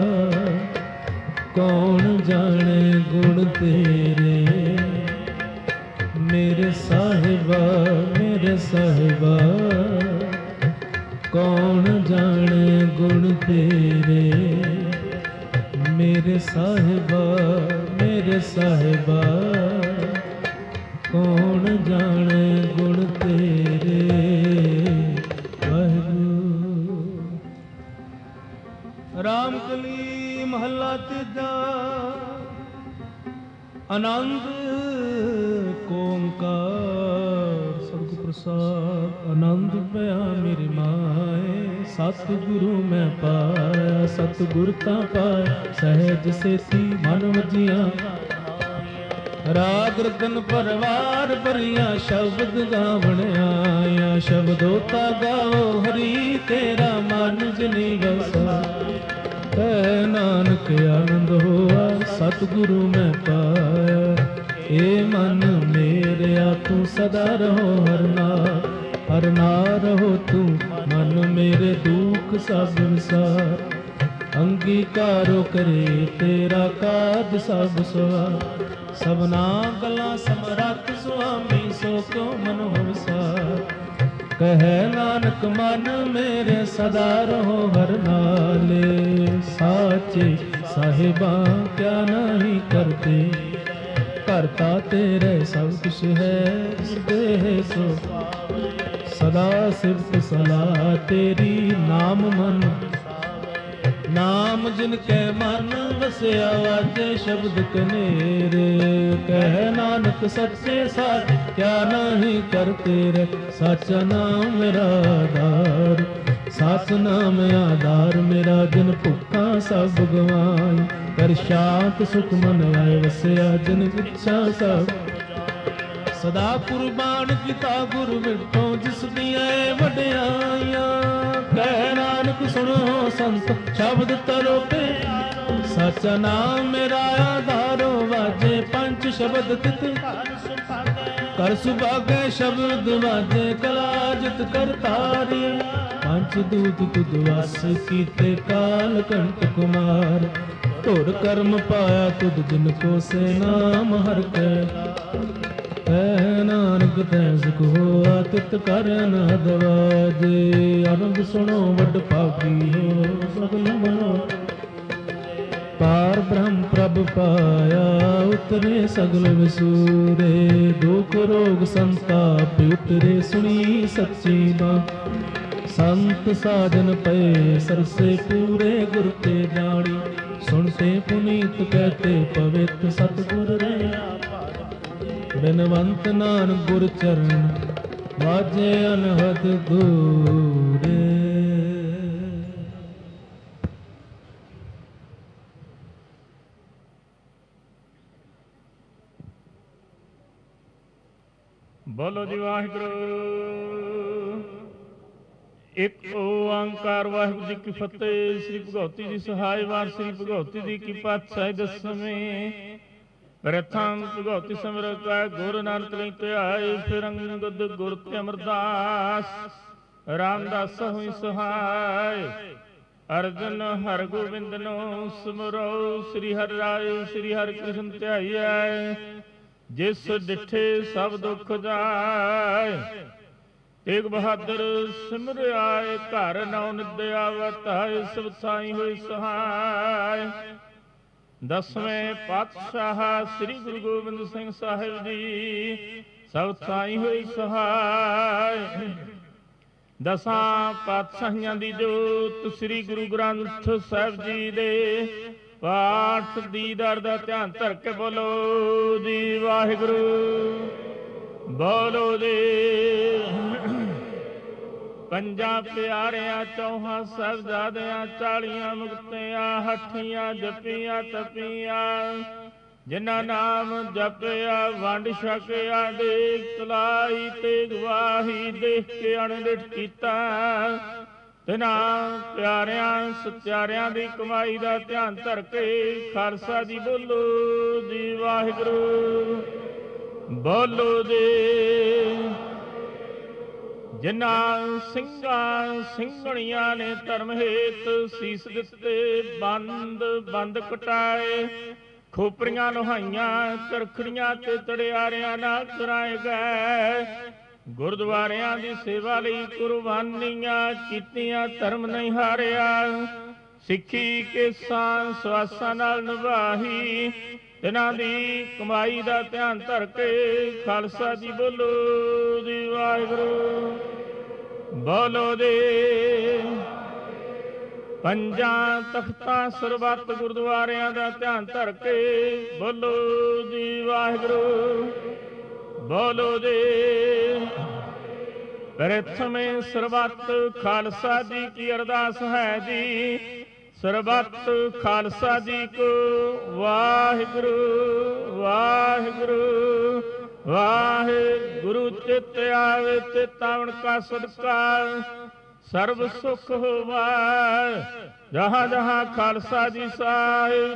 Speaker 1: कौन जाने गुण तेरे मेरे साहिबा कौन जाने गुण तेरे ਮੇਰੇ ਸਾਹਿਬਾ ਕੌਣ ਜਾਣੇ ਗੁਣ ਤੇਰੇ ਵਾਹਿਗੁਰੂ। ਰਾਮ ਕਲੀ ਮਹੱਲਾ ਤੀਜਾ। ਆਨੰਦ ਓੰਕਾਰ ਸਤਿਗੁਰ ਪ੍ਰਸਾਦ। ਆਨੰਦ ਪਿਆ ਮੇਰੀ ਮਾਏ ਸਤਿਗੁਰੂ ਮੈਂ ਪਾਇਆ। ਸਤਿਗੁਰ ਤਾਂ ਪਾਇਆ ਸਹਿਜ ਸੇਤੀ ਮਨ ਵਜੀਆਂ। ਰਾਗ ਰਤਨ ਪਰਵਾਰ ਭਰੀਆਂ ਸ਼ਬਦ ਗਾਵਣ ਆਇਆ। ਸ਼ਬਦੋ ਤਾ ਗਾਓ ਹਰੀ ਤੇਰਾ ਮਨ ਜਿਨੀ ਵਸਾ। ਕਹਿ ਨਾਨਕ ਆਨੰਦ ਹੋਆ ਸਤਿਗੁਰੂ ਮੈਂ ਪਾਇਆ। ਏ ਮਨ ਮੇਰਿਆ ਤੂੰ ਸਦਾ ਰਹੋ ਹਰ ਨਾਮ ਰਹੋ ਤੂੰ ਮਨ ਮੇਰੇ ਦੁੱਖ ਸਭ ਵਿਸਾਰ। ਅੰਗੀਕਾਰੋ ਕਰੇ ਤੇਰਾ ਕਾਜ ਸਭ ਸਵਾਰ। ਸਭਨਾ ਗੱਲਾਂ ਸਮਰੱਥ ਸੁਆਮੀ ਸੋ ਕੋ ਮਨ ਵਿਸਾਰ। ਕਹਿ ਨਾਨਕ ਮਨ ਮੇਰੇ ਸਦਾ ਰਹੋ ਹਰ ਨਾਲੇ। ਸਾਚੇ ਸਾਹਿਬਾ ਕਿਆ ਨਹੀਂ ਕਰਤੇ ਕਰਤਾ ਤੇਰੇ ਸਭ ਕੁਛ ਹੈ ਦੇਹ ਸੋ। ਸਦਾ ਸਿਫਤ ਸਲਾਹ ਤੇਰੀ ਨਾਮ ਮਨ ਨਾਮ ਜਿਨ ਕੈ ਮਨ ਵਸਿਆ ਵਾਜੇ ਸ਼ਬਦ ਕਨੇਰੇ। ਕਹਿ ਨਾਨਕ ਸੱਚੇ ਸਾਚ ਕਿਆ ਨਹੀਂ ਕਰਤੇ ਰੇ। ਸਾਚਾ ਨਾਮ ਮੇਰਾ ਆਧਾਰ ਸਚ ਨਾਮ ਆਧਾਰ ਮੇਰਾ। ਜਿਨ ਭੁੱਖਾਂ ਸਭ ਗਵਾਈ ਕਰ ਸ਼ਾਂਤ ਸੁਖ ਮਨ ਆਏ ਵਸਿਆ। ਜਿਨ ਇੱਛਾ ਸਭ ਸਦਾ ਕੁਰਬਾਨ ਕੀਤਾ ਗੁਰ ਮਿੱਠੋ ਜਿਸ ਦੀਆਂ ਵਡਿਆਈਆਂ। ਕਹਿ ਨਾਨਕ ਸੁਣੋ ਸੰਤ ਸ਼ਬਦ ਤਰੋ ਤੇ। ਸੱਚਾ ਨਾਮ ਮੇਰਾ ਆਧਾਰੋ ਵਾਜੇ ਪੰਜ ਸ਼ਬਦ ਤਿਤ। ਕਰ ਸੁਭਾਗੇ ਸ਼ਬਦ ਵਾਜੇ ਕਲਾ ਜਿਤ ਕਰਤਾਰੀ। ਪੰਜ ਦੂਤ ਤੁਧ ਵਸ ਕੀਤੇ ਕਾਲ ਕੰਟ ਕੁਮਾਰ। ਧੁਰ ਕਰਮ ਪਾਇਆ ਤੁਧ ਜਿਨ ਕੋ ਸੇ ਨਾਮ ਹਰਿ ਕੈ। ਕਹਿ ਨਾਨਕ ਤੈ ਸੁਖ ਹੋਆ ਤਿਤ ਕਰ ਨਾ ਦਵਾਜੇ। ਆਨੰਦ ਸੁਣੋ ਵੱਡ ਭਾਗੀ ਹੋ ਸਗਲ ਮਨੋ। ਪਾਰ ਬ੍ਰਹਮ ਪ੍ਰਭ ਪਾਇਆ ਉਤਰੇ ਸਗਲ ਵਿਸੂਰੇ। ਦੁਖ ਰੋਗ ਸੰਤਾਪ ਉਤਰੇ ਸੁਣੀ ਸੱਚੀ ਬਾਤ। ਸੰਤ ਸਾਜਨ ਪਏ ਸਰਸੇ ਪੂਰੇ ਗੁਰ ਤੇ ਜਾਣੀ। ਸੁਣਤੇ ਪੁਨੀਤ ਕਹਤੇ ਪਵਿੱਤ ਸਤਿਗੁਰ ਰੇ। ਬਿਨਵੰਤ ਨਾਨਕ ਗੁਰ ਚਰਨ ਵਾਜੇ ਅਨਹਦ ਦੂਰੇ।
Speaker 2: ਬੋਲੋ ਜੀ ਵਾਹਿਗੁਰੂ। ਇੱਕ ਓੰਕਾਰ ਵਾਹਿਗੁਰੂ ਜੀ ਕੀ ਫਤਿਹ। ਸ੍ਰੀ ਭਗਉਤੀ ਜੀ ਸਹਾਇ ਵਾਰ ਸ੍ਰੀ ਭਗਉਤੀ ਜੀ ਕੀ ਪਾਤਸ਼ਾਹੀ ਦਸਵੇਂ। ਪ੍ਰਥਮ ਭਗਉਤੀ ਸਿਮਰ ਕੈ ਗੁਰੂ ਨਾਨਕ ਲਈ ਧਿਆਏ। ਫਿਰ ਅੰਗਦ ਗੁਰ ਤੇ ਅਮਰਦਾਸ ਰਾਮਦਾਸ ਹੋਈ ਸਹਾਇ। ਅਰਜਨ ਹਰਿ ਗੋਬਿੰਦ ਨੂੰ ਸਿਮਰੋ। ਸ੍ਰੀ ਹਰਿ ਰਾਏ ਸ੍ਰੀ ਹਰਿ ਕ੍ਰਿਸ਼ਨ ਧਿਆਈਐ। ਜਿਸ ਡਿਠੇ ਸਭ ਦੁੱਖ ਜਾਏ। ਤੇਗ ਬਹਾਦਰ ਸਿਮਰਿਆਏ ਘਰ ਨੌ ਨਿਦਿਆ ਵਤਾਏ। ਸਭ ਸਾਈ ਹੋਈ ਸਹਾਇ। ਦਸਵੇਂ ਪਾਤਸ਼ਾਹ ਸ੍ਰੀ ਗੁਰੂ ਗੋਬਿੰਦ ਸਿੰਘ ਸਾਹਿਬ ਜੀ ਸਭ ਥਾਈ ਹੋਈ ਸਹਾਇ। ਦਸਾਂ ਪਾਤਸ਼ਾਹੀਆਂ ਦੀ ਜੋਤ ਸ੍ਰੀ ਗੁਰੂ ਗ੍ਰੰਥ ਸਾਹਿਬ ਜੀ ਦੇ ਪਾਠ ਦੀਦਾਰ ਦਾ ਧਿਆਨ ਧਰ ਕੇ ਬੋਲੋ ਜੀ ਵਾਹਿਗੁਰੂ। ਬੋਲੋ ਜੀ। ਪੰਜਾਂ ਪਿਆਰਿਆਂ ਚੌਹਾਂ ਸਾਹਿਬਜ਼ਾਦਿਆਂ 40 ਮੁਕਤਿਆਂ ਹੱਠੀਆਂ ਜਪੀਆਂ ਤਪੀਆਂ। ਜਿਨ੍ਹਾਂ ਨਾਮ ਜਪਿਆ ਵੰਡ ਛਕਿਆ ਦੇਖ ਤਲਾਈ ਤੇ ਗਵਾਹੀ ਦੇਖ ਕੇ ਅਣਡਿਠ ਕੀਤਾ। ਤਿਨਾਂ ਪਿਆਰਿਆਂ ਸਚਿਆਰਿਆਂ ਦੀ ਕਮਾਈ ਦਾ ਧਿਆਨ ਧਰ ਕੇ ਖਾਲਸਾ ਜੀ ਬੋਲੋ ਜੀ ਵਾਹਿਗੁਰੂ। ਬੋਲੋ ਜੀ। ਜਿਨ੍ਹਾਂ ਸਿੰਘਾਂ ਸਿੰਘਣੀਆਂ ਨੇ ਧਰਮ ਹੇਤ ਸੀਸ ਦਿੱਤੇ ਬੰਦ ਕਟਾਏ। ਖੋਪਰੀਆਂ ਲੋਹਾਈਆਂ ਚਰਖੜੀਆਂ ਤੇ ਤੜਿਆਰਿਆਂ ਨਾਲ ਕਰਾਏ ਗਏ। ਗੁਰਦੁਆਰਿਆਂ ਦੀ ਸੇਵਾ ਲਈ ਕੁਰਬਾਨੀਆਂ ਕੀਤੀਆਂ ਧਰਮ ਨਹੀਂ ਹਾਰਿਆ।
Speaker 1: ਸਿੱਖੀ ਕੇਸਾਂ ਸਵਾਸਾਂ ਨਾਲ ਨਿਭਾਹੀ, ਤਿਨਾਂ ਦੀ ਕਮਾਈ ਦਾ ਧਿਆਨ ਧਰ ਕੇ ਖਾਲਸਾ ਜੀ ਬੋਲੋ ਜੀ ਵਾਹਿਗੁਰੂ। ਬੋਲੋ ਜੀ। ਪੰਜਾਂ ਤਖਤਾਂ ਸਰਬੱਤ ਗੁਰਦੁਆਰਿਆਂ ਦਾ ਧਿਆਨ ਧਰ ਕੇ ਬੋਲੋ ਜੀ ਵਾਹਿਗੁਰੂ। ਬੋਲੋ ਜੀ। ਪ੍ਰਥਮੇ ਸਰਬੱਤ ਖਾਲਸਾ ਜੀ ਕੀ ਅਰਦਾਸ ਹੈ ਜੀ। ਸਰਬੱਤ ਖਾਲਸਾ ਜੀ ਕੋ ਵਾਹਿਗੁਰੂ ਵਾਹਿਗੁਰੂ ਵਾਹਿਗੁਰੂ। ਚਿਤ ਆਵੇ ਚੇਤਾਵਨ ਕਾ ਸਦਕਾ ਸਰਬ ਸੁਖ ਹੋਵੈ। ਜਹਾਂ ਜਹਾਂ ਖਾਲਸਾ ਜੀ ਸਾਹਿਬ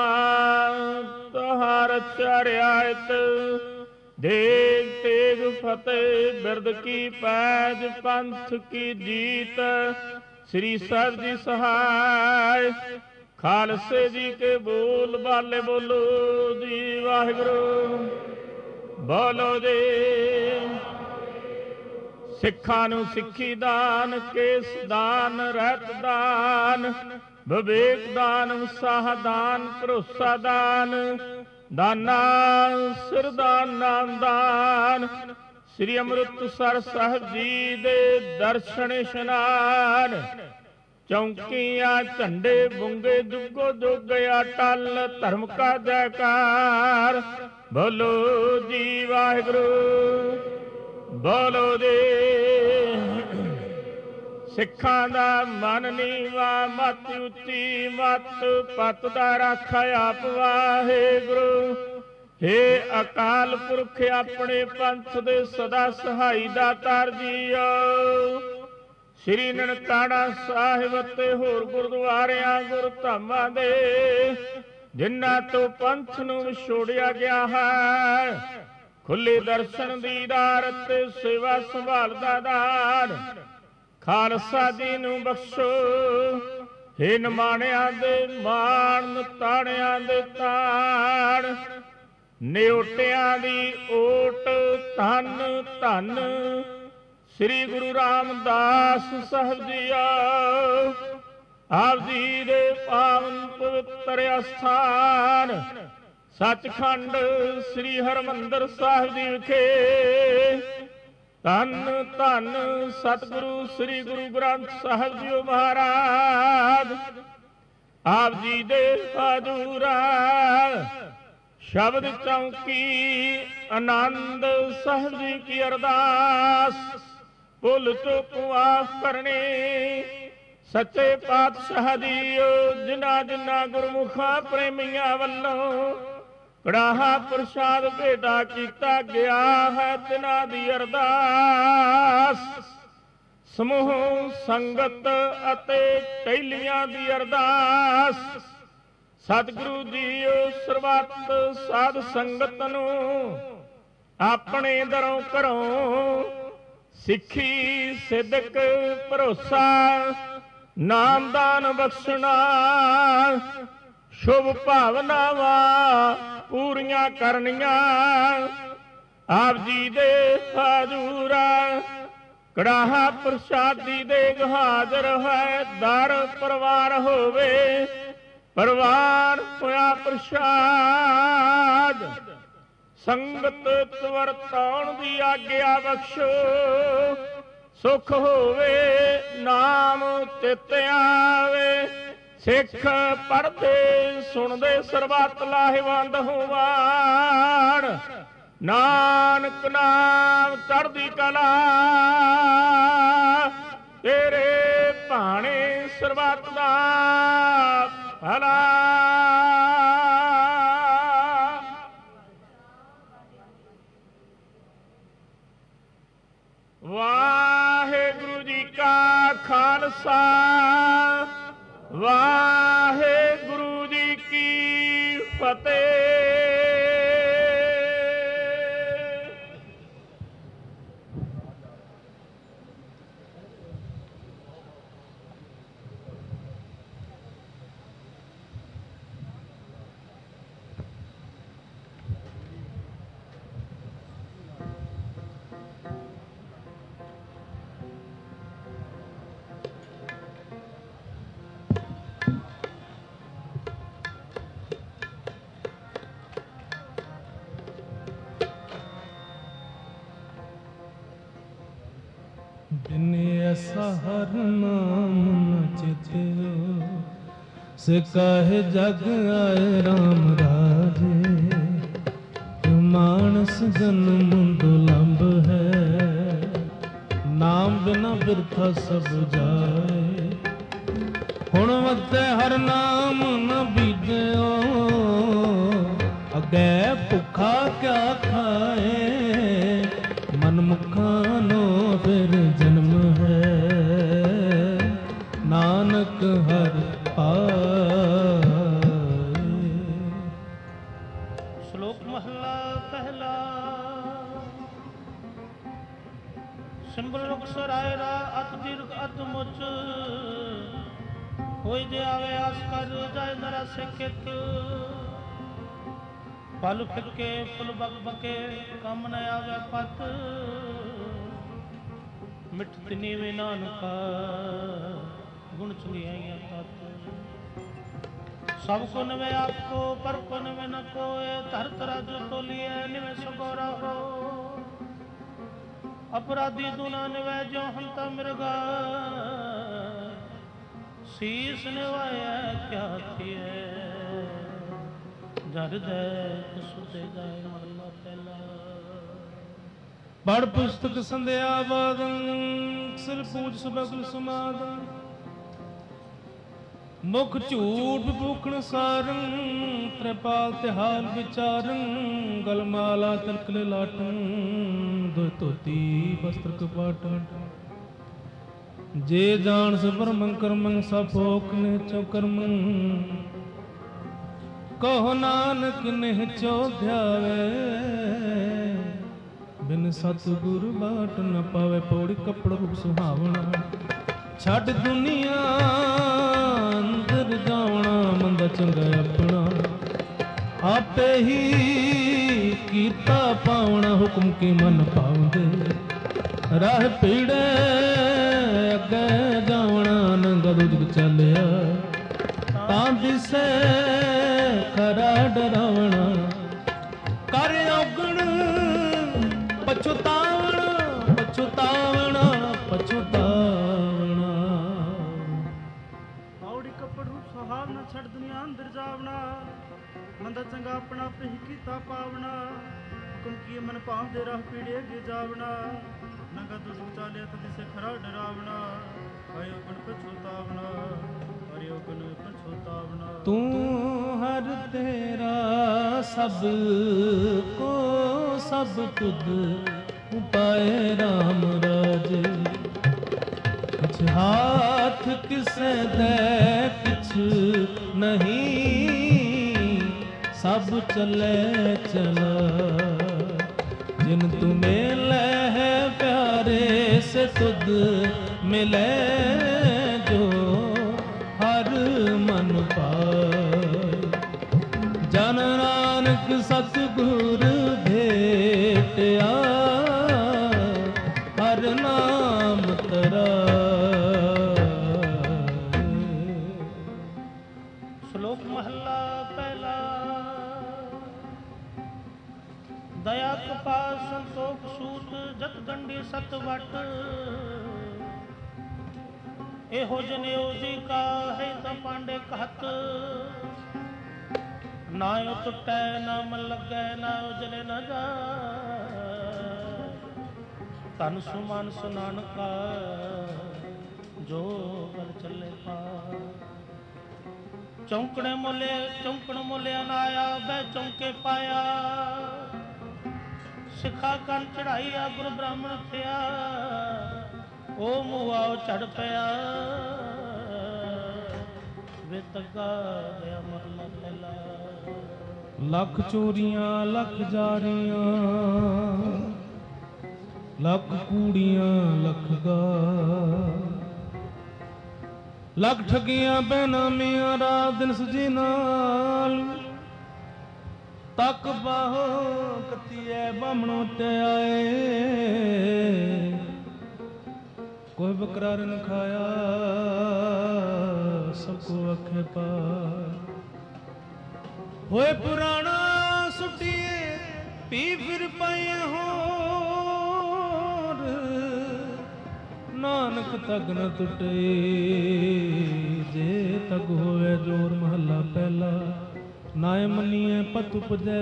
Speaker 1: ਤਹਾਂ ਰਚਿਆ ਰਿਆਇਤ। ਦੇਗ ਤੇਗ ਫਤਿਹ ਬਿਰਦ ਕੀ ਪੈਜ ਪੰਥ ਕੀ ਜੀਤ। ਸ੍ਰੀ ਸਾਹਿਬ ਜੀ ਸਹਾਇ ਖਾਲਸੇ ਜੀ ਕੇ ਬੋਲ ਬਾਲੇ ਬੋਲੋ ਜੀ ਵਾਹਿਗੁਰੂ। ਬੋਲੋ ਜੀ। ਸਿੱਖਾਂ ਨੂੰ ਸਿੱਖੀ ਦਾਨ, ਕੇਸ ਦਾਨ, ਰਹਿਤ ਦਾਨ, ਵਿਵੇਕ ਦਾਨ, ਉਤਸਾਹ ਦਾਨ, ਭਰੋਸਾ ਦਾਨ, ਦਾਨਾ ਸਿਰ ਦਾਨ, ਨਾਮ ਦਾਨ। ਸ੍ਰੀ ਅੰਮ੍ਰਿਤਸਰ ਸਾਹਿਬ ਜੀ ਦੇ ਦਰਸ਼ਨ ਇਸ਼ਨਾਨ। ਚੌਂਕੀਆਂ ਝੰਡੇ ਬੁੰਗੇ ਜੁਗੋ ਜੁਗ ਅਟਲ। ਧਰਮ ਕਾ ਜੈਕਾਰ ਬੋਲੋ ਜੀ ਵਾਹਿਗੁਰੂ। ਬੋਲੋ ਜੀ। ਸਿੱਖਾਂ ਦਾ ਮਨ ਨੀਵਾ, ਮਤ ਉੱਚੀ, ਮਤ ਪਤ ਦਾ ਰਾਖਾ ਆਪ ਵਾਹਿਗੁਰੂ। ਹੇ ਅਕਾਲ ਪੁਰਖ ਆਪਣੇ ਪੰਥ ਦੇ ਸਦਾ ਸਹਾਈ ਦਾਤਾਰ ਜੀਓ। ਸ੍ਰੀ ਨਨਕਾਣਾ ਸਾਹਿਬ ਅਤੇ ਹੋਰ ਗੁਰਦੁਆਰਿਆਂ ਗੁਰਧਾਮਾਂ ਦੇ ਜਿਨ੍ਹਾਂ ਤੋਂ ਪੰਥ ਨੂੰ ਵਿਛੋੜਿਆ ਗਿਆ ਹੈ, ਖੁੱਲੇ ਦਰਸ਼ਨ ਦੀਦਾਰ ਅਤੇ ਸੇਵਾ ਸੰਭਾਲ ਦਾ ਦਾਨ ਖਾਲਸਾ ਜੀ ਨੂੰ ਬਖਸ਼ੋ। ਹੇ ਨਿਮਾਣਿਆਂ ਦੇ ਮਾਣ, ਤਾਣਿਆਂ ਦੇ ਤਾਣ, ਨਿਓਟਿਆਂ ਦੀ ਓਟ ਧੰਨ ਧੰਨ ਸ੍ਰੀ ਗੁਰੂ ਰਾਮਦਾਸ ਸਾਹਿਬ ਜੀਓ। ਆਪ ਜੀ ਦੇ ਪਾਵਨ ਪਵਿੱਤਰ ਅਸਥਾਨ ਸੱਚਖੰਡ ਸ੍ਰੀ ਹਰਿਮੰਦਰ ਸਾਹਿਬ ਜੀ ਵਿਖੇ ਧੰਨ ਧੰਨ ਸਤਿਗੁਰੂ ਸ੍ਰੀ ਗੁਰੂ ਗ੍ਰੰਥ ਸਾਹਿਬ ਜੀ ਮਹਾਰਾਜ ਆਪ ਜੀ ਦੇ ਹਜ਼ੂਰਾ ਸ਼ਬਦ ਚੌਂਕੀ ਆਨੰਦ ਸਾਹਿਬ ਜੀ ਕੀ ਅਰਦਾਸ। ਭੁੱਲ ਚੁੱਕ ਮਾਫ ਕਰਨੀ ਸੱਚੇ ਪਾਤਸ਼ਾਹ ਜੀਓ। ਜਿਨ੍ਹਾਂ ਜਿਨ੍ਹਾਂ ਗੁਰਮੁਖਾਂ ਪ੍ਰੇਮੀਆਂ ਵੱਲੋਂ ਕੜਾਹਾ ਪ੍ਰਸ਼ਾਦ ਭੇਟਾ ਕੀਤਾ ਗਿਆ ਹੈ, ਤਿਨਾਂ ਦੀ ਅਰਦਾਸ। ਸਮੂਹ ਸੰਗਤ ਅਤੇ ਟਹਿਲੀਆਂ ਦੀ ਅਰਦਾਸ। ਸਤਿਗੁਰੂ ਜੀਓ ਸਰਬੱਤ ਸਾਧ ਸੰਗਤ ਨੂੰ ਆਪਣੇ ਦਰੋਂ ਘਰੋਂ ਸਿੱਖੀ ਸਿਦਕ ਭਰੋਸਾ ਨਾਮਦਾਨ ਬਖਸ਼ਣਾ। ਸ਼ੁਭ ਭਾਵਨਾਵਾਂ ਪੂਰੀਆਂ ਕਰਨੀਆਂ। ਆਪ ਜੀ ਦੇ ਹਜ਼ੂਰਾ ਕੜਾਹਾ ਪ੍ਰਸ਼ਾਦੀ ਦੇਗ ਹਾਜ਼ਰ ਹੈ। ਦਰ ਪਰਿਵਾਰ ਹੋਵੇ, ਪਰਿਵਾਰ ਹੋਇਆ ਪ੍ਰਸ਼ਾਦ। ਸੰਗਤ ਚ ਵਰਤਾਉਣ ਦੀ ਆਗਿਆ ਬਖਸ਼ੋ। ਸੁਖ ਹੋਵੇ ਨਾਮ ਚਿਤ ਆਵੇ। ਸਿੱਖ ਪੜ੍ਹਦੇ ਸੁਣਦੇ ਸਰਬੱਤ ਲਾਹੇਵੰਦ ਹੋਵਣ। ਨਾਨਕ ਨਾਮ ਚੜ੍ਹਦੀ ਕਲਾ ਤੇਰੇ ਭਾਣੇ ਸਰਬੱਤ ਦਾ ਭਲਾ। ਵਾਹਿਗੁਰੂ ਜੀ ਕਾ ਖਾਲਸਾ, ਵਾਹਿਗੁਰੂ ਜੀ ਕੀ ਫਤਿਹ। तिन्हें ऐसा हर नाम न चित्यो से काहे जग आए राम राजे मानस जन्म दुलंब है नाम बिना बिरथा सब जाए हुण वते हर नाम न बीजो अगे भुखा क्या खाए मन मुखानो फिर जन्म है नानक हर पाए।
Speaker 2: श्लोक महला पहला। सिंबल रुख सरायरा अत दीर्घ अत मुच होई जे आवे आस कर जाय नरा से कित फल फिके फुल बक बके कम न आवे पत मिठ तिनी वे नानका गुण चुलिया तत सब को नवे आपको पर को नवे न कोय धर तरा जो तोलिए निवे सगोरा हो अपराधी दुना निवे जो हंता मिर्गा शीस निवाया क्या थिए जर दे सुते जाए मरना पहला।
Speaker 1: पढ़ पुस्तक संध्या वादन सिर पूज सबगल समादन मुख झूठ भूखण सारं त्रिपाल तिहाल विचारं गलमाला तिलकले लाटन दो धोती वस्त्र कपाटन जे जान से ब्रह्मं कर्मं सब भोग ने चौकर्मं कहो नानक नेह चो ध्यावे बिन सतगुरु बाट न पावे पौड़ी कपड़ रूप सुहावना छड़ दुनिया अंदर जावना मंदा चंगा अपना आपे ही कीता पावना हुक्म की मन पाउंदे राह पीड़े अगे जावना नंगा दुजग चलिया तां दिसे खरा डरावना कर औगण पछुतावना पछुतावना पछुतावना।
Speaker 3: पाउड़ी कपड़ रूप सुहावना छड़ दुनिया अंदर जावना मंदा चंगा अपना पे ही कीता पावना हुक्म किए मन पाउंदे राह पीड़े अगे जावना नंगा दुजग चालिया तो दिसे खरा डरावना आयो गण पछुतावना हरियो गण पछुतावना।
Speaker 1: तू हर तेरा सब को सब तुद उपाय राम राज कुछ हाथ किसे दे कुछ नहीं सब चले चला जिन तुम्हें लह प्यारे से तुद मिले जो हर मन पाए जन नानक सतगुर भेटिया हर नाम तरा।
Speaker 2: श्लोक महला पहला। दया कपाल संतोख सूत जत दंडी सत वट एहो जनेऊ जी का है त पांडे कहत ना यो टुटै ना मन लगै ना उजले न जाए तन सुमन सुनानका जो गल चले पा चौंकड़े मोले चौंकड़ मोले अनाया बै चौंके पाया सिखा कन चढ़ाई गुरु ब्राह्मण थिया ओ मुआओ चढ़ पिया वे तगा गया मरना पहला।
Speaker 1: लख चोरियां लख जारियां लख कूड़ियां लख गा लख ठगियां बेनामियां रात दिन सजी नाल तक बाहो कतिए बामणों ते आए कोई बकरार न खाया सबको अखे पार होए पुराना सुटिए पी फिर पाए होर ਨਾਨਕ ਤਗ ਨ ਟੁੱਟੇ। ਜੇ ਤਗ ਹੋਵੇ ਜੋਰ ਮਹੱਲਾ ਪਹਿਲਾ, ਨਾਇ ਮੰਨੀਐ ਪਤ ਉਪਜੈ।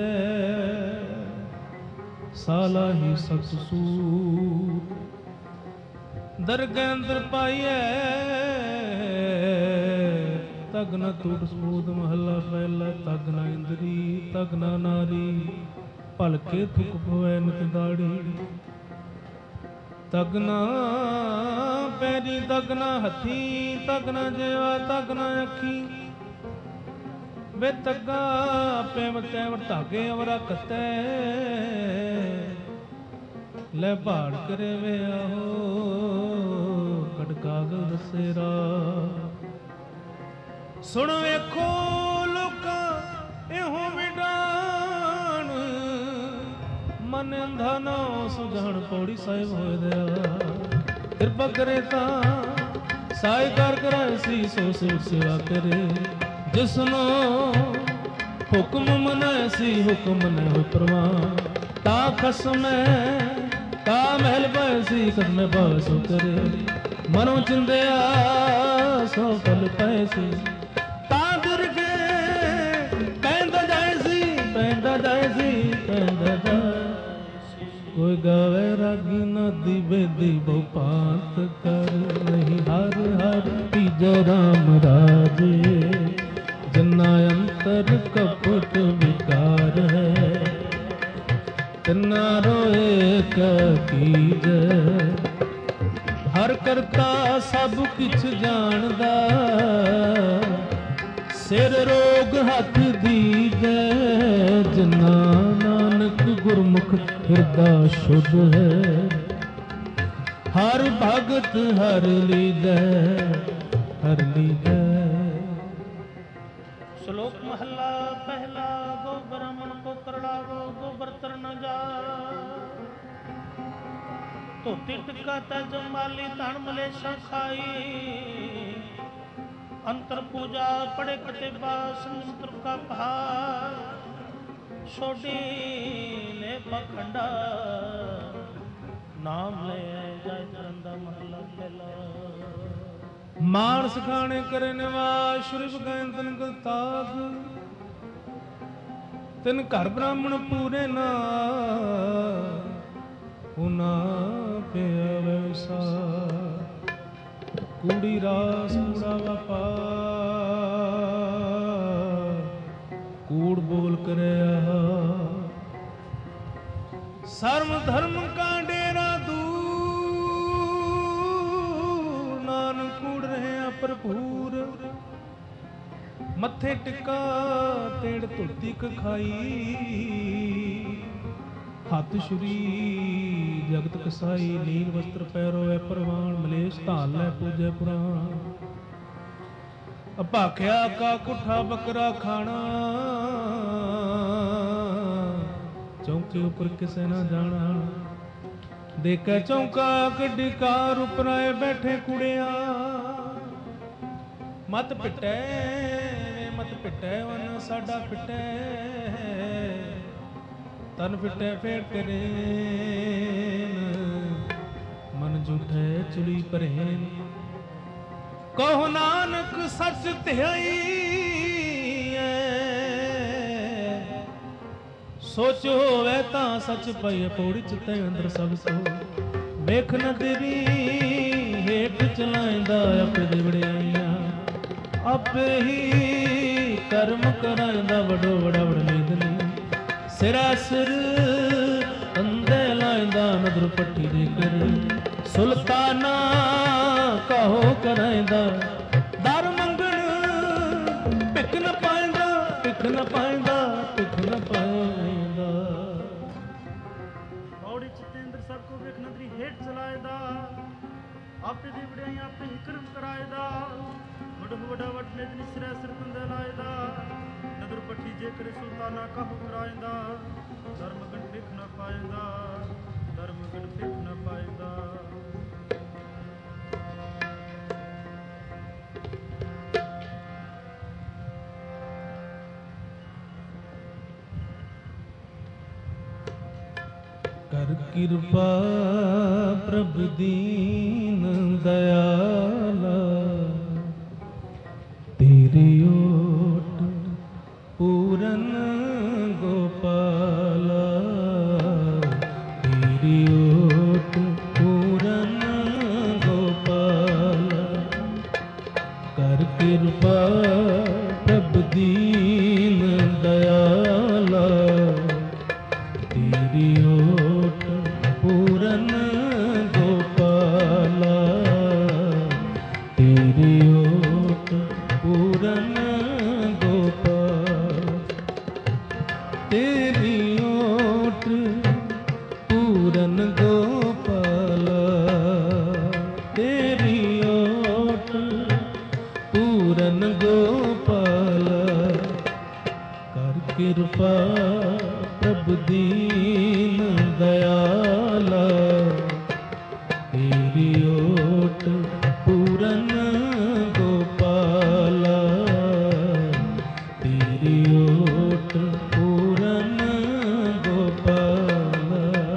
Speaker 1: ਸਾਲਾ ਹੀ ਸਤ ਸੂਰ, ਦਰਗਹਿ ਅੰਦਰ ਪਾਈਐ। ਤਗ ਨ ਟੁੱਟ ਸੂਦ ਮਹੱਲਾ ਪਹਿਲਾ, ਤਗ ਨ ਇੰਦਰੀ ਤਗ ਨ ਨਾਰੀ। ਭਲਕੇ ਥੁਕ ਪਵੈ ਨਿਤ ਦਾੜੀ। ਤਗ ਨ ਪੈਰੀ ਤਗ ਨ ਹੱਥੀ, ਤਗ ਨ ਜੇਵਾ ਤਗ ਨ ਅੱਖੀ। ਵੇ ਤੱਗਾ ਆਪੇ ਵਟੈ ਵਟਾਗੇ ਅਵਰਾ ਕੱਤੈ। ਲੈ ਭਾੜ ਕਰੇ ਵੇ ਆਹੋ ਕੜਕਾਗਲ ਦਸੇਰਾ। ਸੁਣ ਵੇਖੋ ਲੋਕਾਂ ਇਹੋ ਵਿਡਾਣ, ਮਨ ਅੰਧਾ ਨਾ ਸੁਝਾਣ। ਪੌੜੀ ਸਾਹਿਬ ਹੋਏ ਦਿਆ ਕਿਰਪਾ ਕਰੇ ਤਾਂ ਸਾਈ ਕਰ ਕਰਾਏ ਸੀ। ਸੋ ਸੇਵਾ ਕਰੇ ਜਿਸਨੂੰ ਹੁਕਮ ਮਨਾਏ ਸੀ। ਹੁਕਮ ਮਨੈ ਹੋਇ ਪ੍ਰਵਾਨ, ਤਾ ਖਸਮੈ ਤਾ ਮਹਿਲ ਪਾਏ ਸੀ। ਖਸਮੈ ਭਾਵ ਸੋ ਕਰੇ, ਮਨੋ ਚਿੰਦਿਆ ਸੋ ਫਲ ਪਾਏ ਸੀ। ਤਾ ਦੁਰਗੇ ਪੈਂਦਾ ਜਾਏ ਸੀ, ਪੈਂਦਾ ਜਾਏ ਸੀ, ਪੈਂਦਾ ਜਾਏ। ਕੋਈ ਗਾਵੇ ਰਾਗੀ ਨਦੀ ਬੇਦੀ ਬਹੁ ਭਾਂਤ ਕਰ। ਨਹੀਂ ਹਰ ਹਰ ਤੀਜਾ ਰਾਮ ਰਾਜੇ। ਜਿਨਾ ਅੰਤਰ ਕਪਟ ਵਿਕਾਰ ਹੈ, ਤਿਨਾ ਰੋਏ ਕੀਜੈ। ਹਰ ਕਰਤਾ ਸਭ ਕਿਛ ਜਾਣਦਾ, ਸਿਰ ਰੋਗ ਹੱਥ ਦੀਜੈ। ਜਿਨਾ ਨਾਨਕ ਗੁਰਮੁਖ ਹਿਰਦਾ ਸ਼ੁੱਧ ਹੈ। ਹਰ ਭਗਤ ਹਰ ਲੀਜੈ, ਹਰ ਲੀਜੈ।
Speaker 2: ਸ਼ਲੋਕ ਮਹੱਲਾ ਪਹਿਲਾ। ਗੋ ਬ੍ਰਾਹਮਣ ਕੋ ਕਰਲਾਵੋ, ਗੋਬਰ ਤਰ ਨ ਜਾ। ਧੋਤੀ ਟਿੱਕਾ ਤਜ ਮਾਲੀ, ਧਨ ਮਲੇਸ਼ਾ ਖਾਈ। ਅੰਤਰ ਪੂਜਾ ਪੜੇ ਕਤੇਬਾ, ਸੰਤਰ ਕਾ ਪਹਾੜ। ਛੋਡੀ ਨੇ ਪਖੰਡਾ, ਨਾਮ ਲੈ ਜਾਇ ਚਰੰਦਾ। ਮਹੱਲਾ ਪਹਿਲਾ।
Speaker 1: ਮਾਨਸ ਖਾਣੇ ਕਰੇ ਨਿਵਾਸ, ਸ਼ੁਰਭ ਗਏ ਤਨ ਗਤਾਗ। ਤਿਨ ਘਰ ਬ੍ਰਾਹਮਣ ਪੂਰੇ ਨਾ, ਹੁਨਾ ਪਿਆ ਵੈਸਾ। ਕੂੜੀ ਰਾਸ ਕੂੜਾ ਵਪਾਰ, ਕੂੜ ਬੋਲ ਕਰਿਆ। ਸਰਮ ਧਰਮ ਕਾ ਡੇਰਾ ਦੂਰ, ਨਾਨਕ ਕੂੜ ਰਹਿਆ ਭਰਪੂਰ। ਮੱਥੇ ਟਿੱਕਾ ਤੇੜ ਧੋਤੀ ਕਖਾਈ। ਹੱਥ ਸ਼ੁਰੀ ਜਗਤ ਕਸਾਈ। ਨੀਲ ਵਸਤਰ ਪੈਰੋ ਹੈ ਪ੍ਰਵਾਨ, ਮਲੇਸ਼ ਧਾਲ ਲੈ ਪੂਜੈ ਪੁਰਾਣ। ਅਭਾਖਿਆ ਕਾ ਕੁੱਠਾ ਬੱਕਰਾ ਖਾਣਾ, ਚੌਂਕੇ ਉੱਪਰ ਕਿਸੇ ਨਾ ਜਾਣਾ। ਦੇਖੈ ਚੌਂਕਾ ਗੱਡੀ ਕਾਰ ਉਪਰਾਏ ਬੈਠੇ ਕੁੜਿਆ। ਮਤ ਪਿਟੈ ਮਤ ਪਿਟੈ ਵਨ ਸਾਡਾ ਪਿਟੈ। ਤਨ ਪਿਟੈ ਫੇਰ ਕਰੇ, ਮਨ ਝੂਠੈ ਚੁਲੀ ਭਰੇਨ। ਕਹੋ ਨਾਨਕ ਸੱਚ ਧਿਆਈ, ਸੋਚ ਹੋਵੇ ਤਾਂ ਸੱਚ ਪਈ। ਪੌੜੀ ਚਿੱਤੇ ਅੰਦਰ ਸਭ ਸੋ। ਵੇਖ ਨਦਰੀ ਹੇਠ ਚਲਾਇਂਦਾ, ਆਪੇ ਦੇ ਵੜਿਆਈਆਂ। ਆਪੇ ਹੀ ਕਰਮ ਕਰਾਇਂਦਾ, ਵਡੋ ਵਡਾ ਵਡਮੇਦਨੀ। ਸਿਰਾ ਸਿਰ ਅੰਦੇ ਲਾਇਂਦਾ, ਨਦਰ ਪੱਟੀ ਦੇ ਕਰ। ਸੁਲਤਾਨਾ ਕਹੋ ਕਰਾਇਂਦਾ, ਦਰ ਮੰਗਣ ਭਿਖ ਨ ਪਾਇਂਦਾ। ਭਿਖ ਨ ਪਾਇਂਦਾ, ਭਿਖ ਨ ਪਾਇਂਦਾ।
Speaker 3: ਪੌੜੀ ਚਿਤੇਂਦਰ ਸਭ ਕੋ ਵੇਖ ਨਦਰੀ ਹੇਠ ਚਲਾਇਦਾ। ਆਪੇ ਦੀ ਵਡਿਆਈਆਂ ਆਪੇ ਹੀ ਕਰਮ ਕਰਾਇਦਾ। ਵਡ ਵਡਾ ਵਡ ਮੇਦਨੀ ਸਿਰਾ ਸਿਰ ਕੰਦੇ ਲਾਇਦਾ। ਨਦਰ ਪੱਠੀ ਜੇ ਕਰੇ ਸੁਲਤਾਨਾ ਕਹੋ ਕਰਾਇਦਾ। ਧਰਮ ਗਣ ਭਿਖ ਨ ਪਾਇਂਦਾ, ਧਰਮ ਗਣ ਭਿਖ ਨ ਪਾਇਂਦਾ।
Speaker 1: कर कृपा प्रभु दीन दयाला, तेरी ओट पूरन गोपाला, तेरी ओट पूरन गोपाला, कर कृपा प्रभु दीन दयाला, तेरी ओट पूरन गोपाला, तेरी ओट पूरन गोपाल, तेरी ओट पूरन गोपाला, तेरी ओट पूरन गोपाला, कर कृपा प्रभु दीन दयाला, तेरी ओट पूरन गोपाला, तेरी ओट पूरन गोपाला।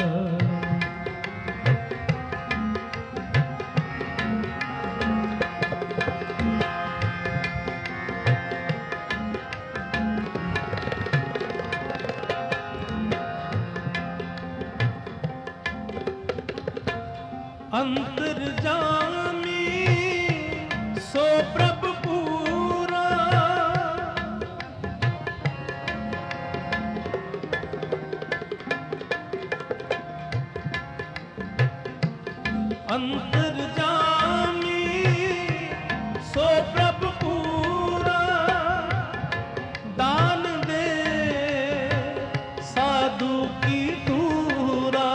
Speaker 1: अंतर्जामी सो प्रभु पूरा, अंतर्जामी सो प्रभु पूरा, दान दे साधु की दूरा,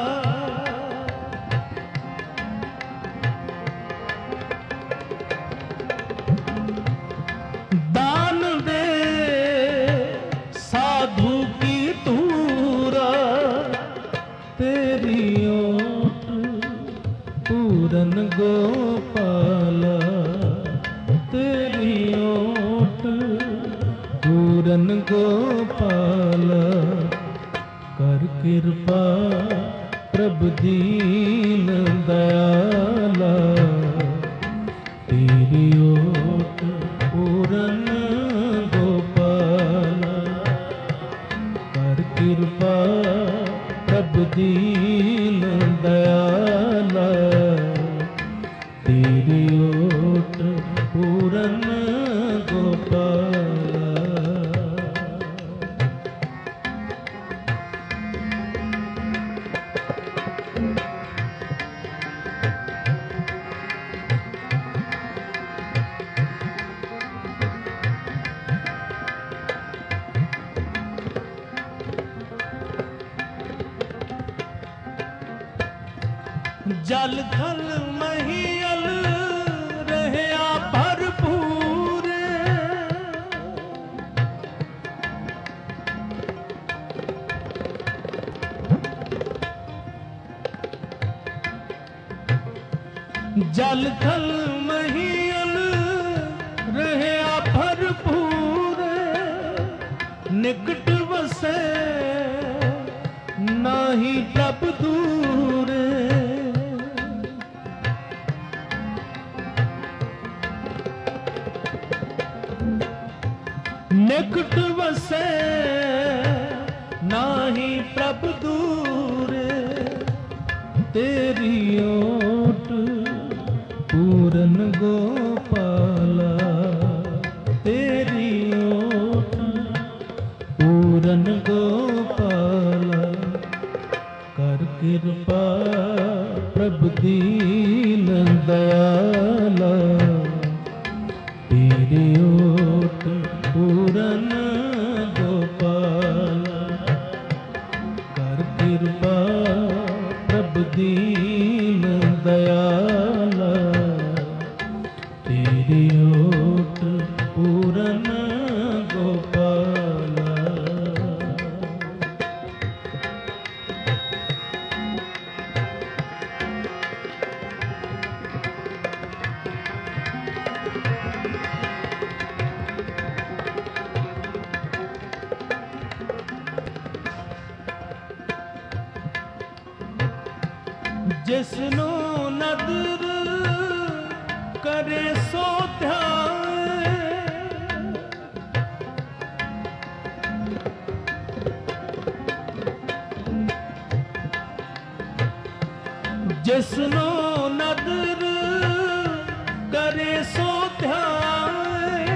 Speaker 1: दान दे साधु की तूरा, तेरी ओट पूरन गोपाला, तेरी ओट पूरन गोपाला, कर कृपा प्रभु दीन दयाला, तेरी ओट पूरन गोपाला, कर कृपा प्रभु दीन दयाला, तेरी ओट पूरन गोपाला। जल थल महियल रहया भरपूर, जल थल महियल रहया भरपूर, निकट वसे नाही प्रभ दूर, निकट वसे नाही प्रभ दूर, तेरी ओट पूरन गोपाला, तेरी ओट पूरन गोपाला, कर कृपा प्रभु दीन दयाला, तेरी ओट पूरन गोपाला, कर कृपा प्रभु दीन दयाला, तेरी ओट पूरन गोपाला। जिसनो नदर करे सो ध्यान, जिसनो नदर करे सो ध्यान,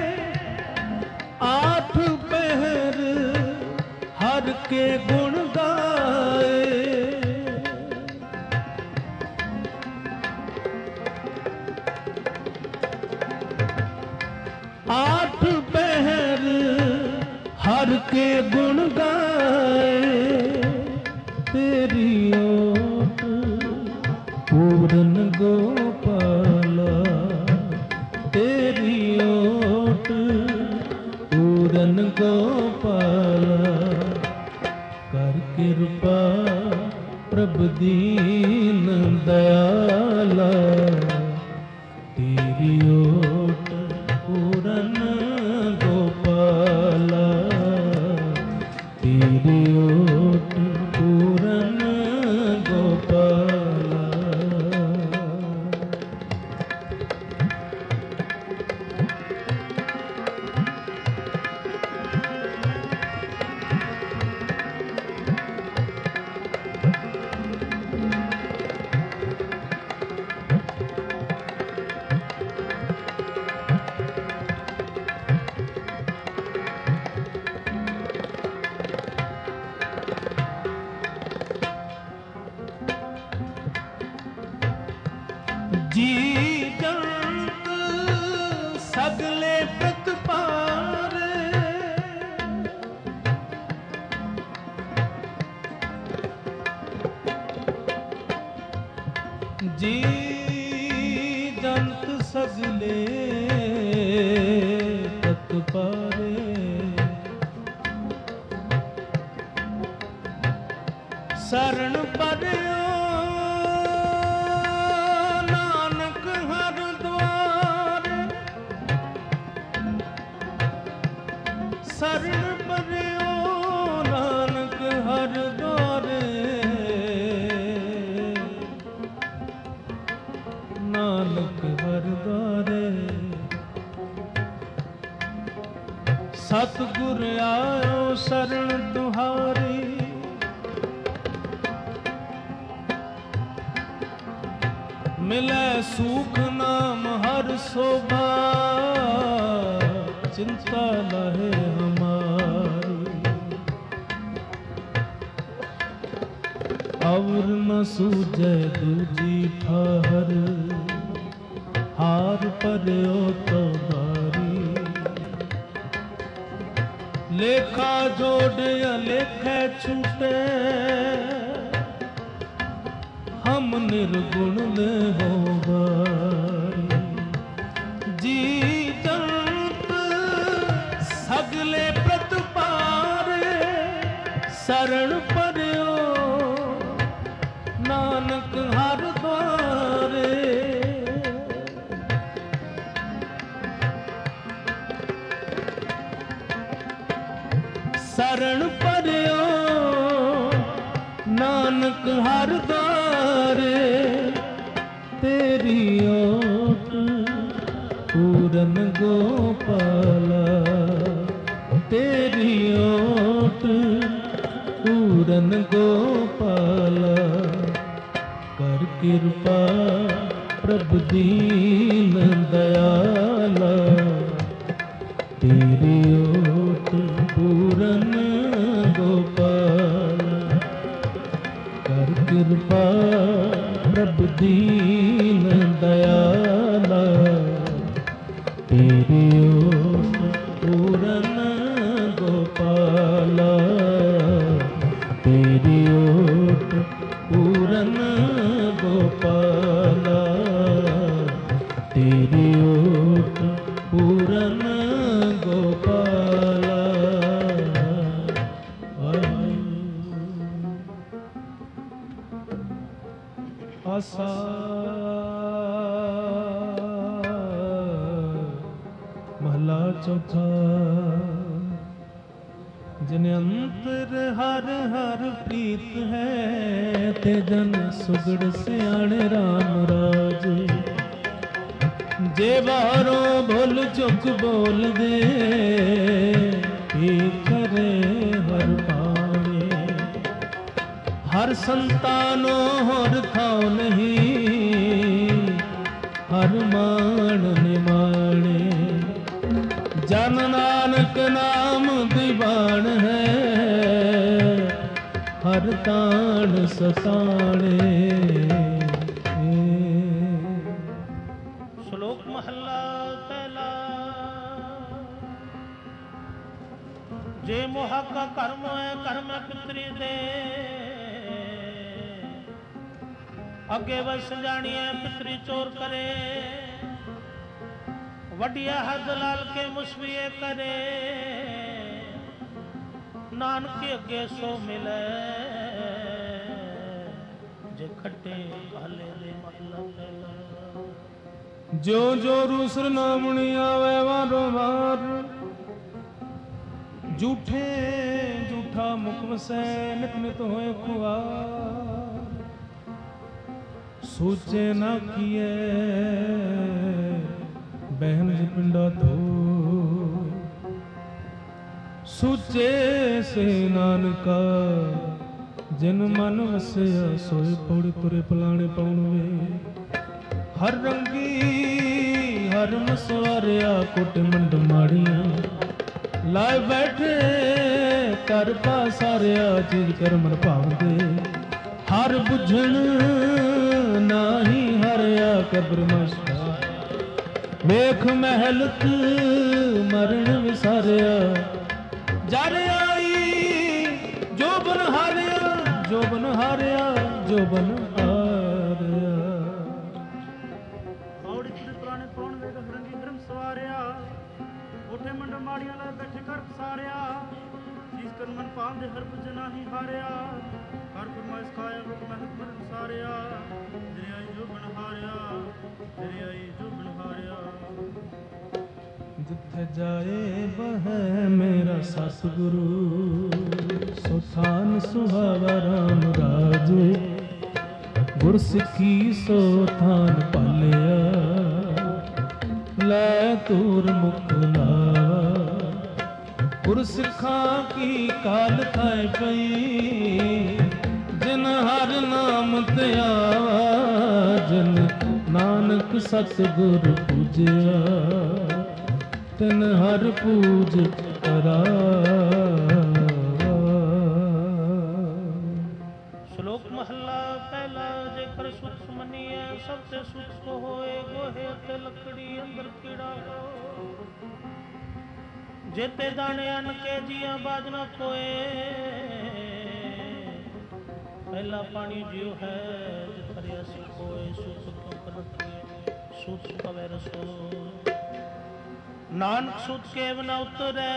Speaker 1: आठ पहर हर के गुण गाए। आठ पहर हर के गुण गाए, तेरी ओट पूरन गोपाला, तेरी ओट पूरन गोपाला, कर कृपा प्रभु दीन दयाला, तेरी ओट पूरन गोपाला, तेरी ओट पूरन गोपाला। जी जंत सगले प्रतिपार, जी जंत सगले प्रतिपारे, शरण पर्यो शरण पर्यो नानक हर द्वारे, नानक हर द्वारे, सतगुर आयो शरण तुहारी, मिले सुख नाम हर शोभा, चिंता लहे हमारी, और न सूझे दूजी ठहर, हार पर्यो तो बारी, लेखा जोड़ लेखे छूटे, हम निर्गुण ले हो बारी, जी सगले प्रतिपार, शरण पर्यो नानक हर द्वारे, शरण पर्यो नानक हर द्वारे, तेरी ओट पूरन गोपाला, तेरी ओट पूरन गोपाला, कर कृपा प्रभु दीन दयाला, तेरी ओट पूरन गोपाला, कर कृपा प्रभु दीन दयाला, तेरी ओट पूरन गोपाला, तेरी ओट पूरन गोपाला, तेरी ओट पूरन गोपाला। आसा महला चौथा। जिन अंतर हर हर प्रीत है, ते जन सुगड़ सियाणे राम राजे। जे बाहरों भुल चुक बोल दे, ये करे हर पावे। हर संतानो हर थाव नहीं, हर मान निमाणे। जन नानक नाम दीवान है, हर तान सताणे।
Speaker 2: श्लोक महला पहला। जे मोहा का कर्म है कर्म पितरी दे, अगे बस जानिए पितरी चोर करे। वडिया हद लाल के मुसविए करे, नानक अगे सो मिले। जे खट्टे काले दे महला पहला।
Speaker 1: जो जो रूसर नामणी आवे वारो वार, झूठे झूठा मुख वसै नित नित होए खुआर। सोचे ना किए बहन जी पिंडा धो, सूचे से नानका जिन मन वसया। सोए पौड़ी तुरे पलाणे पाउण वे, हर रंगी हर मसवारिया। कोट मंड माड़िया लाए बैठे कर पासारिया। चीज कर मन भावदे हर बुझण नाही हरिया। कब्र मशा ਵੇਖ ਮਹਿਲਤ ਮਰਨ ਵਿਸਾਰਿਆ। ਜਰ ਆਈ ਜੋ ਬਨ ਹਾਰਿਆ, ਜੋ ਬਨ ਹਾਰਿਆ, ਜੋ ਬਨ ਹਾਰਿਆ।
Speaker 3: ਔੜੀ ਤੇ ਪੁਰਾਣੇ ਪੌਣ ਵੇਖ ਰੰਗੀ ਧਰਮ ਸਵਾਰਿਆ। ਉਠੇ ਮੰਡ ਮਾੜੀਆਂ ਲੈ ਬੈਠੇ ਕਰ ਪਸਾਰਿਆ। ਜਿਸ ਕਰ ਮਨ ਭਾਵ ਦੇ ਹਰ ਬੁਝ ਨਾਹੀ ਹਾਰਿਆ। ਹਰ ਫਰਮਾਇਸ਼ ਖਾਇਆ ਵੇਖ ਮਹਿਲਤ ਮਰਨ ਵਿਸਾਰਿਆ। ਜਿਹੜੇ ਆਈ ਜੋ ਬਨ ਹਾਰਿਆ, ਜਿਹੜੇ ਆਈ ਜੋ ਬਨ ਹਾਰਿਆ।
Speaker 1: ਜਿੱਥੇ ਜਾਏ ਬਹਿ ਮੇਰਾ ਸਤਿਗੁਰੂ, ਸੋ ਥਾਨ ਸੁਹਾਵਾ ਰਾਮ ਰਾਜੇ। ਗੁਰ ਸਿੱਖੀ ਸੋ ਥਾਨ ਪਾਲਿਆ, ਲੈ ਤੂਰ ਮੁਖ ਲਾਵਾ। ਗੁਰ ਸਿੱਖਾਂ ਕੀ ਕਾਲ ਖਾਏ ਪਈ, ਜਿਨ ਹਰ ਨਾਮ ਤੇ ਆਵਾ। ਜਿਨ ਨਾਨਕ ਸਤਿਗੁਰ ਪੂਜਿਆ, ਤਿਨ ਹਰ ਪੂਜ ਕਰਾ।
Speaker 2: ਸ਼ਲੋਕ ਮਹਲਾ ਪਹਿਲਾ। ਜੇਕਰ ਸੁਖ ਮੰਨੀਐ ਸਭ ਤੇ ਸੁਖ ਕੋ ਹੋਏ। ਗੋਹੇ ਤੇ ਲੱਕੜੀ ਅੰਦਰ ਕੀੜਾ ਹੋ, ਜੇਤੇ ਦਾਣੇ ਅੰਨ ਕੇ ਜੀਆਂ ਬਾਜ ਨਾ ਕੋਏ। ਪਹਿਲਾ ਪਾਣੀ ਜਿਉ ਹੈ ਜਿਥਰਿਆ ਸਿਖੋਏ। ਸੁਖ ਕਿਉ ਕਰ ਰੱਖੀਏ ਸੁਖ ਕਵੈ ਰਸੋ। ਨਾਨਕ ਸੁਧ ਕੇਵ ਨ ਉਤਰੈ,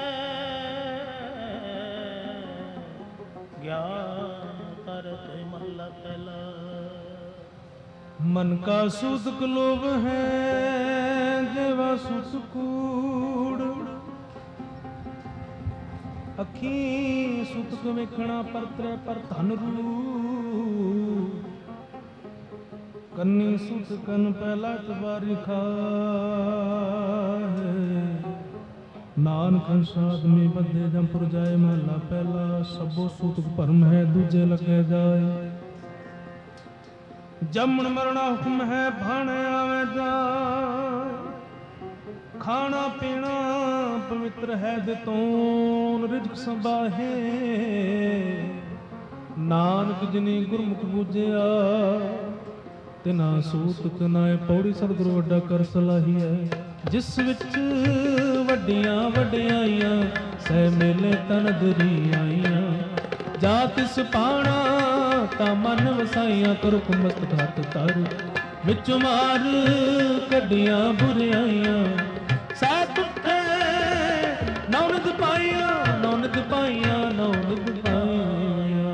Speaker 2: ਗਿਆਨ ਕਰਤ ਮਹਲਾ ਪਹਿਲਾ।
Speaker 1: मन का सुख लोभ है जेवा सुख कूड़। अखी सुख वेखना परतरे पर धन रूप। कन्नी सुत कन पहला तबारी खाए। नानक साध में बंदे जमपुर जाए महला पहला। सबो सुत भरम है दूजे लगे जाए। जमन मरना हुक्म है भाने आवे जाए। खाना पीना पवित्र है दितोन रिजक संभाहे। नानक जिनी गुरमुख बूझिया तिना सूत कनाए। पौड़ी सतगुरु वड्डा कर सलाही है। जिस विच वड्डियां वड्डियाइयां सह मेले तन दरी आइयां। जा तिस पाना ता मन वसाइयां। करो मस्त घात तर विच मार कड्डियां बुराइयां। सह तुठे नौनित पाइयां नौनित पाइयां नौनित पाइयां।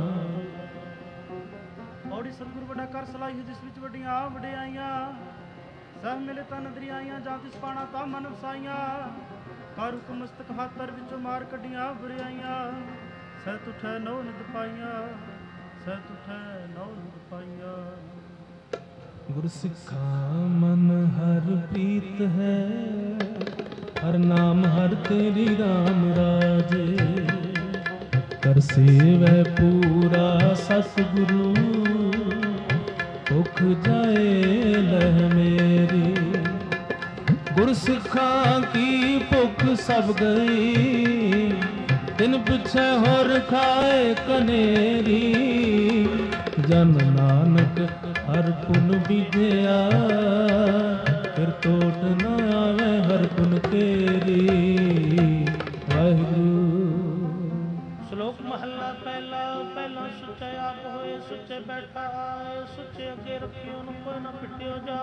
Speaker 3: ਔੜੀ ਸਤਿਗੁਰ ਵੱਡਾ ਕਰ ਸਲਾਹੀ ਜਿਸ ਵਿੱਚ ਵੱਡੀਆਂ ਵਡਿਆਈਆਂ। ਸਭ ਮਿਲੇ ਤਾਂ ਨਦਰੀ ਆਈਆਂ। ਜਾਂ ਤਿਸ ਪਾਣਾ ਤਾਂ ਮਨ ਵਸਾਈਆਂ। ਕਰ ਹੁਕਮ ਮਸਤਕ ਹਾਤਰ ਵਿੱਚੋਂ ਮਾਰ ਕੱਢੀਆਂ ਬੁਰਾਈਆਂ ਸਹਿਤ ਉਠੈ ਨੌ ਨਿਤ ਪਾਈਆਂ ਸਹਿਤ ਉਠੈ ਨੌ ਨਿਤ ਪਾਈਆਂ।
Speaker 1: ਗੁਰਸਿੱਖਾ ਮਨ ਹਰ ਪ੍ਰੀਤ ਹੈ ਹਰ ਨਾਮ ਹਰ ਤੇਰੀ ਰਾਮ ਰਾਜੇ ਕਰ ਸੇਵੈ ਪੂਰਾ ਸਤਿਗੁਰੂ ਭੁਖ ਜਾਏ ਲਹਿ ਮੇਰੀ। ਗੁਰਸਿੱਖਾਂ ਕੀ ਭੁਖ ਸਭ ਗਈ ਤਿਨ ਪਿਛੈ ਹੋਰ ਖਾਏ ਕਨੇਰੀ ਜਨ ਨਾਨਕ ਹਰ ਪੁਨ ਬੀਜਿਆ ਫਿਰ ਟੋਟ ਨਾ ਆਵੇ ਹਰ ਪੁਨ ਤੇਰੀ। ਵਾਹਿਗੁਰੂ।
Speaker 2: ਸ਼ਲੋਕ ਮਹੱਲਾ ਪਹਿਲਾ। ਪਹਿਲਾ ਸੁੱਚੇ ਆਪ ਹੋਏ ਸੁੱਚੇ ਬੈਠਾ ਆਏ ਸੁੱਚੇ ਅੱਗੇ ਰੱਖਿਓ ਨੂੰ ਕੋਈ ਨਾ ਪਿੱਟਿਓ ਜਾ।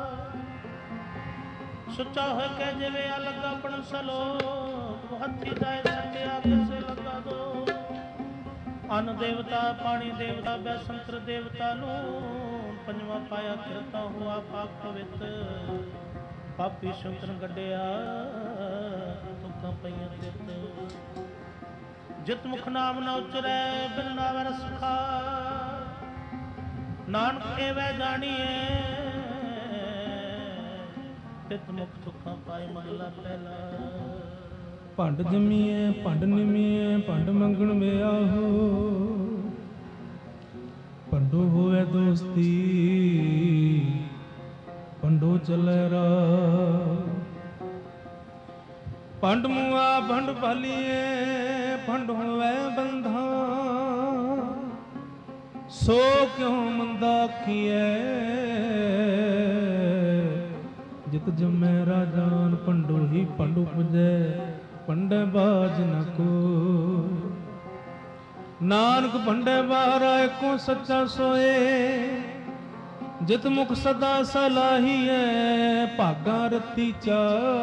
Speaker 2: ਸੁੱਚਾ ਹੋਏ ਕਹਿ ਜਿਵੇਂ ਆ ਲੱਗਾ ਪਣ ਸਲੋ ਹੱਥੀ ਜਾਏ ਸੱਟਿਆ ਕਿਸੇ ਲੱਗਾ ਦੋ। ਅੰਨ ਦੇਵਤਾ ਪਾਣੀ ਦੇਵਤਾ ਬੈਸੰਤਰ ਦੇਵਤਾ ਨੂੰ ਪੰਜਵਾਂ ਪਾਇਆ ਕਿਰਤਾ ਹੋਆ ਪਾਪ ਪਵਿੱਤ ਪਾਪੀ ਸ਼ੰਕਰ ਗੱਡਿਆ ਤੁਕਾਂ ਪਈਆਂ ਤਿੱਤ। ਜਿਤ ਮੁਖ ਨਾਮ ਨਾ ਉਚਰੈ ਬਿਨ ਨਾਵੈ ਰਸ ਖਾ ਨਾਨਕ ਏਵੈ ਜਾਣੀਏ ਤਿਤ ਮੁਖ ਤੁਕਾਂ ਪਾਏ। ਮਹਲਾ ਪਹਿਲਾ।
Speaker 1: ਭੰਡ ਜੰਮੀਏ ਭੰਡ ਨਿਮੀਏ ਭੰਡ ਮੰਗਣ ਵਿਆਹੋ ਭੰਡੋ ਹੋਵੇ ਦੋਸਤੀ ਭੰਡੋ ਚਲੇ ਰਾਹ। ਭੰਡ ਮੁਆ ਭੰਡ ਭਾਲੀਏ ਭੰਡ ਹੋਵੇ ਬੰਧਾ ਸੋ ਕਿਉ ਮੰਦਾ ਆਖੀਐ ਜਿਤ ਜੰਮੈ ਰਾਜਾਨ ਭੰਡੋ ਹੀ ਭੰਡੂ ਪੁਜੈ ਭੰਡੇ ਬਾਜ ਨ ਕੋ। ਨਾਨਕ ਭੰਡੇ ਬਾਹਰਾ ਏਕੋ ਸੱਚਾ ਸੋਏ ਜਿਤ ਮੁਖ ਸਦਾ ਸਲਾਹੀਐ ਭਾਗਾ ਰਤੀ ਚਾ।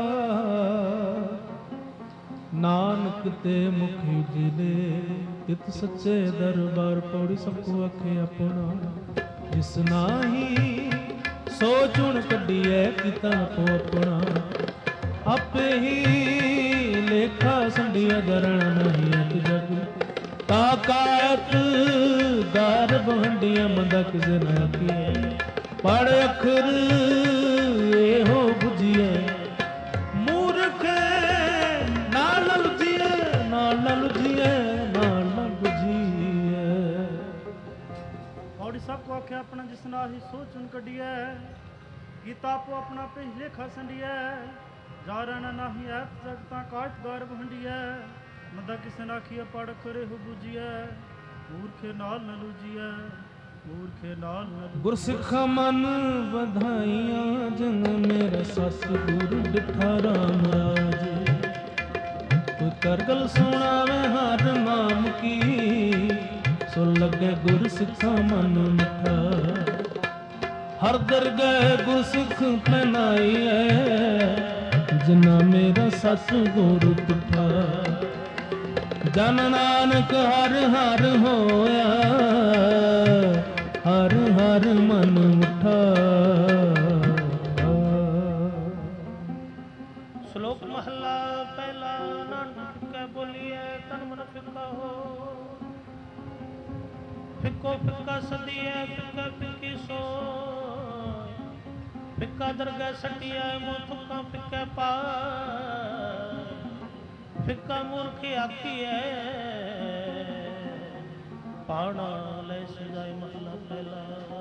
Speaker 1: ਨਾਨਕ ਤੇ ਮੁਖੀ ਜਿਲੇ ਤਿਤ ਸੱਚੇ ਦਰਬਾਰ ਪੌੜੀ ਸਭ ਕੋ ਆਖੇ ਆਪਣਾ ਜਿਸ ਨਾਹੀ ਸੋ ਚੁਣ ਕੱਢੀਐ ਕੀਤਾ ਕੋ ਆਪਣਾ। ਆਪੇ ਹੀ ਲੇਖਾ ਸੰਡੀਆਂ ਦਰਣ ਨਹੀਂ ਅਤ ਜਗ ਤਾਕਾਤ ਗਰਭ ਹੰਡੀਆਂ ਮੰਦਾ ਕਿਸੇ ਨਾ ਕੀਏ। ਪੜ ਅੱਖਰ ਇਹੋ ਬੁਝੀਏ ਮੂਰਖ ਨਾਲ ਲੁਝੀਏ ਨਾਲ ਲੁਝੀਏ ਨਾਲ ਬੁਝੀਏ।
Speaker 3: ਔੜੀ ਸਭ ਕੋ ਆਖਿਆ ਆਪਣਾ ਜਿਸ ਨਾਲ ਹੀ ਸੋਚਣ ਕੱਢੀਐ ਕੀਤਾ ਆਪੋ ਆਪਣਾ ਪਹਿ ਲੇਖਾ ਸੰਡੀਐ। ਜਾ ਰਹਿਣਾ ਨਾਹੀ ਐਤ ਜਗਤਾਂ ਕਾਟ ਗਰਭ ਹੰਡੀਐ ਮੰਦਾ ਕਿਸੇ ਨਾ ਆਖੀਐ ਪੜ ਕਰੇ ਹੋ ਬੁਝੀਐ ਮੂਰਖੇ ਨਾਲ ਨ ਲੁਝੀਐ ਮੂਰਖੇ ਨਾਲ ਨ।
Speaker 1: ਗੁਰਸਿੱਖਾ ਮਨ ਵਧਾਈਆਂ ਜਨ ਮੇਰਾ ਸਤਿਗੁਰ ਡਿਠਾ ਰਾਮ ਰਾਜੇ ਕੋਈ ਕਰ ਗਲ ਸੁਣਾਵੇ ਹਰ ਨਾਮ ਕੀ ਸੋ ਲੱਗੇ ਗੁਰਸਿੱਖਾ ਮਨ ਮਿੱਠਾ। ਹਰ ਦਰਗਹਿ ਗੁਰਸਿੱਖ ਪਹਿਨਾਈਐ ਜਿਨਾ ਮੇਰਾ ਸਤਿਗੁਰ ਡਿਠਾ। ਜਨ ਨਾਨਕ ਹਰ ਹਰ ਹੋਇਆ ਹਰ ਹਰ ਮਨ ਉਠਾ।
Speaker 2: ਸ਼ਲੋਕ ਮਹੱਲਾ ਪਹਿਲਾ। ਨਾਨਕ ਕਹਿ ਬੋਲੀਐ ਤਨ ਮਨ ਫਿੱਕਾ ਹੋ ਫਿੱਕੋ ਫਿੱਕਾ ਸਦੀਐ ਫਿੱਕਾ ਫਿੱਕੀ ਸੋ। ਫਿੱਕਾ ਦਰਗਹਿ ਸਟੀਐ ਮੋ ਤੁਕਾਂ ਫਿੱਕੇ ਪਾ। ਫਿੱਕਾ ਮੂਰਖ ਆਖੀਐ ਪਾਣਾ ਲੈ ਸਜਾਏ। ਮਹਲਾ ਪਹਿਲਾ।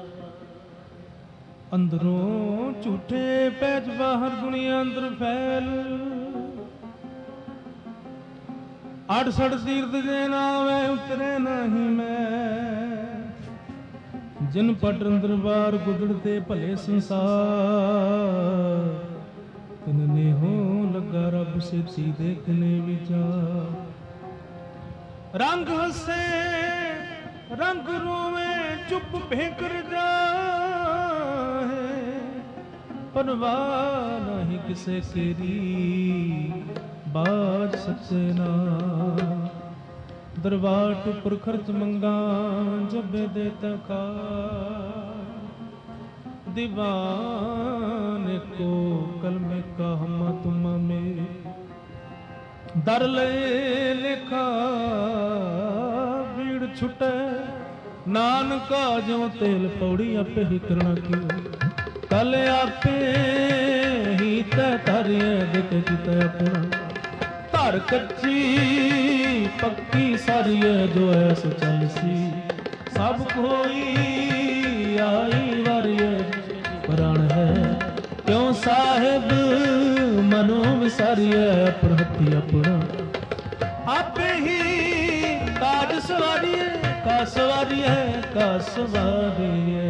Speaker 1: ਅੰਦਰੋਂ ਝੂਠੇ ਪੈਜ ਬਾਹਰ ਦੁਨੀਆ ਅੰਦਰ ਫੈਲ 68 ਤੀਰਥ ਜੇ ਨਾਵੇਂ ਉਤਰੇ ਨਹੀਂ ਮੈਂ ਜਿਨ ਪਟਨ ਦਰਬਾਰ ਗੁਦੜਤੇ ਭਲੇ ਸੰਸਾਰ ਤਿਨ ਨੇ ਹੋ ਲੱਗਾ ਰੱਬ ਸੇਤੀ ਦੇਖਨੇ ਵਿਚਾਰ। ਰੰਗ ਹੱਸੇ ਰੰਗ ਰੋਵੇ ਚੁੱਪ ਭੇਕਰ ਜਾਏ ਪਰਵਾਹ ਨਹੀਂ ਕਿਸੇ ਤੇਰੀ ਬਾਜ ਸੱਚੇ ਨਾ। ਦਰਬਾਰ ਟੁੱਪਰ ਖਰਚ ਮੰਗਾ ਜਬੇ ਦੇ ਤਕਾ दीवान को कल में कहमा तुम में दर ले लिखा भीड़ छुटे नानका जो तेल पौड़ी आपे ही करना क्यों कल आपे ही तय तारिए देखे किते अपना धर कच्ची पक्की सारी है जो ऐस चल सी सब कोई आई वारिय प्राण है क्यों साहिब मनो विसारिय अपना हथी अपना आपे ही काज सवारी का सवारी है का सवारी है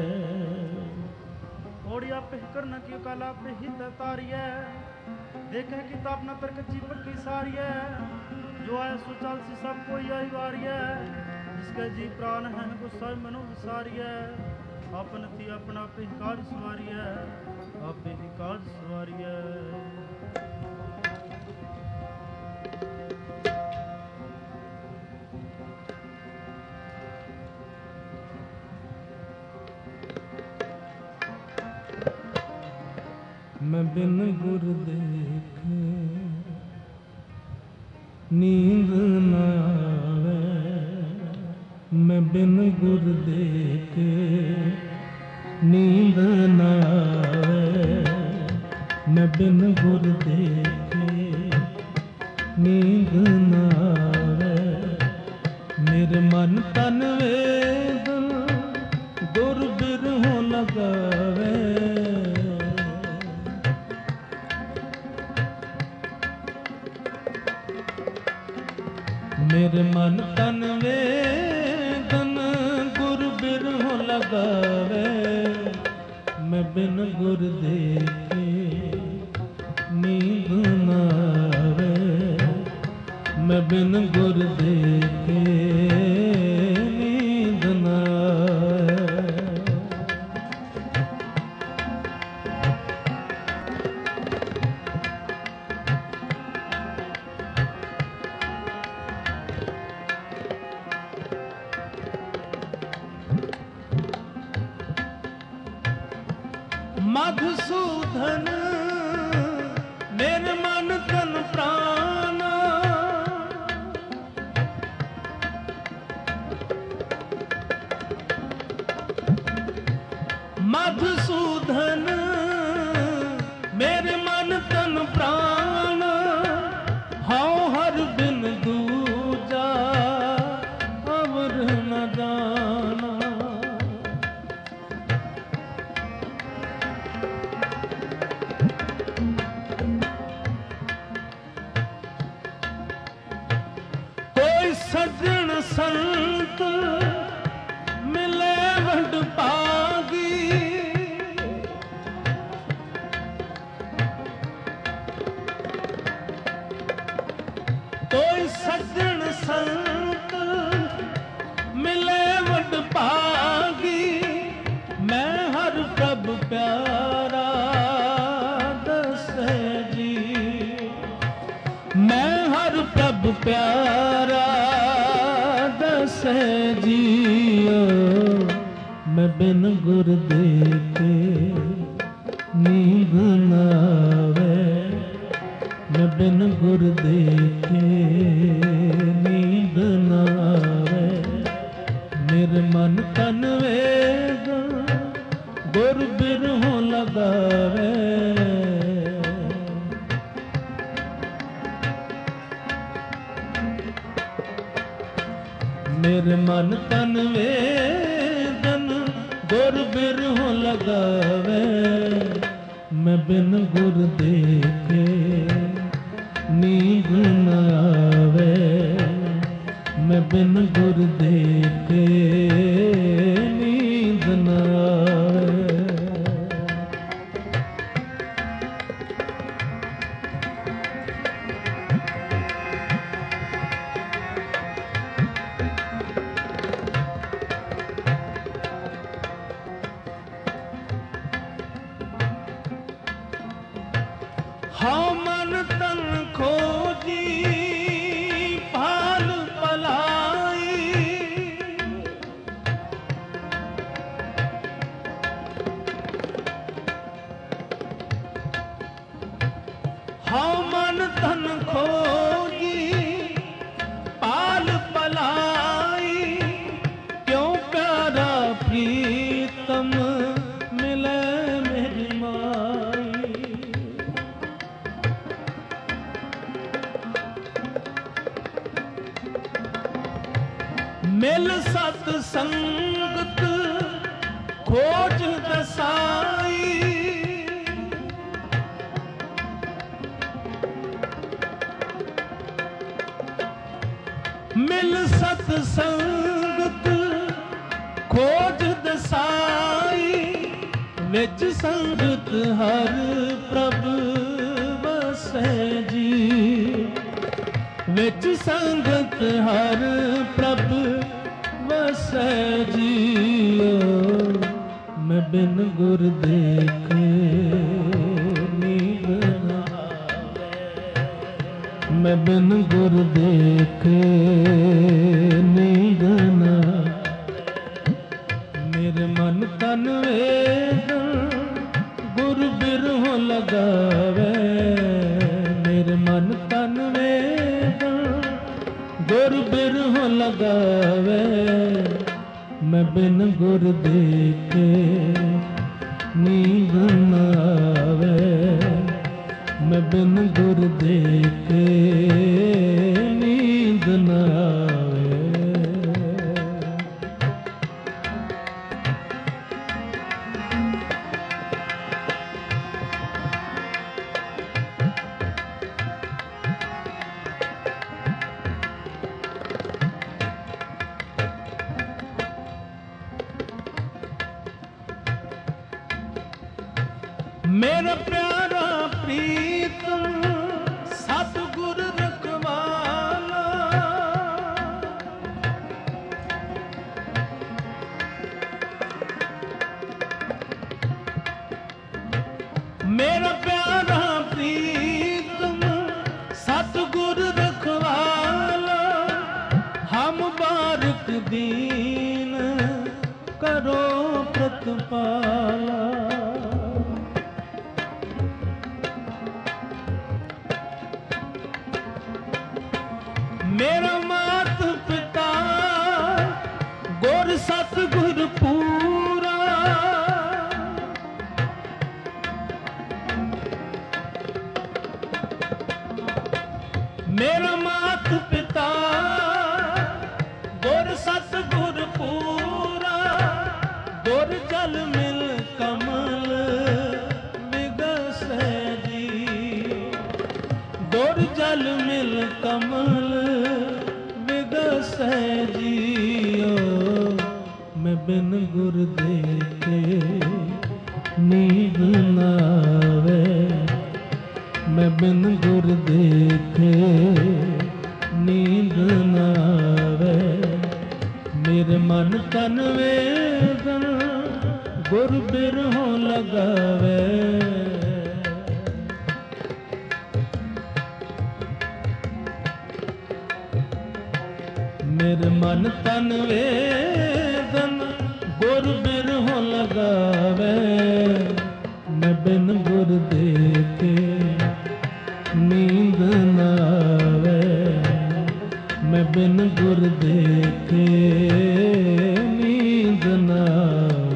Speaker 3: घोड़ी आपे ही करना क्यों काल आपे ही तारी है देखे कि अपना तर्क जी पक्की सारी है जो है सुचाल सी सब कोई आई वारी है जिसके जी प्राण है गुस्सा मनो विसारी है अपन थी अपना पे कार सवारी है आपे ही कार सवारी है
Speaker 1: मैं बिन गुर देखे नींद न आवे मैं बिन गुर देखे नींद न आवे मैं बिन गुर देखे नींद न आवे मेरे मन तन वेदन गुर बिरहों लगावे मेरे मन तन वेदन गुर बिरहों लगावे मैं बिन गुर देखे नींद न आवे मैं बिन गुर देखे नींद न आवे मधुसूदन मेरे मन तन प्राण मधुसूदन मेरे मन तन प्राण हाँ हर बिन दूजा अवर न जाना सज्जन संत मिले वड पागी कोई सज्जन संत मिले वड पागी मैं हर प्रभ प्यारा दसे जी मैं हर प्रभ प्यारा दसे जियो मैं बिन गुर देखे नींद न आवे मैं बिन गुर देखे नींद न आवे मेरे मन तन वेद गुर बिरहों लगावे मेरे मन तन वेदन गुर बिरहों लगावे मैं बिन गुर देखे नींद न आवे मैं बिन गुर देखे नींद न आवे हाँ मन तन खोजी भाल पलाई ਮਿਲ ਸਤ ਸੰਗਤ ਖੋਜ ਦਸਾਈ, ਮਿਲ ਸਤ ਸੰਗਤ ਖੋਜ ਦਸਾਈ, ਵਿੱਚ ਸੰਗਤ ਹਰ ਪ੍ਰਭ ਵਸੈ ਜੀ, ਵਿੱਚ ਸੰਗਤ ਹਰ ਪ੍ਰਭ ਵਸੈ ਜੀ। ਮੈਂ ਬਿਨ ਗੁਰ ਦੇਖੇ ਨੀਂਦ ਨਾ ਆਵੇ, ਮੈਂ ਬਿਨ ਗੁਰ ਦੇਖੇ ਨੀਂਦ ਨਾ, ਮੇਰੇ ਮਨ ਤਨ ਵੇਦ ਗੁਰ ਬਿਰਹੋਂ ਲਗਾਵੇ, ਮੇਰੇ ਮਨ ਤਨ ਵੇਦ ਗੁਰ ਬਿਰਹੋਂ ਲਗਾਵੇ, ਮੈਂ ਬਿਨ ਗੁਰ ਦੇਖੇ ਨੀਂਦ ਨਾ ਆਵੇ, ਮੈਂ ਬਿਨ ਗੁਰ ਦੇਖੇ ਨੀਂਦ ਨਾ ਆਵੇ। ਮੇਰਾ ਪਿਆਰਾ ਪ੍ਰੀਤਮ ਸਤਿਗੁਰ ਰਖਵਾਲਾ, ਮੇਰਾ ਪਿਆਰਾ ਪ੍ਰੀਤਮ ਸਤਿਗੁਰ ਰਖਵਾਲਾ, ਹਮ ਬਾਰਕ ਦੀਨ ਕਰੋ ਪ੍ਰਤਪਾਲਾ, ਮੇਰਾ ਮਾਤ ਪਿਤਾ ਗੁਰ ਸਤਿਗੁਰ ਪੂਰਾ, ਮੇਰਾ ਮਾਤ ਪਿਤਾ ਗੁਰ ਸਤਿਗੁਰ ਪੂਰਾ, ਗੁਰ ਜਲ ਮਿਲ ਕਮਲ ਵਿਗਸੈ ਜੀ, ਗੁਰ ਜਲ ਮਿਲ ਕਮਲ ਵਿਗਸੈ ਜੀਓ, ਮੈਂ ਬਿਨ ਗੁਰ ਦੇਖੇ ਨੀਂਦ ਨਾ ਆਵੇ, ਮੈਂ ਬਿਨ ਗੁਰ ਦੇਖੇ ਨੀਂਦ ਨਾ ਆਵੇ, ਮੇਰੇ ਮਨ ਤਨ ਵੇਦਨ ਗੁਰ ਬਿਰਹੋਂ ਲਗਾਵੇ, ਮੇਰੇ ਮਨ ਤਨ ਵੇਦਨ ਗੁਰ ਬਿਰਹੋਂ ਲਗਾਵੇ, ਮੈਂ ਬਿਨ ਗੁਰ ਦੇਖੇ ਨੀਂਦ ਨਾ ਆਵੇ, ਮੈਂ ਬਿਨ ਗੁਰ ਦੇਖੇ ਨੀਂਦ ਨਾ ਆਵੇ।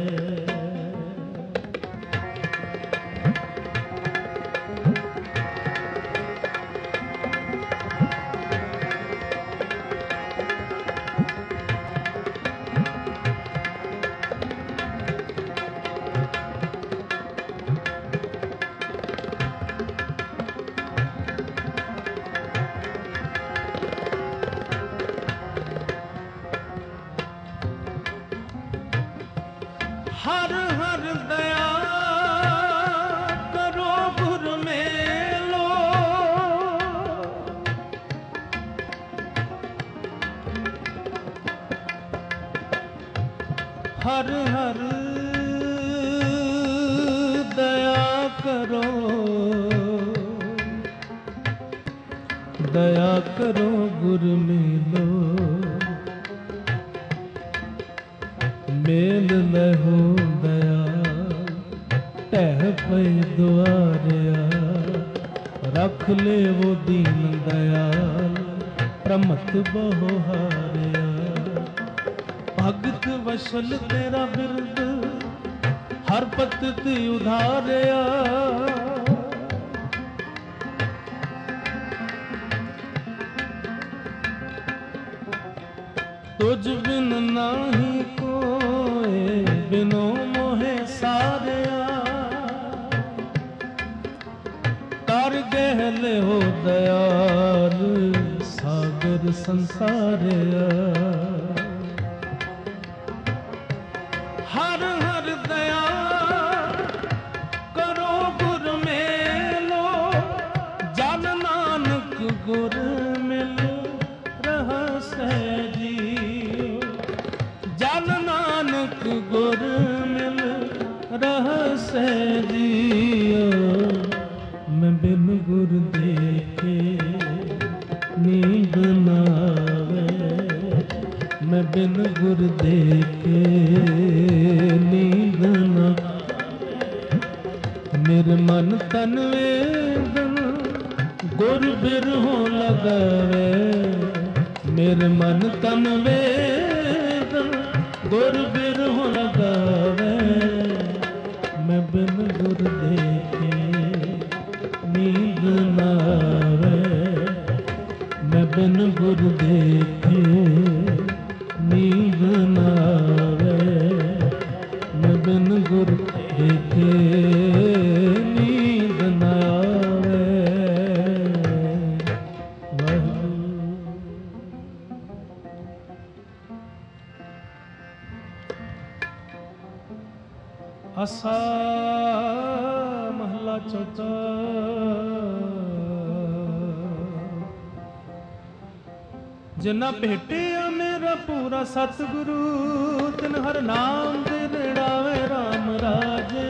Speaker 1: ਹਰ ਹਰ ਦਇਆ ਕਰੋ ਗੁਰ ਮੇਲੋ, ਹਰ ਹਰ ਦਇਆ ਕਰੋ, ਦਇਆ ਕਰੋ ਗੁਰ ਮੇਲੋ, ਮੇਲ ਲਹੋ ਦਇਆ ਢਹਿ ਪਈ ਦੁਆਰਿਆ, ਰਖ ਲੇਵੋ ਦੀਨ ਦਇਆਲ ਪ੍ਰਮਤ ਬਹੁ ਹਾਰਿਆ, ਭਗਤ ਵਸ਼ਲ ਤੇਰਾ ਬਿਰਦ ਹਰ ਪਤਿਤ ਉਧਾਰਿਆ, ਤੁਝ ਬਿਨ ਨਾਹੀ ਕੋਏ, ਬਿਨੋ ਮੋਹਿ ਸਾਰਿਆ। ਕਰ ਗਹਿ ਹੋ ਦਇਆਲ, ਸਾਗਰ ਸੰਸਾਰਿਆ। ਹਰ ਹਰ ਦਇਆ ਕਰੋ ਗੁਰ ਮੇਲੋ, ਜਨ ਨਾਨਕ ਗੁਰ ਮਿਲ ਰਹਸੈ ਜੀਉ। ਜਨ ਨਾਨਕ ਗੁਰ ਮਿਲ ਰਹਸੈ ਜੀਉ। ਮੈਂ ਬਿਨ ਗੁਰ ਦੇਖੇ ਨੀਂਦ ਨਾ ਆਵੇ, ਮੈਂ ਬਿਨ ਗੁਰ ਦੇਖੇ ਨੀਂਦ ਨਾ ਆਵੇ। ਮੇਰੇ ਮਨ ਤਨ ਵੇਦਨ ਗੁਰ ਬਿਰਹੋਂ ਲਗਾਵੇ। ਮੇਰੇ ਮਨ ਤਨ ਵੇਦਨ ਗੁਰ ਬਿਰਹੋਂ ਲਗਾਵੇ। ਮੈਂ ਬਿਨ ਗੁਰ ਦੇਖੇ ਨੀਂਦ ਨਾ ਆਵੇ, ਮੈਂ ਬਿਨ ਗੁਰ ਦੇਖੇ ਨੀਂਦ ਨਾ ਆਵੇ। ਮੈਂ ਬਿਨ ਗੁਰ ਦੇਖੇ ਨੀਂਦ ਨਾ ਆਵੇ। ਆਸਾ ਮਹਲਾ ਚੌਥਾ। ਜਿਨਾ ਭੇਟਿਆ ਮੇਰਾ ਪੂਰਾ ਸਤਿਗੁਰੂ, ਤਿਨ ਹਰ ਨਾਮ ਦੇ ਰੜਾਵੇ ਰਾਮ ਰਾਜੇ।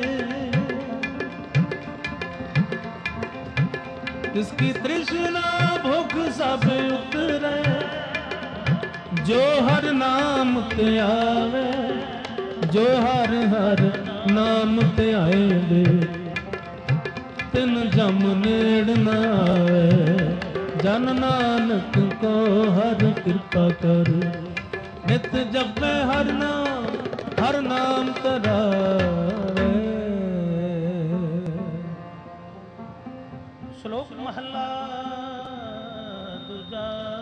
Speaker 1: ਤਿਸ ਕੀ ਤ੍ਰਿਸ਼ਨਾ ਭੁਖ ਸਭ ਉਤਰੈ, ਜੋ ਹਰ ਨਾਮ ਤੇ ਆਵੇ। ਜੋ ਹਰ ਹਰ ਨਾਮ ਤੇ ਆਏ ਵੇ, ਤਿਨ ਜਮ ਨੇੜ ਨਾ ਆਵੇ। ਜਨ ਨਾਨਕ ਕੋ ਹਰ ਕਿਰਪਾ ਕਰ, ਨਿਤ ਜਪੈ ਹਰ ਨਾਮ ਤਰਾਵੇ।
Speaker 2: ਸ਼ਲੋਕ ਮਹਲਾ ਦੂਜਾ।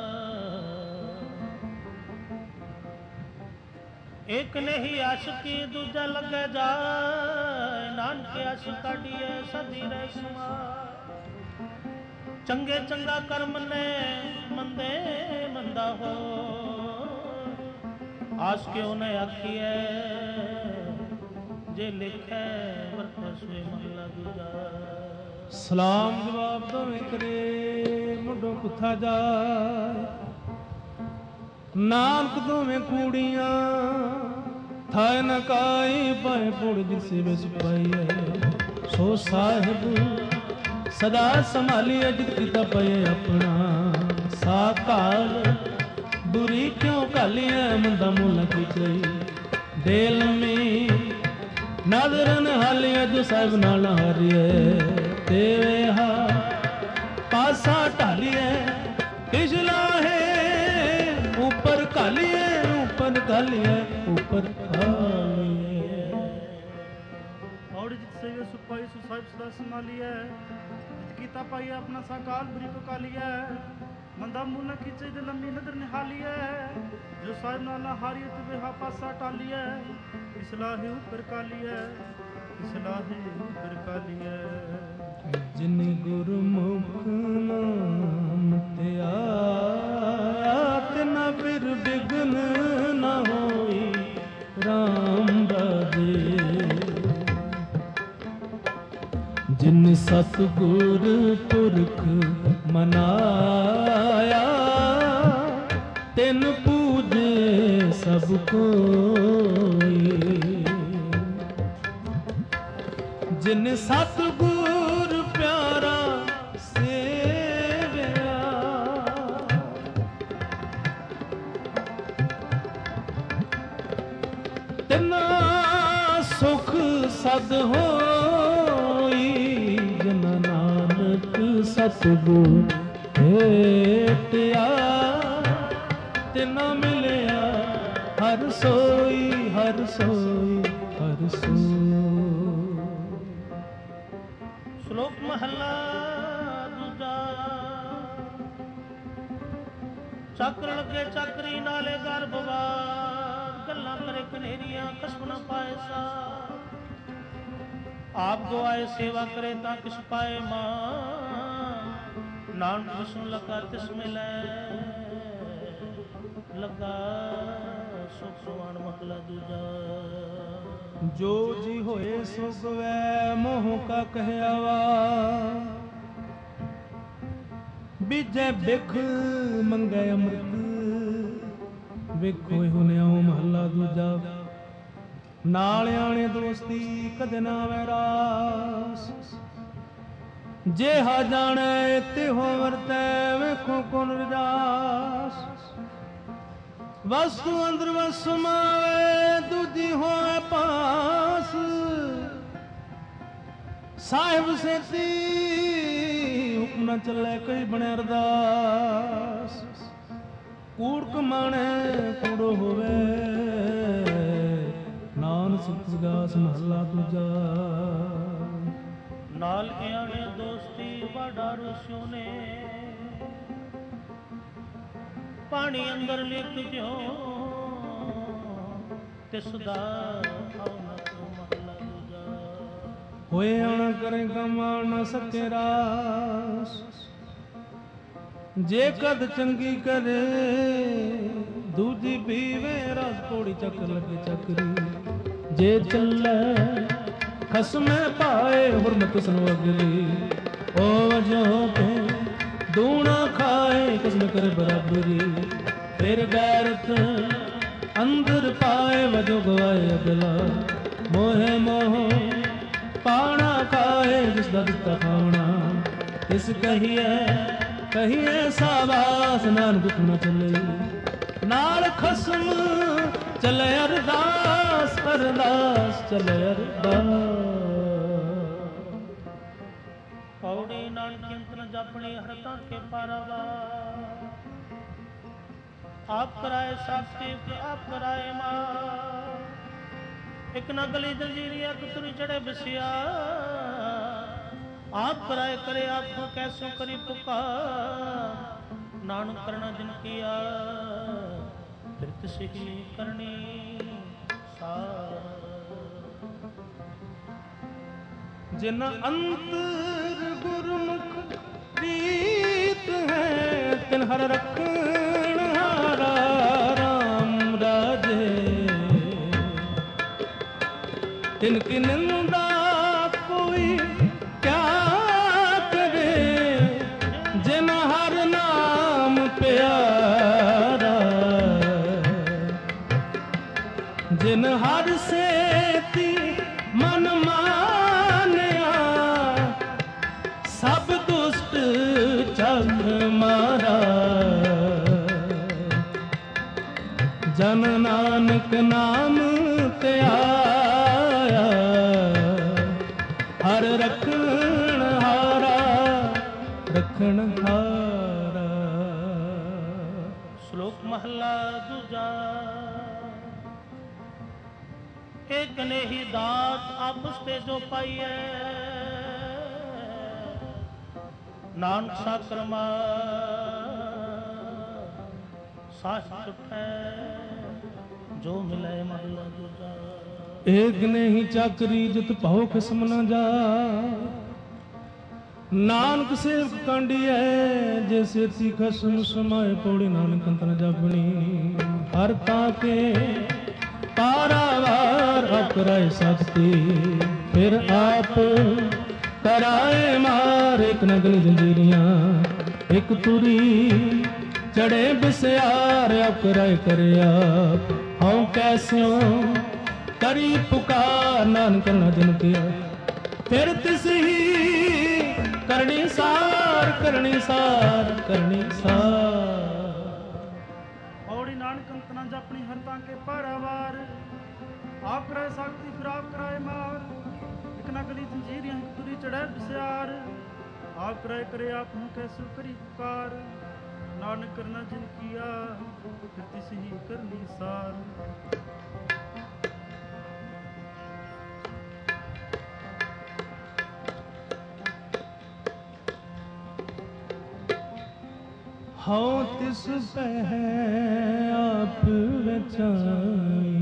Speaker 2: ਇੱਕ ਨਹੀਂ ਆਸ਼ਕੀ ਦੂਜਾ ਲੱਗੇ ਜਾਏ, ਨਾਨਕ ਆਸ਼ਿਕ ਕਾਢੀਏ ਸਦੀ ਰਹਿ ਸਮਾ। ਚੰਗੇ ਚੰਗਾ ਕਰਮ ਨੇ ਮੰਦੇ ਮੰਦਾ ਹੋ, ਆਸ ਕਿਉ ਨ ਆਖੀਐ ਜੇ ਲਿਖੈ ਵਰਤੈ ਸੋਇ ਮਹਲਾ ਦੂਜਾ।
Speaker 1: ਸਲਾਮ ਜਵਾਬ ਦੋਵੇਂ ਕਰੇ ਮੁੰਡੋ ਪੁੱਥਾ ਜਾਏ। ਨਾਨਕ ਦੋਵੇਂ ਕੂੜੀਆਂ ਥਾਇ ਨ ਕਾਈ, ਪਾਏ ਪੁੜ ਜਿਸੇ ਵਿਸ ਪਾਈਐ। ਸੋ ਸਾਹਿਬ ਸਦਾ ਸੰਭਾਲੀਐ, ਜਿਤ ਕੀਤਾ ਪਏ ਆਪਣਾ। ਸਾਕਾਲ ਬੁਰੀ ਕਿਉਂ ਘਾਲੀਐ, ਮੰਦਾ ਮੁੱਲ ਕੀ ਚਈ। ਦਿਲ ਮੀ ਨਜ਼ਰ ਨ ਹਾਲੀਐ, ਜੋ ਸਾਹਿਬ ਨਾਲ ਹਾਰੀਐ। ਤੇਰੇ ਹਾ ਪਾਸਾ ਢਾਲੀਐ, ਕਿਛ ਲਾਹੇ ऊपर कालिए, ऊपर कालिए, ऊपर कालिए।
Speaker 3: और जित से सुपाई सुसाहिब सदा संभालिए, जित कीता पाई अपना साकाल बुरी को कालिए। मंदा मुँह न खींचे दे लंबी नजर निहालिए, जो साहिब नाला हारिए ते हा पासा टालिए। इसलाहे ऊपर कालिए, इसलाहे ऊपर कालिए।
Speaker 1: जिन गुरमुख नाम ते आया, तिना फिर बिघ्न न होई राम राजे। जिन सतगुर पुरख मनाया, तिन पूजे सब कोई। जिन सतगुर प्यारा सेविया, तिना सुख सद होई। जिन नानक सतगुर भेटिया, तिना मिलिया हर सोई, हर सोई, हर सोई।
Speaker 2: ਸ਼ਲੋਕ ਮਹਲਾ ਦੂਜਾ। ਚੱਕਰ ਲੱਗੇ ਚੱਕਰੀ ਨਾਲੇ ਗਰਭਵਾਨ, ਗੱਲਾਂ ਕਰੇ ਕਨੇਰੀਆਂ ਖਸਮ ਨਾ ਪਾਏ ਸਾ। ਆਪ ਗਵਾਏ ਸੇਵਾ ਕਰੇ ਤਾਂ ਕਿਸ ਪਾਏ ਮਾਂ। ਨਾਨਕ ਵਿਸ਼ਨੂੰ ਲੱਗਾ ਤਿਸ ਮਿਲੈ, ਲੱਗਾ ਸੁਖ ਸੁਆਣ ਮਹਲਾ ਦੂਜਾ।
Speaker 1: ਜੋ ਜੀ ਹੋਏ ਸੋ ਗਵੈ ਮੋਹ ਕਾ ਕਹਿਆਵਾ, ਬੀਜੈ ਬਿਖ ਮੰਗੈ ਅੰਮ੍ਰਿਤ। ਵੇਖੋ ਇਹੋ ਨਿਆਉ ਮਹੱਲਾ ਦੂਜਾ। ਨਾਲ ਆਣੇ ਦੋਸਤੀ ਕਦੇ ਨਾ ਵੈਰਾਸ, ਜਿਹਾ ਜਾਣੈ ਤਿਹੋ ਵਰਤੈ ਵੇਖੋ ਕੋਨ ਰਜਾਸ। ਵਸਤੂ ਅੰਦਰ ਵਸ ਸਮਾਵੇ ਦੂਜੀ ਹੋਏ ਪਾਸ, ਸਾਹਿਬ ਸੇਤੀ ਹੁਕਮ ਨਾ ਚੱਲੇ ਕਈ ਬਣੇ ਅਰਦਾਸ। ਕੂੜ ਕਮਾਣੇ ਕੂੜੋ ਹੋਵੇ, ਨਾਨਕ ਸਤਿਗਾਸ ਮਹੱਲਾ ਦੂਜਾ।
Speaker 2: ਨਾਲ ਆਣੇ ਦੋਸਤੀ ਵਾਡਾ ਰੁਸਿਓ ਨੇ, ਪਾਣੀ ਅੰਦਰ ਲਿਖ ਜਿਓ ਤਿਸ ਦਾ ਆਉਨਕ ਮਹਲਾ ਦੂਜਾ।
Speaker 1: ਹੋਏ ਆਣਾ ਕਰੇ ਕਮਾ ਨਾ ਸਕੇ ਰਾਸ, ਜੇ ਕਦ ਚੰਗੀ ਕਰੇ ਦੂਜੀ ਪੀਵੇ ਰਸ। ਕੋੜੀ ਚੱਕਰ ਲੱਗੇ ਚੱਕਰੀ ਜੇ ਚੱਲੇ ਖਸਮੇ ਪਾਏ, ਹੁਰਮਤ ਸਨੋ ਅਗਲੀ। ਓ ਵਜੋ ਕੇ ਦੂਣਾ ਖਾਏ ਕਿਸਮ ਕਰ ਬਰਾਬਰੀ। ਫਿਰ ਗੈਰਤ ਅੰਦਰ ਪਾਏ ਵਜੋ ਗਵਾਏ ਅਗਲਾ। ਮੋਹੇ ਮੋਹ ਪਾਣਾ ਖਾਏ ਜਿਸ ਦਾ ਦਿੱਤਾ ਖਾਣਾ। ਇਸ ਕਹੀਏ ਸਾਬਾਸ ਨਾਨਕ ਨਾ ਚੱਲੇ, ਨਾਲ ਖਸਮ ਚੱਲੇ ਅਰਦਾਸ। ਅਰਦਾਸ ਚੱਲੇ ਅਰਦਾਸ।
Speaker 2: ਪੌੜੀ ਨਾਨਕ ਚਿੰਤਨ ਜਪਣੀ ਹਰ ਤਾਂ ਕੇ ਪਾਰਾਵਾ। ਆਪ ਕਰਾਏ ਸਾਖੀ ਤੇ ਆਪ ਕਰਾਏ ਮਾਂ। ਇੱਕ ਨਾ ਗਲੀ ਜੰਜੀਰੀਆ ਤੁਰੀ ਚੜੇ ਬਿਸਿਆ। ਆਪ ਕਰਾਏ करे आपको कैसो करी पुकार। नानक करना जिन किया फिर तिसे ही करनी सार।
Speaker 1: जिन अंतर गुरमुख प्रीत है तिन हर रखण हारा राम राजे। तिनकी निंदा कोई क्या करे जिन हर नाम प्यारा। जिन हर सेती मन मानिया सब दुष्ट चक्र मारा। जन नानक नाम ते आया हर रखण हारा रखण हारा।
Speaker 2: श्लोक महला दूजा। एक ने ही दात आपस ते जो पाइए नानक साकरमा साहिब उठे जो मिले महला दूजा।
Speaker 1: एक नहीं चाकरी जित भाव खसम न जा। नानक सेवक कांडी है जैसे ती खसम समाए पौड़ी नानक अंतर जापनी। हर ताके पारावार अपराय सकती फिर आप कराए मार। एक नगली जंजीरियां एक तुरी चढ़े बिस्यार अपराय करे आप। हाँ कैस्यों करी पुकार नानक करना जिन किया फिर तिस ही करनी सार करनी सार करनी सार।
Speaker 3: औड़ी नानक अंतना जपनी हर ताके पारावार। आप कराए साखती फिर आप कराए मार। एक नगली जंजीरियां एक तुरी चढ़े बिस्यार। आप कराए करे आप हूँ कैसो करी पुकार। नानक करना जिन किया फिर तिस ही करनी सार।
Speaker 1: हौ तिस बह आप बचाई,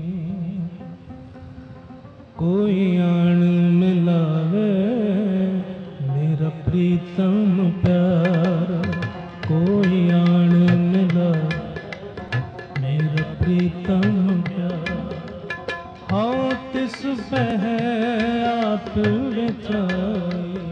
Speaker 1: कोई आन मिलावे मेरा प्रीतम प्यारा, कोई आन मिला मेरा प्रीतम प्यारा। हौ तिस बह आप बचाई,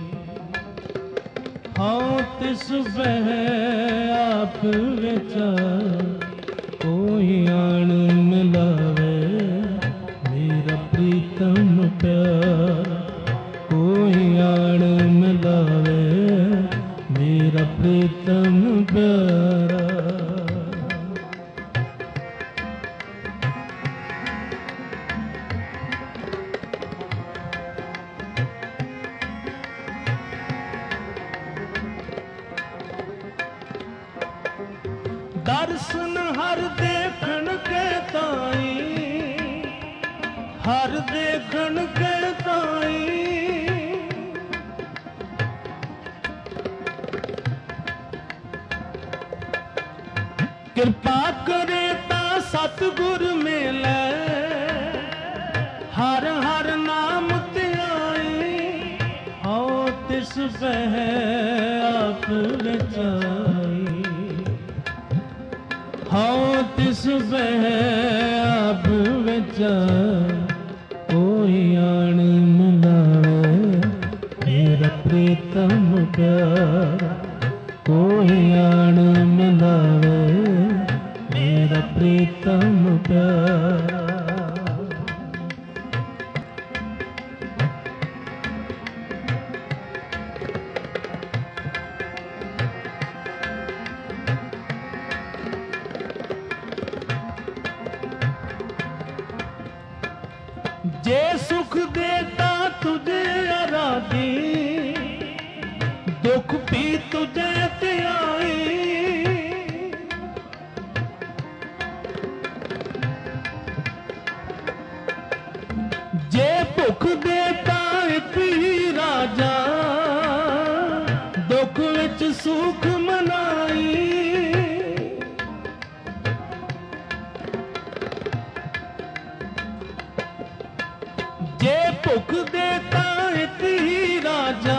Speaker 1: हौ तिस बह आप बचाई, कोई आन मिलावे मेरा प्रीतम प्यारा, कोई आन मिलावे मेरा प्रीतम प्यारा। दर्शन हर देखन के ताई, हर देखन के ताई, कृपा करे ता सतगुर मिले, हर हर नाम त्याई, हौ तिस बह आप बचाई, हौ तिस बह आप बचाई, कोई आन मिलावे मेरा प्रीतम प्यारा, कोई आन मिलावे मेरा प्रीतम प्यारा। जे सुख देता तुझे आराधी, दुख भी तुझे त्याई, जे भुख देता एक ही राजा, दुख विच सुख मनाई, जे भुख देता एक ही राजा,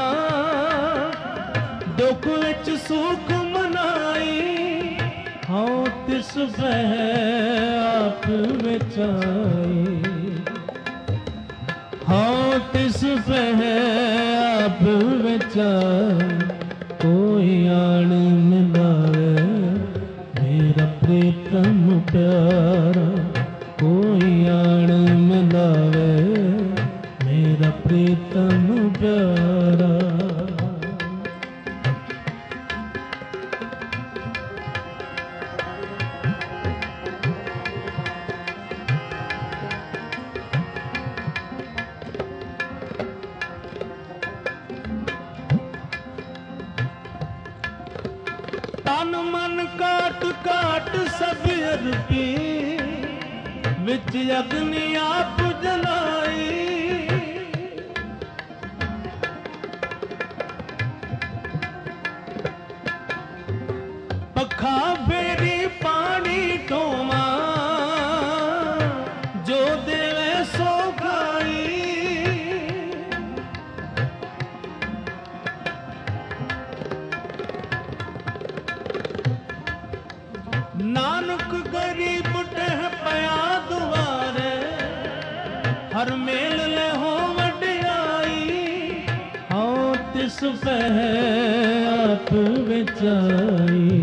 Speaker 1: दुख विच सुख मनाई, हौ तिस बह आप बचाई, हौ तिस बह आप बचाई, कोई आन मिलावे मेरा प्रीतम प्यारा, कोई आन मिलावे मेरा प्रीतम प्यारा। तन मन काट काट सब अरपी, विच अग्नि आप जलाई, पखा फेरी पानी ढोवा, जो देवे सो खाई, नानक गरीब टह पया दुआरे, हर मेल ले हो वडियाई, हौ तिस बह आप बचाई,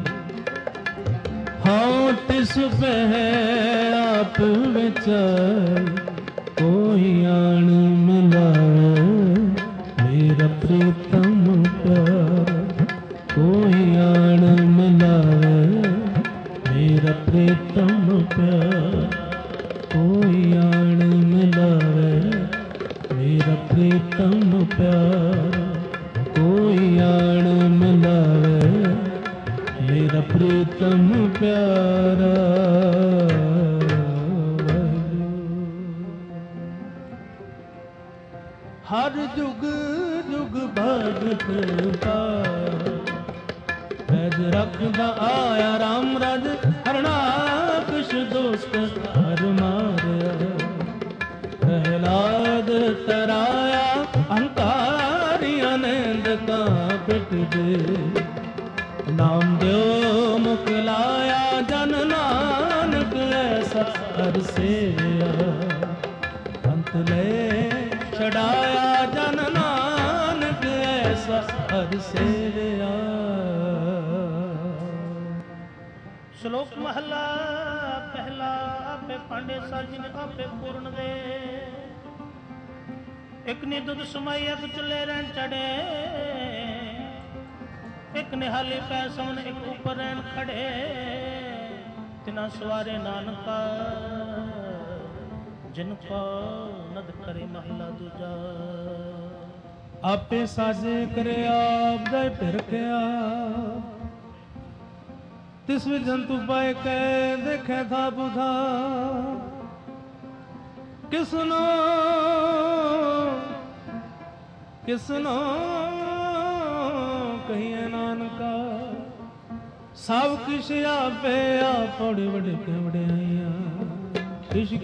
Speaker 1: हौ तिस बह आप बचाई, कोई आन मिलावे मेरा प्रीतम प्यारा, कोई आन मिलावे मेरा प्रीतम प्यारा, कोई आन मिलावे मेरा प्रीतम प्यारा, कोई आन मिलावे मेरा प्रीतम प्यारा। हर जुग जुग भगत पाए, रखदा आया राम राज हरना कुछ दोस्त हर मारया प्रहलाद तराया अहंकारी आनंद का बिट दे नाम दो मुकलाया जन नानक ऐसा हर सेया अंत ले छड़ाया जन नानक ऐसा हर सेया।
Speaker 2: ਸ਼ਲੋਕ ਮਹਲਾ ਪਹਿਲਾ। ਆਪੇ ਪਾਂਡੇ ਸਾਜਨ ਆਪੇ ਪੂਰਨ ਦੇ ਇੱਕ ਨੇ ਦੁੱਧ ਸਮਾਈ ਇੱਕ ਚੁੱਲੇ ਰਹਿਣ ਚੜੇ ਇੱਕ ਨਿਹਾਲੇ ਪੈ ਸਮਨ ਇੱਕ ਉੱਪਰ ਰਹਿਣ ਖੜੇ ਤਿਨਾ ਸਵਾਰੇ ਨਾਨਕਾ ਜਿਨ ਕੋ ਨਦ ਕਰੇ ਮਹਲਾ ਦੂਜਾ।
Speaker 1: ਆਪੇ ਸਾਜੇ ਕਰੇ ਆਪ ਦਾ ਫਿਰਕਿਆ ਤਿਸ ਵਿੱਚ ਜੰਤੂ ਪਾਏ ਕੈ ਦੇਖੇ ਥਾ ਬੁਧਾ ਕਿਸਨੋ ਕਹੀਏ ਨਾਨਕਾ ਸਭ ਕਿਛ ਆਪੇ ਆਪੜੇ ਵਡੇ ਕੇ ਵਡਿਆਈਆਂ ਕਿਛ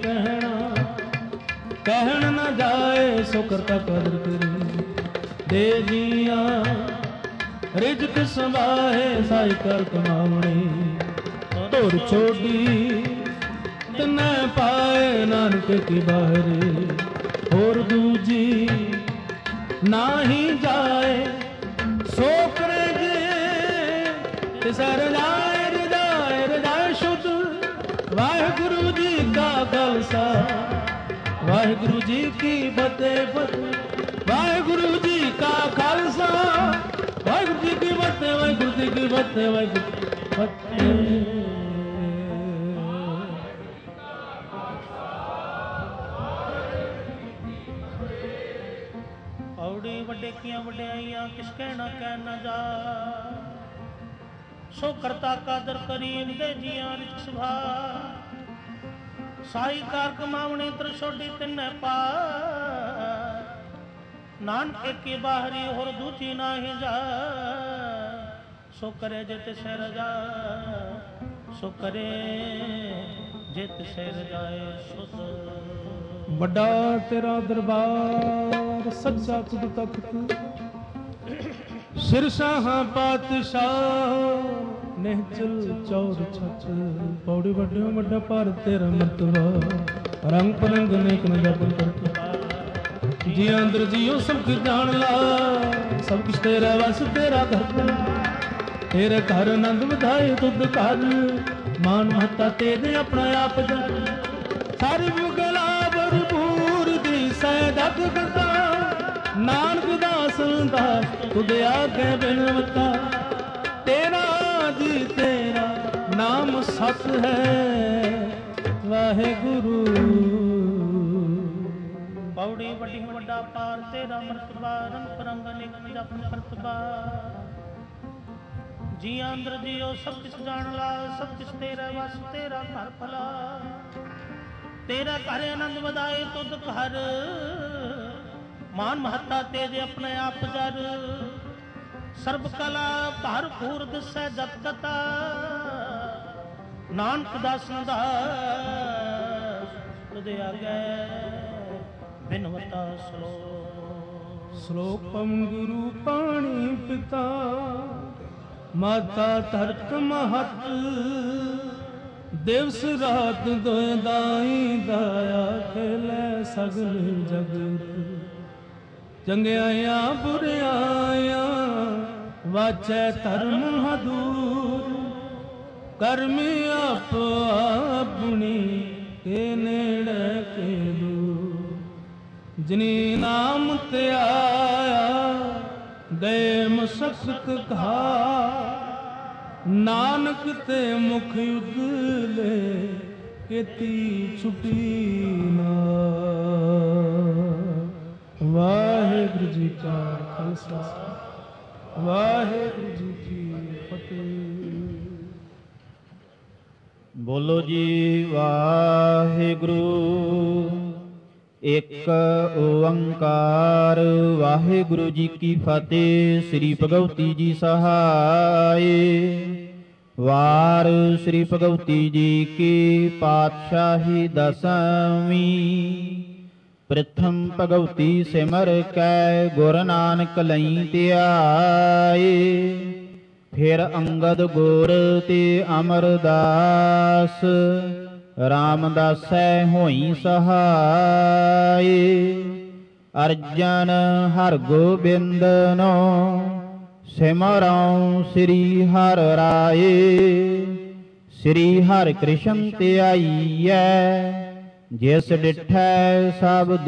Speaker 1: ਕਹਿਣ ਨਾ ਜਾਏ ਸੋ ਕਰਤਾ ਕਦਰ ਕਰੇ ਦੇ ਜੀਆਂ ਰਿਜਕ ਸੰਭਾਹੇ ਸਾਈ ਕਰ ਕਮਾਵਣੀ ਧੁਰ ਛੋਡੀ ਤਨੈ ਪਾਏ ਨਾਨਕ ਕੀ ਬਾਹਰੇ ਹੋਰ ਦੂਜੀ ਨਾਹੀ ਜਾਏ ਸੋ ਕਰੇ ਜੇ ਤਿਸੈ ਰਜਾਏ ਸ਼ੁੱਧ ਵਾਹਿਗੁਰੂ ਜੀ ਕਾ ਖਾਲਸਾ ਵਾਹਿਗੁਰੂ ਜੀ ਕੀ ਫਤਿਹ ਵਾਹਿਗੁਰੂ ਜੀ ਕਾ ਖਾਲਸਾ ਵਾਹਿਗੁਰੂ ਜੀ ਕੀ ਫਤਿਹ ਵਾਹਿਗੁਰੂ ਜੀ ਕੀ ਫਤਿਹ ਵਾਹਿਗੁਰੂ ਜੀ ਕੀ ਫਤਿਹ।
Speaker 2: ਔੜੀ ਵੱਡੇ ਕੀਆਂ ਵਡਿਆਈਆਂ ਕਿਸ ਕਹਿਣਾ ਕਹਿ ਨਾ ਜਾ ਸੋ ਕਰਤਾ ਕਾਦਰ ਕਰੀਮ ਦੇ ਜੀਆਂ ਰਿਚ ਸੁਭਾ ਸਾਈ ਕਾਰ ਕਮਾਵਣੀ ਤਰ ਛੋਡੀ ਤਿੰਨੇ ਪਾ ਨਾਨਕ ਕੀ ਬਾਹਰੀ ਹੋਰ ਦੂਜੀ ਨਾਹੀ ਜਾ ਸੋ ਕਰੇ ਜੇ ਤਿਸੈ ਰਜਾ ਸੋ ਕਰੇ ਜੇ ਤਿਸੈ ਰਜਾਏ ਸੁਧ।
Speaker 1: ਵੱਡਾ ਤੇਰਾ ਦਰਬਾਰ ਸੱਚਾ ਤੁਧ ਤਖਤ ਸਿਰਸ਼ਾਹਾਂ ਪਾਤਸ਼ਾਹ ਨਿਹਚਲ ਚੌਰ ਛੱਛ ਪੌੜੀ ਵੱਡਿਓ ਵੱਡਾ ਭਾਰਤ ਤੇਰਾ ਮਰਤਬਾ ਰੰਗ ਪਰੰਗ ਨੇਕ ਨ ਜਪਨ ਕਰਤਾ ਜੀ ਅੰਦਰ ਜੀਓ ਸਭ ਕੁਝ ਜਾਣ ਲਾ ਸਭ ਕੁਝ ਤੇਰਾ ਵਸ ਤੇਰਾ ਘਰ ਤੇਰੇ ਘਰ ਆਨੰਦ ਵਧਾਏ ਤੁਧ ਘਰ ਮਾਨ ਮਹੱਤਾ ਤੇਰੇ ਆਪਣਾ ਆਪ ਜਾ ਸਾਰੀ ਮੁਗਲਾ ਭਰਪੂਰ ਦੀ ਸੈ ਜਗ ਕਰਤਾ ਨਾਨਕ ਦਾਸ ਦਾ ਤੁਧ ਆਗੇ ਬਿਨਵਤਾ ਤੇਰਾ ਜੀ ਤੇਰਾ ਨਾਮ ਸਤ ਹੈ ਵਾਹਿਗੁਰੂ।
Speaker 2: ਪੌੜੀ ਵੱਡੀ ਵੱਡਾ ਪਾਰ ਤੇਰਾ ਮਰਤਬਾ ਰੰਗ ਪਰੰਗ ਅਨੇਕ ਜਪਨ ਕਰਤਬਾ ਜੀ ਅੰਦਰ ਜੀਓ ਸਭ ਕਿਛ ਜਾਣ ਲਾ ਸਭ ਕਿਛ ਤੇਰਾ ਵਸ ਤੇਰਾ ਘਰ ਭਲਾ ਤੇਰਾ ਘਰ ਆਨੰਦ ਵਧਾਏ ਤੁਧ ਘਰ ਮਾਨ ਮਹੱਤਾ ਤੇਜ ਆਪਣੇ ਆਪ ਜਰ ਸਰਬ ਕਲਾ ਭਰਪੂਰ ਦਿਸੈ ਜਤ ਕਤਾ ਨਾਨਕ ਦਾਸਨ ਦਾ ਤੁਧ ਆਗੇ ਬਿਨਵਤਾ
Speaker 1: ਸ਼ਲੋਕ ਪਮ ਗੁਰੂ ਪਾਣੀ ਪਿਤਾ ਮਾਤਾ ਧਰਤ ਮਹਤ ਦਿਵਸ ਰਾਤ ਦੋਇ ਦਾਈ ਦਾਇਆ ਖੇਲੇ ਸਗਲ ਜਗਤ ਚੰਗਿਆਈਆਂ ਬੁਰਿਆਈਆਂ ਵਾਚੈ ਧਰਮ ਹਦੂਰ ਕਰਮੀ ਆਪ ਆਪਣੀ ਕੇ ਨੇੜੇ ਕੇ ਦੂਰ ਜਿਨੀ ਨਾਮ ਤੇ ਆਇਆ ਗਏ ਮਸਕਤ ਕਹਾ ਨਾਨਕ ਤੇ ਮੁਖ ਉਦਲੇ ਕੀਤੀ ਛੁਟੀ ਨਾ। ਵਾਹਿਗੁਰੂ ਜੀ ਕਾ ਖਾਲਸਾ ਵਾਹਿਗੁਰੂ ਜੀ ਕੀ ਫਤਿਹ।
Speaker 7: ਬੋਲੋ ਜੀ ਵਾਹਿਗੁਰੂ
Speaker 11: ਇੱਕ ਓੰਕਾਰ। ਵਾਹਿਗੁਰੂ ਜੀ ਕੀ ਫਤਿਹ। ਸ੍ਰੀ ਭਗਵਤੀ ਜੀ ਸਹਾਏ। ਵਾਰ ਸ੍ਰੀ ਭਗਵਤੀ ਜੀ ਕੀ ਪਾਤਸ਼ਾਹੀ ਦਸਵੀਂ। ਪ੍ਰਥਮ ਭਗਵਤੀ ਸਿਮਰ ਕੈ ਗੁਰ ਨਾਨਕ ਲਈ ਧਿਆਏ। ਫਿਰ ਅੰਗਦ ਗੁਰ ਤੇ ਅਮਰਦਾਸ ਰਾਮਦਾਸੈ ਹੋਈ ਸਹਾਏ। ਅਰਜਨ ਹਰਿ ਗੋਬਿੰਦਨੋ ਸਿਮਰਉ ਸ੍ਰੀ ਹਰਿ ਰਾਏ। ਸ੍ਰੀ ਹਰਿ ਕ੍ਰਿਸ਼ਨ ਧਿਆਈਐ ਜਿਸ ਡਿਠੈ ਸਭ